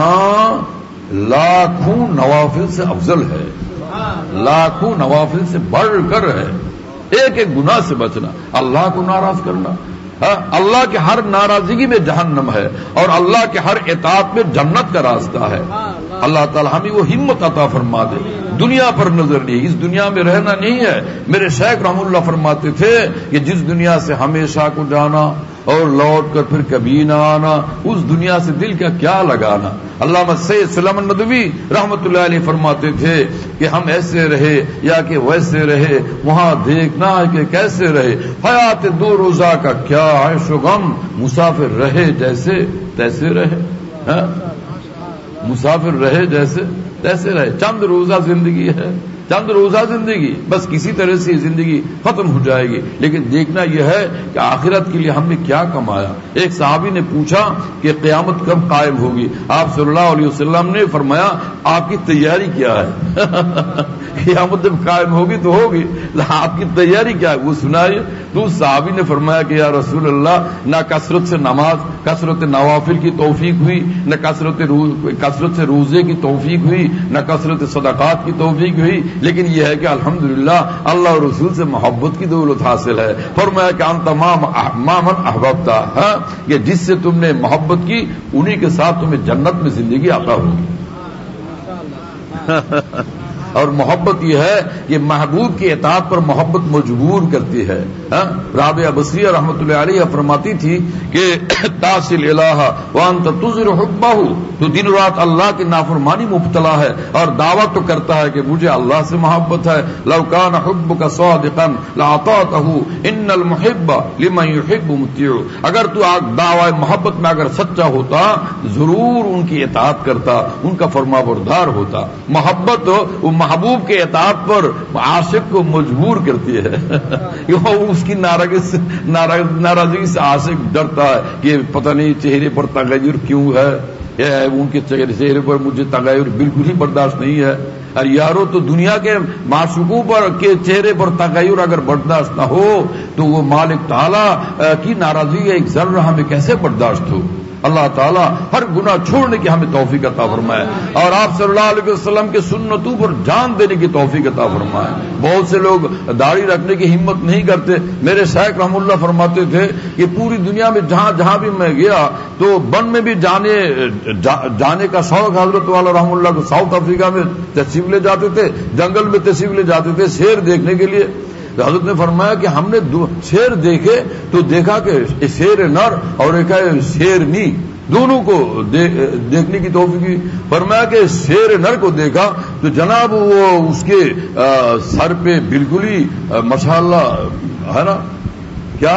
لاکھوں نوافل سے افضل ہے، لاکھوں نوافل سے بڑھ کر ہے۔ ایک ایک گناہ سے بچنا، اللہ کو ناراض کرنا، اللہ کے ہر ناراضگی میں جہنم ہے اور اللہ کے ہر اطاعت میں جنت کا راستہ ہے. اللہ تعالی ہمیں وہ ہمت عطا فرما دے. دنیا پر نظر نہیں، اس دنیا میں رہنا نہیں ہے. میرے شیخ رحم اللہ فرماتے تھے کہ جس دنیا سے ہمیشہ کو جانا اور لوٹ کر پھر کبھی نہ آنا، اس دنیا سے دل کا کیا لگانا. علامہ سید سلیمان ندوی رحمت اللہ علیہ فرماتے تھے کہ ہم ایسے رہے یا کہ ویسے رہے، وہاں دیکھنا ہے کہ کیسے رہے. حیات دو روزہ کا کیا عیش و غم، مسافر رہے جیسے تیسے رہے. ہاں؟ مسافر رہے جیسے تیسے رہے. چند روزہ زندگی ہے، چند روزہ زندگی، بس کسی طرح سے زندگی ختم ہو جائے گی. لیکن دیکھنا یہ ہے کہ آخرت کے لیے ہم نے کیا کمایا. ایک صحابی نے پوچھا کہ قیامت کب قائم ہوگی. آپ صلی اللہ علیہ وسلم نے فرمایا آپ کی تیاری کیا ہے. قیامت جب قائم ہوگی تو ہوگی، آپ کی تیاری کیا ہے وہ سنائیے. تو اس صحابی نے فرمایا کہ یا رسول اللہ، نہ کثرت سے نماز، کثرت نوافل کی توفیق ہوئی، نہ کثرت کثرت سے روزے کی توفیق ہوئی، نہ کثرت صدقات کی توفیق ہوئی، لیکن یہ ہے کہ الحمدللہ اللہ اور رسول سے محبت کی دولت حاصل ہے. فرمایا کہ انت ما من احببتا، ہاں کہ جس سے تم نے محبت کی انہی کے ساتھ تمہیں جنت میں زندگی عطا ہوگی. اور محبت یہ ہے کہ محبوب کی اطاعت پر محبت مجبور کرتی ہے. رابعہ بصریہ رحمت اللہ علیہ فرماتی تھی کہ تاصل الہ وانت تظہر حبہ، تو دن رات اللہ کی نافرمانی مبتلا ہے اور دعوت تو کرتا ہے کہ مجھے اللہ سے محبت ہے. لو کان حبک صادقا لاطعتہ ان المحب لمن يحب مطیع، اگر تو دعوی محبت میں اگر سچا ہوتا ضرور ان کی اطاعت کرتا، ان کا فرما بردار ہوتا. محبت وہ محبوب کے اطاعت پر عاشق کو مجبور کرتی ہے. اس کی ناراضگی سے عاشق ڈرتا ہے کہ پتہ نہیں چہرے پر تغیر کیوں ہے، ان کے چہرے پر مجھے تغیر بالکل ہی برداشت نہیں ہے. اور یارو تو دنیا کے معشوقوں پر کے چہرے پر تغیر اگر برداشت نہ ہو تو وہ مالک تعالی کی ناراضگی ایک ذرہ ہمیں کیسے برداشت ہو. اللہ تعالیٰ ہر گناہ چھوڑنے کی ہمیں توفیق عطا فرمائے اور آپ صلی اللہ علیہ وسلم کے سنتوں پر جان دینے کی توفیق عطا فرمائے. بہت سے لوگ داڑھی رکھنے کی ہمت نہیں کرتے. میرے شیخ رحم اللہ فرماتے تھے کہ پوری دنیا میں جہاں جہاں بھی میں گیا تو بن میں بھی جانے جا, جانے کا شوق حضرت والا رحم اللہ کو ساؤتھ افریقہ میں تشریف لے جاتے تھے، جنگل میں تشریف لے جاتے تھے شیر دیکھنے کے لیے. حضرت نے فرمایا کہ ہم نے شیر دیکھے تو دیکھا کہ شیر نر اور ایک ہے شیرنی، دونوں کو دیکھنے کی توفیق. فرمایا کہ شیر نر کو دیکھا تو جناب وہ اس کے سر پہ بالکل ہی ماشاءاللہ ہے نا کیا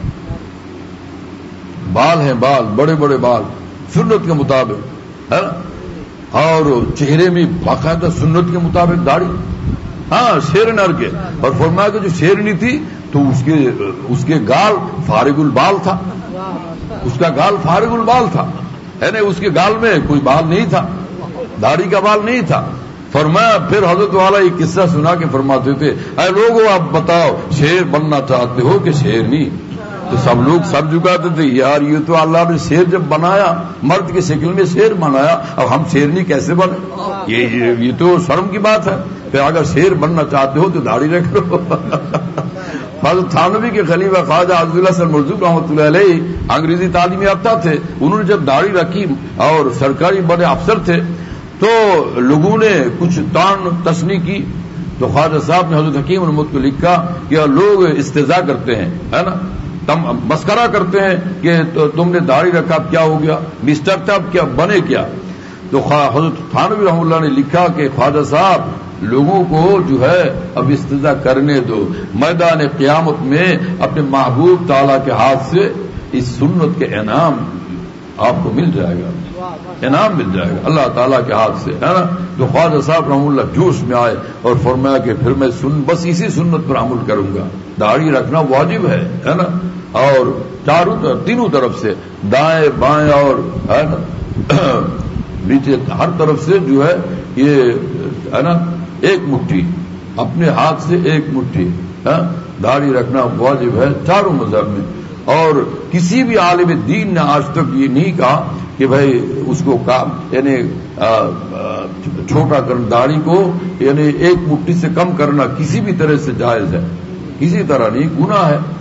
بال ہیں، بال بڑے بڑے بال سنت کے مطابق ہے نا، اور چہرے میں باقاعدہ سنت کے مطابق داڑھی، ہاں شیر نر کے. اور فرمایا کہ جو شیرنی تھی تو اس کے اس کے گال فارغ البال تھا، اس کا گال فارغ البال تھا، ہے نا، اس کے گال میں کوئی بال نہیں تھا، داڑھی کا بال نہیں تھا. فرمایا پھر حضرت والا ایک قصہ سنا کے فرماتے تھے اے لوگوں آپ بتاؤ شیر بننا چاہتے ہو کہ شیرنی؟ تو سب لوگ سب جھکاتے تھے یار یہ تو اللہ نے شیر جب بنایا مرد کی شکل میں شیر بنایا، اب ہم شیرنی کیسے بنے؟ یہ یہ تو شرم کی بات ہے. پھر اگر شیر بننا چاہتے ہو تو داڑھی رکھ لو. حضرت تھانوی کے خلیفہ خواجہ عبداللہ سر مرزوق رحمۃ اللہ علیہ انگریزی تعلیم یافتہ تھے. انہوں نے جب داڑھی رکھی اور سرکاری بڑے افسر تھے تو لوگوں نے کچھ تان تشنی کی تو خواجہ صاحب نے حضرت حکیم الامت کو لکھا کہ لوگ استہزاء کرتے ہیں، ہے نا، تم مسخرہ کرتے ہیں کہ تم نے داڑھی رکھا اب کیا ہو گیا، مسٹر تھا اب کیا بنے کیا. تو حضرت تھانوی رحمۃ اللہ نے لکھا کہ خواجہ صاحب لوگوں کو جو ہے اب استہزاء کرنے دو، میدان قیامت میں اپنے محبوب تعالیٰ کے ہاتھ سے اس سنت کے انعام آپ کو مل جائے گا، انعام مل جائے گا اللہ تعالیٰ کے ہاتھ سے، ہے نا. تو خواجہ صاحب رحمہ اللہ جوش میں آئے اور فرمایا کہ پھر میں سن بس اسی سنت پر عمل کروں گا. داڑھی رکھنا واجب ہے، ہے نا، اور چاروں طرف تینوں طرف سے دائیں بائیں اور ہے نا نیچے ہر طرف سے جو ہے یہ ہے نا ایک مٹھی اپنے ہاتھ سے ایک مٹھی داڑھی رکھنا واجب ہے چاروں مذہب میں. اور کسی بھی عالم دین نے آج تک یہ نہیں کہا کہ بھائی اس کو یعنی چھوٹا کرنا داڑھی کو یعنی ایک مٹھی سے کم کرنا کسی بھی طرح سے جائز ہے، کسی طرح نہیں، گناہ ہے.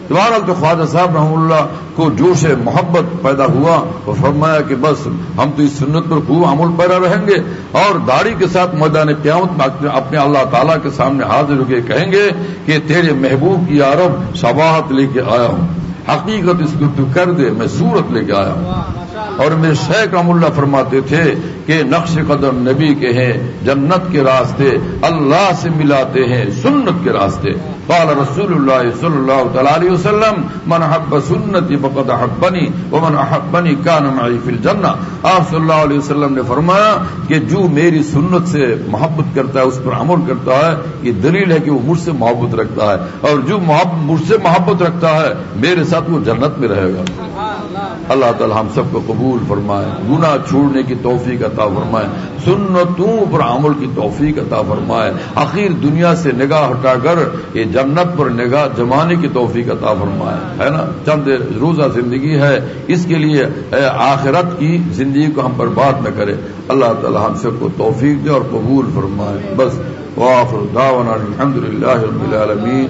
بہرحال تو خواجہ صاحب رحمہ اللہ کو جوش محبت پیدا ہوا اور فرمایا کہ بس ہم تو اس سنت پر خوب عمل پیرا رہیں گے اور داڑھی کے ساتھ میدان قیامت میں اپنے اللہ تعالیٰ کے سامنے حاضر ہو کے کہیں گے کہ تیرے محبوب کی عرب شباہت لے کے آیا ہوں، حقیقت اس کو تو کر دے، میں صورت لے کے آیا ہوں۔ اور میرے شیخ رحم اللہ فرماتے تھے کہ نقش قدم نبی کے ہیں جنت کے راستے، اللہ سے ملاتے ہیں سنت کے راستے۔ قال رسول اللہ صلی اللہ تعالی علیہ وسلم من حب سنتی فقد احبنی ومن احبنی کان معی فی الجنہ۔ آپ صلی اللہ علیہ وسلم نے فرمایا کہ جو میری سنت سے محبت کرتا ہے، اس پر عمل کرتا ہے، یہ دلیل ہے کہ وہ مجھ سے محبت رکھتا ہے، اور جو مجھ سے محبت رکھتا ہے میرے ساتھ وہ جنت میں رہے گا۔ اللہ تعالی ہم سب کو قبول فرمائے، گناہ چھوڑنے کی توفیق عطا فرمائے، سنتوں پر عمل کی توفیق عطا فرمائے، آخر دنیا سے نگاہ ہٹا کر یہ جنت پر نگاہ جمانے کی توفیق عطا فرمائے، ہے نا۔ چند روزہ زندگی ہے، اس کے لیے آخرت کی زندگی کو ہم برباد نہ کرے۔ اللہ تعالی ہم سب کو توفیق دے اور قبول فرمائے۔ بس وآخر دعوانا الحمدللہ رب العالمین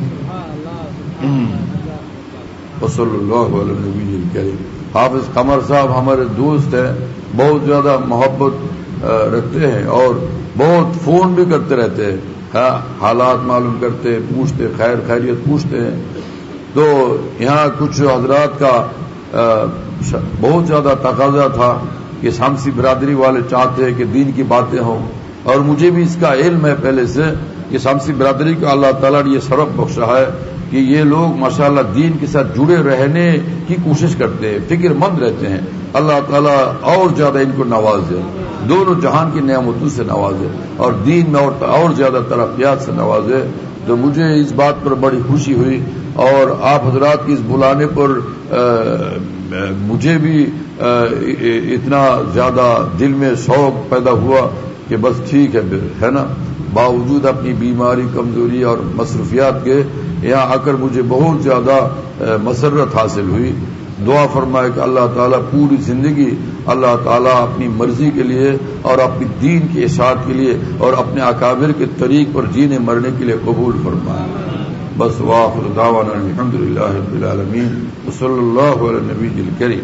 وصلی اللہ علی النبی الکریم۔ حافظ قمر صاحب ہمارے دوست ہیں، بہت زیادہ محبت رکھتے ہیں اور بہت فون بھی کرتے رہتے ہیں، ہاں حالات معلوم کرتے، پوچھتے، خیر خیریت پوچھتے ہیں۔ تو یہاں کچھ حضرات کا بہت زیادہ تقاضا تھا کہ شامسی برادری والے چاہتے ہیں کہ دین کی باتیں ہوں، اور مجھے بھی اس کا علم ہے پہلے سے کہ شامسی برادری کو اللہ تعالیٰ نے یہ شرف بخشا ہے کہ یہ لوگ ماشاءاللہ دین کے ساتھ جڑے رہنے کی کوشش کرتے ہیں، فکر مند رہتے ہیں۔ اللہ تعالیٰ اور زیادہ ان کو نوازے، دونوں جہان کی نعمتوں سے نوازے اور دین میں اور اور زیادہ ترقیات سے نوازے۔ تو مجھے اس بات پر بڑی خوشی ہوئی، اور آپ حضرات کی اس بلانے پر آ, مجھے بھی آ, اتنا زیادہ دل میں شوق پیدا ہوا کہ بس ٹھیک ہے ہے نا، باوجود اپنی بیماری، کمزوری اور مصروفیات کے یہاں آ کر مجھے بہت زیادہ مسرت حاصل ہوئی۔ دعا فرمائے کہ اللہ تعالیٰ پوری زندگی اللہ تعالیٰ اپنی مرضی کے لیے اور اپنی دین کی اشاعت کے لیے اور اپنے اکابر کے طریق پر جینے مرنے کے لیے قبول فرمائے۔ بس وآخر دعوانا الحمدللہ رب العالمین وصلی اللہ علی النبی الکریم۔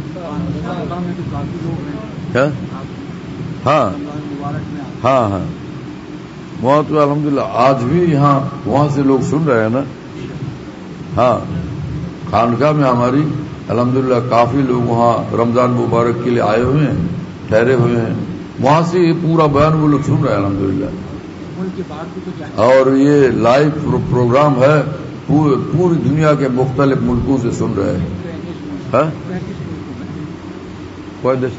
ہاں ہاں ہاں وہاں تو الحمدللہ آج بھی یہاں وہاں سے لوگ سن رہے ہیں نا۔ ہاں خانقاہ میں ہماری الحمدللہ کافی لوگ وہاں رمضان مبارک کے لیے آئے ہوئے ہیں، ٹھہرے ہوئے ہیں، وہاں سے یہ پورا بیان وہ لوگ سن رہے ہیں الحمدللہ۔ اور یہ لائیو پروگرام ہے، پوری دنیا کے مختلف ملکوں سے سن رہے ہیں۔ کوئی دیش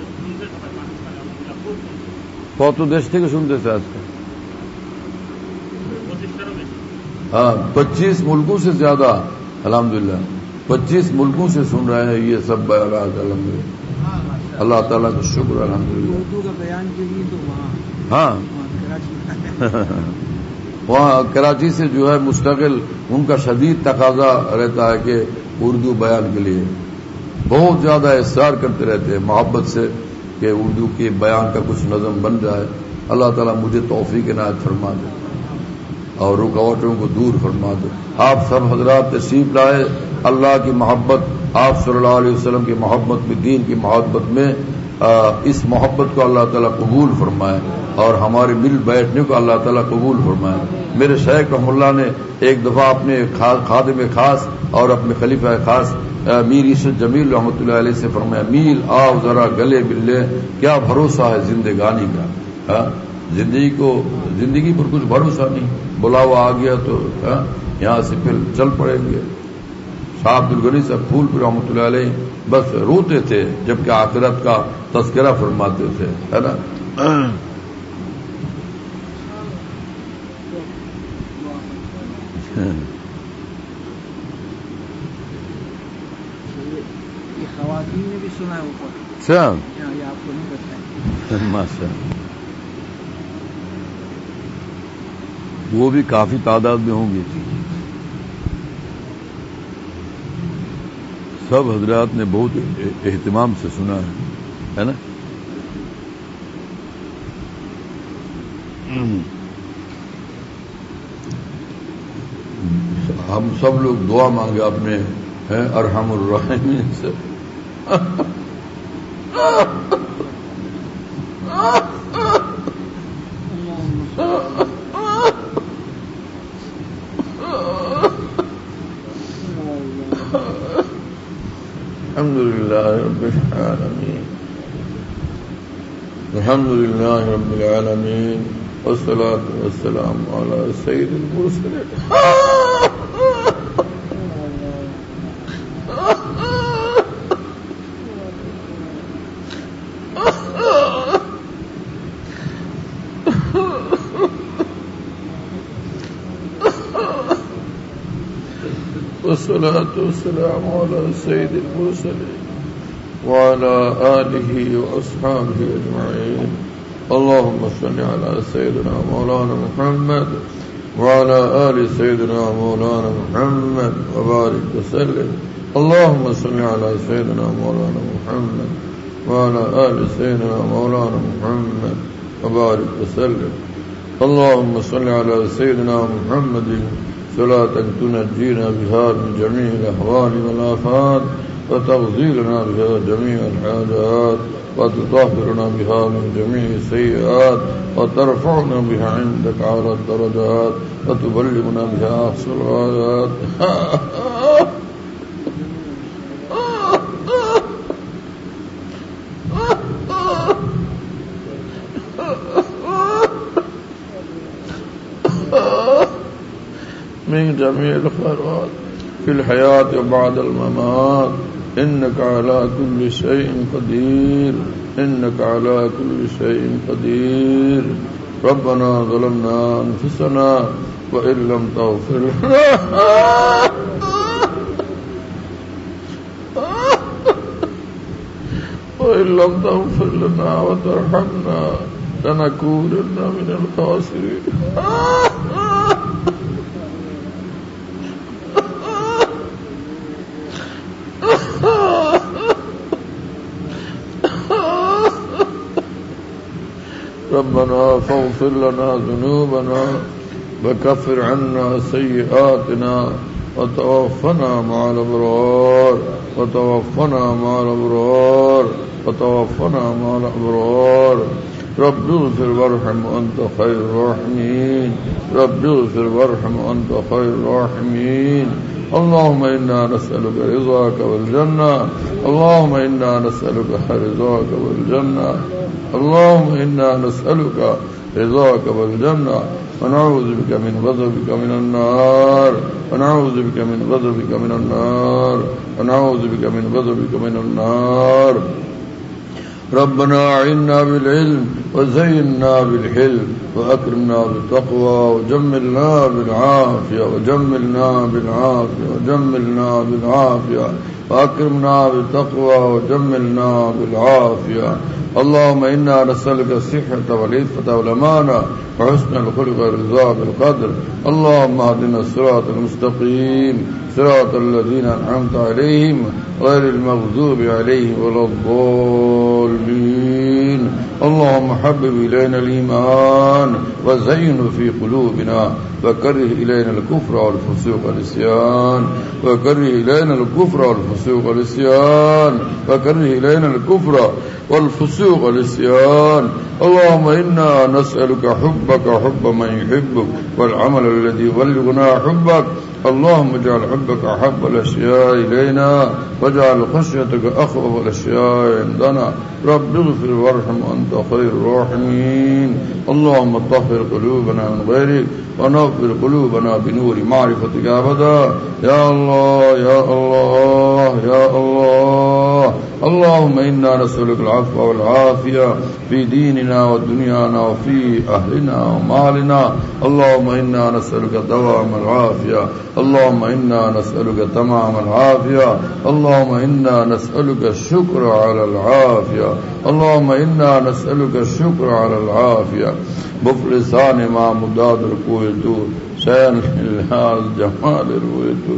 کتو دیش থেকে শুনতেছে আজকে؟ ہاں پچیس ملکوں سے زیادہ الحمدللہ، پچیس ملکوں سے سن رہے ہیں یہ سب بیانات الحمدللہ، اللہ تعالیٰ کا شکر الحمدللہ۔ اردو کا بیان کے لیے تو وہاں ہاں وہاں کراچی سے جو ہے مستقل ان کا شدید تقاضا رہتا ہے کہ اردو بیان کے لیے بہت زیادہ اصرار کرتے رہتے ہیں محبت سے کہ اردو کے بیان کا کچھ نظم بن جائے۔ اللہ تعالیٰ مجھے توفیق عنایت فرما دے اور رکاوٹوں کو دور فرما دے۔ آپ سب حضرات تشریف لائے، اللہ کی محبت، آپ صلی اللہ علیہ وسلم کی محبت میں، دین کی محبت میں، اس محبت کو اللہ تعالیٰ قبول فرمائے اور ہمارے مل بیٹھنے کو اللہ تعالیٰ قبول فرمائے۔ میرے شیخ رحم اللہ نے ایک دفعہ اپنے خادم خاص اور اپنے خلیفہ خاص میر عیسد جمیل رحمۃ اللہ علیہ سے فرمایا، میر آؤ ذرا گلے ملے، کیا بھروسہ ہے زندگانی کا، زندگی کو زندگی پر کچھ بھروسہ نہیں، بلاوا آ گیا تو یہاں سے پھر چل پڑیں گے۔ شاہ عبد الغنی صاحب پھول پور رحمۃ اللہ علیہ بس روتے تھے جبکہ آخرت کا تذکرہ فرماتے تھے، ہے نا۔ خواتین نے بھی سنا ہے اوپر، اچھا یہ آپ کو نہیں بتائیں۔ ماشاء وہ بھی کافی تعداد میں ہوں گی۔ سب حضرات نے بہت اہتمام سے سنا ہے، ہے نا۔ ہم سب لوگ دعا مانگے اپنے ہیں ارحم الراحمین سے. الحمد لله رب العالمين الحمد لله رب العالمين والصلاة والسلام على سيد المرسلين. والصلاة والسلام على سيد المرسلين وعلى آله وأصحابه أجمعين. اللهم صل على سيدنا مولانا محمد وعلى آل سيدنا مولانا محمد وبارك وسلم. اللهم صل على سيدنا مولانا محمد وعلى آل سيدنا مولانا محمد وبارك وسلم. اللهم صل على سيدنا محمد صلاة تنجينا بها من جميع الأهوال والآفات وتغفر لنا بها جميع الحاجات وتطهرنا بها من جميع السيئات وترفعنا بها عندك أعلى الدرجات وتبلغنا بها أقصى الغايات. من جميع الخيرات في الحياة وبعد الممات. إنك على كل شيء قدير إنك على كل شيء قدير. ربنا ظلمنا أنفسنا وإن لم تغفر لنا وإن لم تغفر لنا وترحمنا لنكونن من الخاسرين. ربنا فاغفر لنا ذنوبنا وكفر عنا سيئاتنا وتوفنا مع الأبرار وتوفنا مع الأبرار وتوفنا مع الأبرار. رب اغفر وارحم وأنت خير الراحمين. رب اغفر وارحم وأنت خير الراحمين. اللهم إنا نسألك رضاك والجنة. اللهم إنا نسألك رضاك والجنة. اللهم إنا نسألك رضاك والجنة ونعوذ بك من غضبك من النار ونعوذ بك من غضبك من النار ونعوذ بك من غضبك من النار. ربنا أعنا بالعلم وزينا بالحلم وأكرمنا بالتقوى وجملنا بالعافية وجملنا بالعافية وجملنا بالعافية وأكرمنا بالتقوى وجملنا بالعافية. اللهم إنا نسألك الصحة والعفة والأمانة وحسن الخلق والرضا بالقدر. اللهم اهدنا الصراط المستقيم صراط الذين أنعمت عليهم غير المغضوب عليهم ولا الضالين. اللهم حبب إلينا الإيمان وزينه في قلوبنا وكره إلينا الكفر والفسوق والعصيان وكره إلينا الكفر والفسوق والعصيان وكره إلينا الكفر والفسوق والعصيان. اللهم إنا نسألك حبك حب من يحبك والعمل الذي يبلغنا حبك. اللهم اجعل حبك أحب الأشياء إلينا واجعل خشيتك أخوف الأشياء عندنا. رب اغفر وارحم وأنت خير الراحمين. اللهم طهر قلوبنا من غيرك ونغفر قلوبنا بنور معرفتك أبدا. يا الله يا الله يا الله. اللهم إنا نسألك العفو والعافية في ديننا ودنيانا وفي أهلنا ومالنا. اللهم إنا نسألك دوام العافية. اللهم إنا نسألك تمام العافية. اللهم إنا نسألك الشكر على العافية. اللهم إنا نسألك الشكر على العافية. مفلسان ما مداد ركويتو شأن الله جمال رويتو.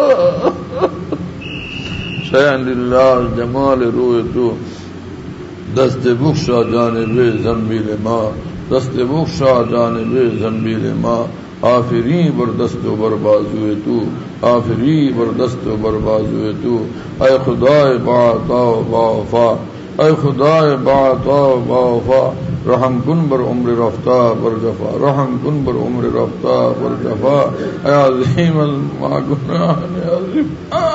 شأن الله جمال رويتو دست بخشا جانب زنبیل ما، دست بخشا جانب زنبیل ما، آفری بر دست و بر بازوئے تو، آفری بر دست و بر بازوئے تو، اے خدائے باعطا و باوفا، اے خدائے باعطا و باوفا، رحم کن بر عمر رفتہ بر جفا، رحم کن بر عمر رفتہ بر جفا، اے عظیم ما گناہ عظیم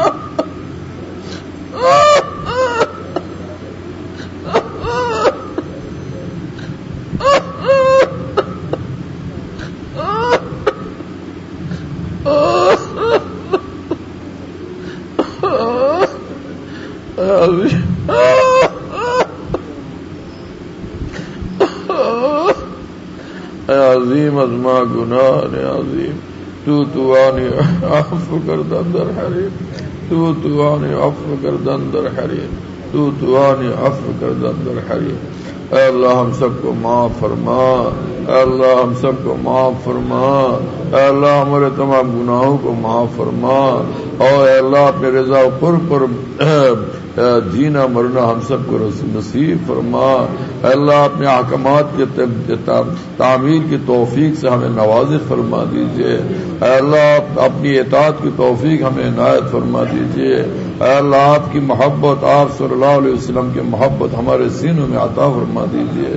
عظیم ازما گناہ نے عظیم، تو تو آنی عفو کردن در حریم، تو تو آنی عفو کردن در حریم، تو تو آنی عفو کردن در حریم۔ اے اللہ ہم سب کو معاف فرما، اے اللہ ہم سب کو معاف فرما، اے اللہ ہمارے تمام گناہوں کو معاف فرما، اور اے اللہ اپنے رضا و قرب پر جینا مرنا ہم سب کو نصیب فرما، اے اللہ اپنے احکامات کے تعمیل کی توفیق سے ہمیں نوازش فرما دیجیے، اے اللہ اپنی اطاعت کی توفیق ہمیں عنایت فرما دیجیے، اے اللہ آپ کی محبت، آپ صلی اللہ علیہ وسلم کی محبت ہمارے سینوں میں عطا فرما دیجیے۔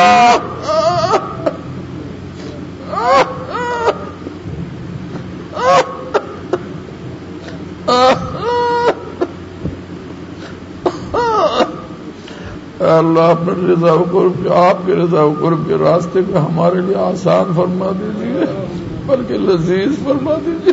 اللہ اپنے رضا و قرب کے، آپ کے رضا و قرب کے راستے کو ہمارے لیے آسان فرما دیجیے، بلکہ لذیذ فرما دیجیے۔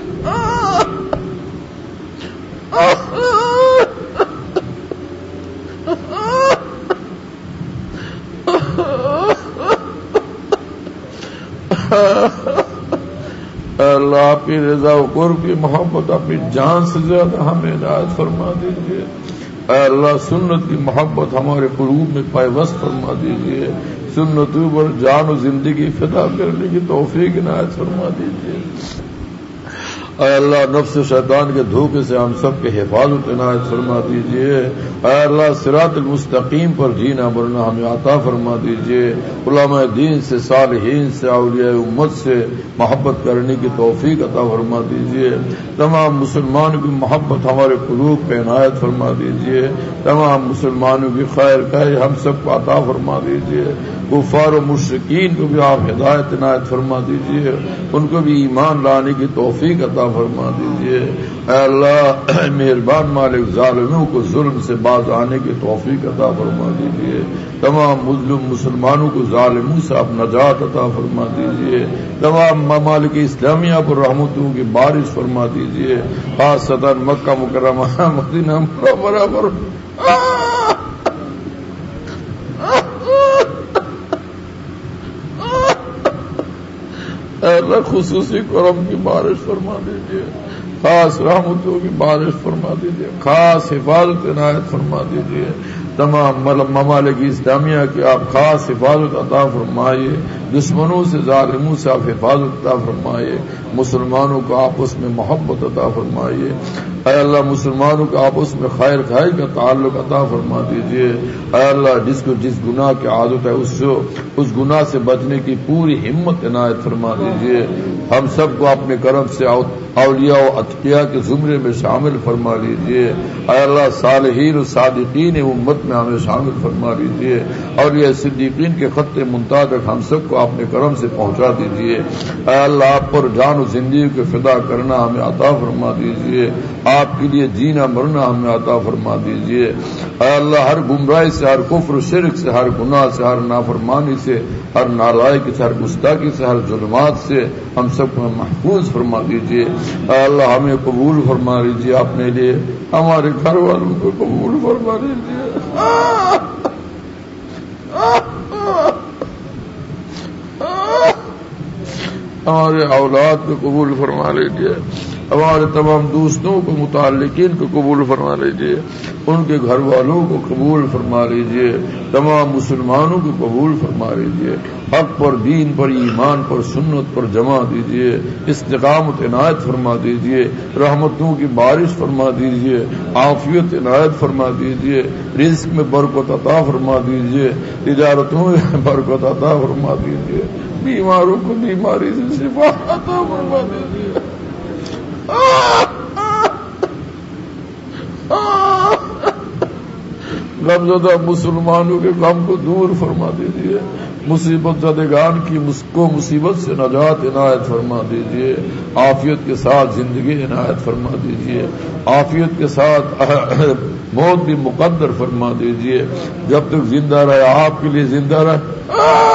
اللہ آپ کی رضا و قرب کی محبت اپنی جان سے زیادہ ہمیں عنایت فرما دیجیے، اے اللہ سنت کی محبت ہمارے قلوب میں پیوست فرما دیجیے، سنتوں پر جان و زندگی فدا کرنے کی توفیق عنایت فرما دیجیے، اے اللہ نفس شیطان کے دھوکے سے ہم سب کے حفاظت عنایت فرما دیجیے، اے اللہ صراط المستقیم پر جینا مرنا ہمیں عطا فرما دیجیے، علماء دین سے، صالحین سے، اولیاء امت سے محبت کرنے کی توفیق عطا فرما دیجیے، تمام مسلمانوں کی محبت ہمارے قلوب پہ عنایت فرما دیجیے، تمام مسلمانوں کی خیر خیر ہم سب کو عطا فرما دیجیے، کفار و مشرکین کو بھی آپ ہدایت عنایت فرما دیجیے، ان کو بھی ایمان لانے کی توفیق عطا فرما دیجیے، اے اللہ مہربان مالک ظالموں کو ظلم سے باز آنے کی توفیق عطا فرما دیجیے، تمام مظلوم مسلمانوں کو ظالموں سے آپ نجات عطا فرما دیجیے، تمام ممالک اسلامیہ پر رحمتوں کی بارش فرما دیجیے، خاصتاً مکہ مکرمہ مدینہ منورہ پر اے اللہ خصوصی کرم کی بارش فرما دیجیے، خاص رحمتوں کی بارش فرما دیجیے، خاص حفاظت عنایت فرما دیجیے، تمام ممالک اسلامیہ کی آپ خاص حفاظت عطا فرمائیے، دشمنوں سے ظالموں سے آپ حفاظت عطا فرمائیے، مسلمانوں کو آپس میں محبت عطا فرمائیے، اے اللہ مسلمانوں کو آپس میں خیر خیر کا تعلق عطا فرما دیجیے، اے اللہ جس کو جس گناہ کی عادت ہے اس سے اس گناہ سے بچنے کی پوری ہمت عنایت فرما دیجیے، ہم سب کو اپنے کرم سے اولیاء و اتقیاء کے زمرے میں شامل فرما لیجیے، اے اللہ صالحین و صادقین امت میں ہمیں شامل فرما لیجیے، اور یہ صدیقین کے خط منتہا تک ہم سب کو اپنے کرم سے پہنچا دیجیے، اے اللہ آپ پر جان و زندگی کو فدا کرنا ہمیں عطا فرما دیجیے، آپ کے لیے جینا مرنا ہمیں عطا فرما دیجیے، اے اللہ ہر گمراہی سے، ہر کفر و شرک سے، ہر گناہ سے، ہر نافرمانی سے، ہر نالائکی سے، ہر گستاخی سے، ہر ظلمات سے ہم سب کو محفوظ فرما دیجیے، اے اللہ ہمیں قبول فرما لیجیے، اپنے لیے ہمارے گھر والوں کو قبول فرما لیجیے، ہمارے اولاد کو قبول فرما لیجیے، ہمارے تمام دوستوں کو متعلقین کو قبول فرما لیجیے, ان کے گھر والوں کو قبول فرما لیجیے, تمام مسلمانوں کو قبول فرما لیجیے, حق پر, دین پر, ایمان پر, سنت پر جمع دیجیے, استقامت عنایت فرما دیجیے, رحمتوں کی بارش فرما دیجیے, عافیت عنایت فرما دیجیے, رزق میں برکت عطا فرما دیجیے, تجارتوں میں برکت عطا فرما دیجیے, بیماروں کو بیماری سے شفا عطا فرما دیجیے. غم زدہ مسلمانوں کے غم کو دور فرما دیجیے, مصیبت زدگان کی کو مصیبت سے نجات عنایت فرما دیجیے, عافیت کے ساتھ زندگی عنایت فرما دیجیے, عافیت کے ساتھ موت بھی مقدر فرما دیجیے, جب تک زندہ رہے آپ کے لیے زندہ رہے.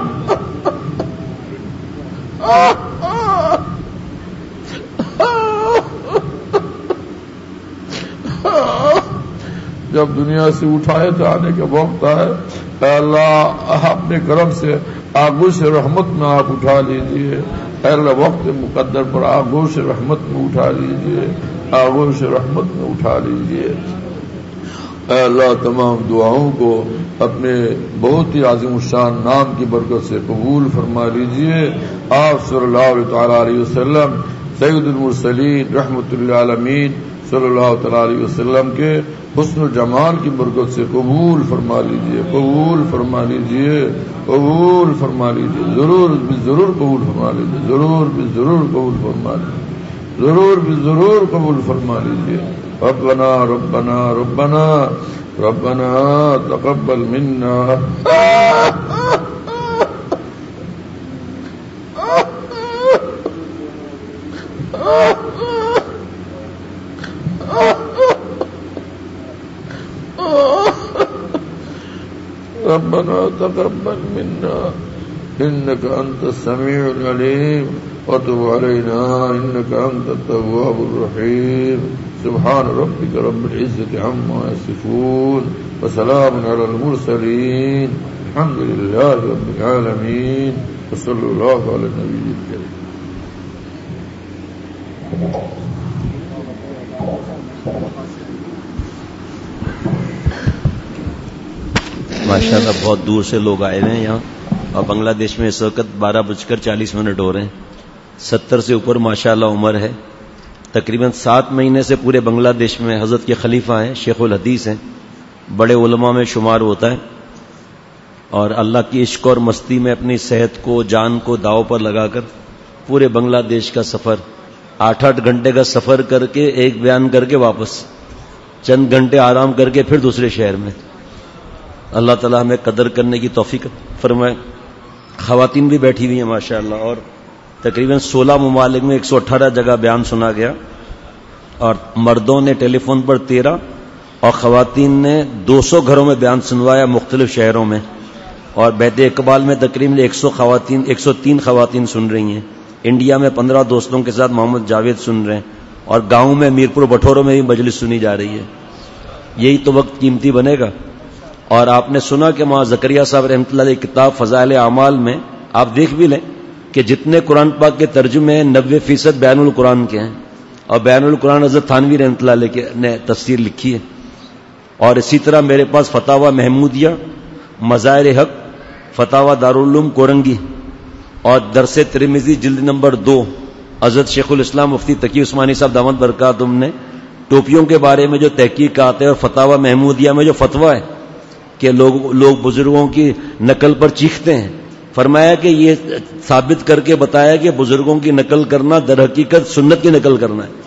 جب دنیا سے اٹھائے جانے کا وقت آئے, اے اللہ اپنے کرم سے آغوش رحمت میں آپ اٹھا لیجیے, اے اللہ وقت مقدر پر آغوش رحمت میں اٹھا لیجیے, آغوش رحمت میں اٹھا لیجیے. اے اللہ تمام دعاؤں کو اپنے بہت ہی عظیم الشان نام کی برکت سے قبول فرما لیجیے. آپ صلی اللہ تعالی علیہ وسلم سید المرسلین رحمت للعالمین صلی اللہ تعالی علیہ وسلم کے حسن و جمال کی برکت سے قبول فرما لیجیے, قبول فرما لیجیے, قبول فرما لیجیے, ضرور بھی ضرور قبول فرما لیجیے, ضرور بھی ضرور قبول فرما لیجیے, ضرور بھی ضرور قبول فرما لیجیے. ربنا ربنا ربنا ربنا تقبل منا ربنا تقبل منا إنك أنت السميع العليم وتب علينا إنك أنت التواب الرحيم. سبحان ربك رب العزة عما يصفون وسلام على المرسلين الحمد لله رب العالمين وصلى الله على النبي الكريم. ماشاء اللہ بہت دور سے لوگ آئے ہوئے ہیں یہاں, اور بنگلہ دیش میں اس وقت بارہ بج کر چالیس منٹ ہو رہے ہیں. ستر سے اوپر ماشاء اللہ عمر ہے. تقریباً سات مہینے سے پورے بنگلہ دیش میں حضرت کے خلیفہ ہیں, شیخ الحدیث ہیں, بڑے علماء میں شمار ہوتا ہے, اور اللہ کی عشق اور مستی میں اپنی صحت کو, جان کو داؤ پر لگا کر پورے بنگلہ دیش کا سفر, آٹھ آٹھ گھنٹے کا سفر کر کے ایک بیان کر کے واپس, چند گھنٹے آرام کر کے پھر دوسرے شہر میں. اللہ تعالیٰ ہمیں قدر کرنے کی توفیق فرمائے. خواتین بھی بیٹھی ہوئی ہیں ماشاء اللہ, اور تقریباً سولہ ممالک میں ایک سو اٹھارہ جگہ بیان سنا گیا, اور مردوں نے ٹیلی فون پر تیرہ اور خواتین نے دو سو گھروں میں بیان سنوایا مختلف شہروں میں. اور بیت اقبال میں تقریباً ایک سو خواتین ایک سو تین خواتین سن رہی ہیں. انڈیا میں پندرہ دوستوں کے ساتھ محمد جاوید سن رہے ہیں, اور گاؤں میں میرپور بٹھوروں میں بھی مجلس سنی جا رہی ہے. یہی تو وقت قیمتی بنے گا. اور آپ نے سنا کہ وہاں زکریا صاحب رحمۃ اللہ علیہ کتاب فضائل اعمال میں آپ دیکھ بھی لیں کہ جتنے قرآن پاک کے ترجمے ہیں نوے فیصد بیان القرآن کے ہیں, اور بیان القرآن حضرت تھانوی رحمۃ اللہ علیہ نے تفسیر لکھی ہے. اور اسی طرح میرے پاس فتاوی محمودیہ, مظاہر حق, فتاوی دارالعلوم کورنگی, اور درس ترمذی جلد نمبر دو حضرت شیخ الاسلام مفتی تقی عثمانی صاحب دامت برکاتہم نے ٹوپیوں کے بارے میں جو تحقیقات ہے, اور فتاوی محمودیہ میں جو فتویٰ ہے کہ لوگ لوگ بزرگوں کی نقل پر چیختے ہیں, فرمایا کہ یہ ثابت کر کے بتایا کہ بزرگوں کی نقل کرنا در حقیقت سنت کی نقل کرنا ہے.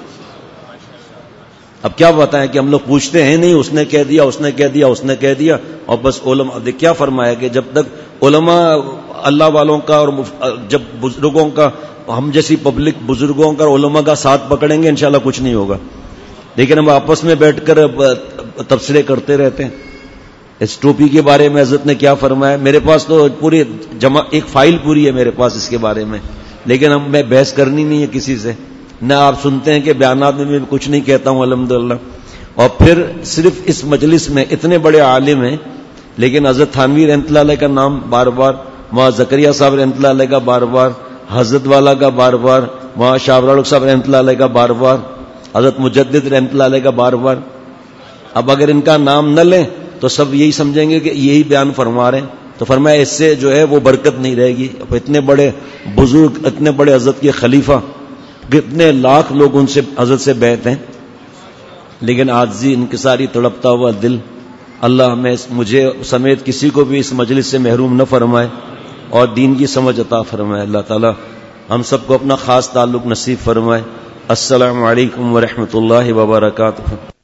اب کیا بتائیں کہ ہم لوگ پوچھتے ہیں نہیں, اس نے کہہ دیا اس نے کہہ دیا اس نے کہہ دیا اور بس علماء. کیا فرمایا کہ جب تک علماء اللہ والوں کا اور جب بزرگوں کا, ہم جیسی پبلک بزرگوں کا علماء کا ساتھ پکڑیں گے انشاءاللہ کچھ نہیں ہوگا. لیکن ہم آپس میں بیٹھ کر تبصرے کرتے رہتے ہیں. اس ٹوپی کے بارے میں حضرت نے کیا فرمایا, میرے پاس تو پوری جمع ایک فائل پوری ہے میرے پاس اس کے بارے میں, لیکن اب میں بحث کرنی نہیں ہے کسی سے. نہ آپ سنتے ہیں کہ بیانات میں میں کچھ نہیں کہتا ہوں الحمدللہ. اور پھر صرف اس مجلس میں اتنے بڑے عالم ہیں, لیکن حضرت تھانوی رحمۃ اللہ علیہ کا نام بار بار, وہاں زکریا صاحب رحمۃ اللہ علیہ کا بار بار, حضرت والا کا بار بار, وہاں شاہ ابرار صاحب رحمۃ اللہ علیہ کا بار بار، حضرت مجدد رحمۃ اللہ علیہ کا بار بار. اب اگر ان کا نام نہ لیں تو سب یہی سمجھیں گے کہ یہی بیان فرما رہے ہیں. تو فرمایا اس سے جو ہے وہ برکت نہیں رہے گی. اتنے بڑے بزرگ، اتنے بڑے حضرت کے خلیفہ، کتنے لاکھ لوگ ان سے حضرت سے بیعت ہیں، لیکن عاجزی انکساری تڑپتا ہوا دل. اللہ ہمیں مجھے سمیت کسی کو بھی اس مجلس سے محروم نہ فرمائے اور دین کی سمجھ عطا فرمائے. اللہ تعالی ہم سب کو اپنا خاص تعلق نصیب فرمائے. السلام علیکم ورحمۃ اللہ وبرکاتہ.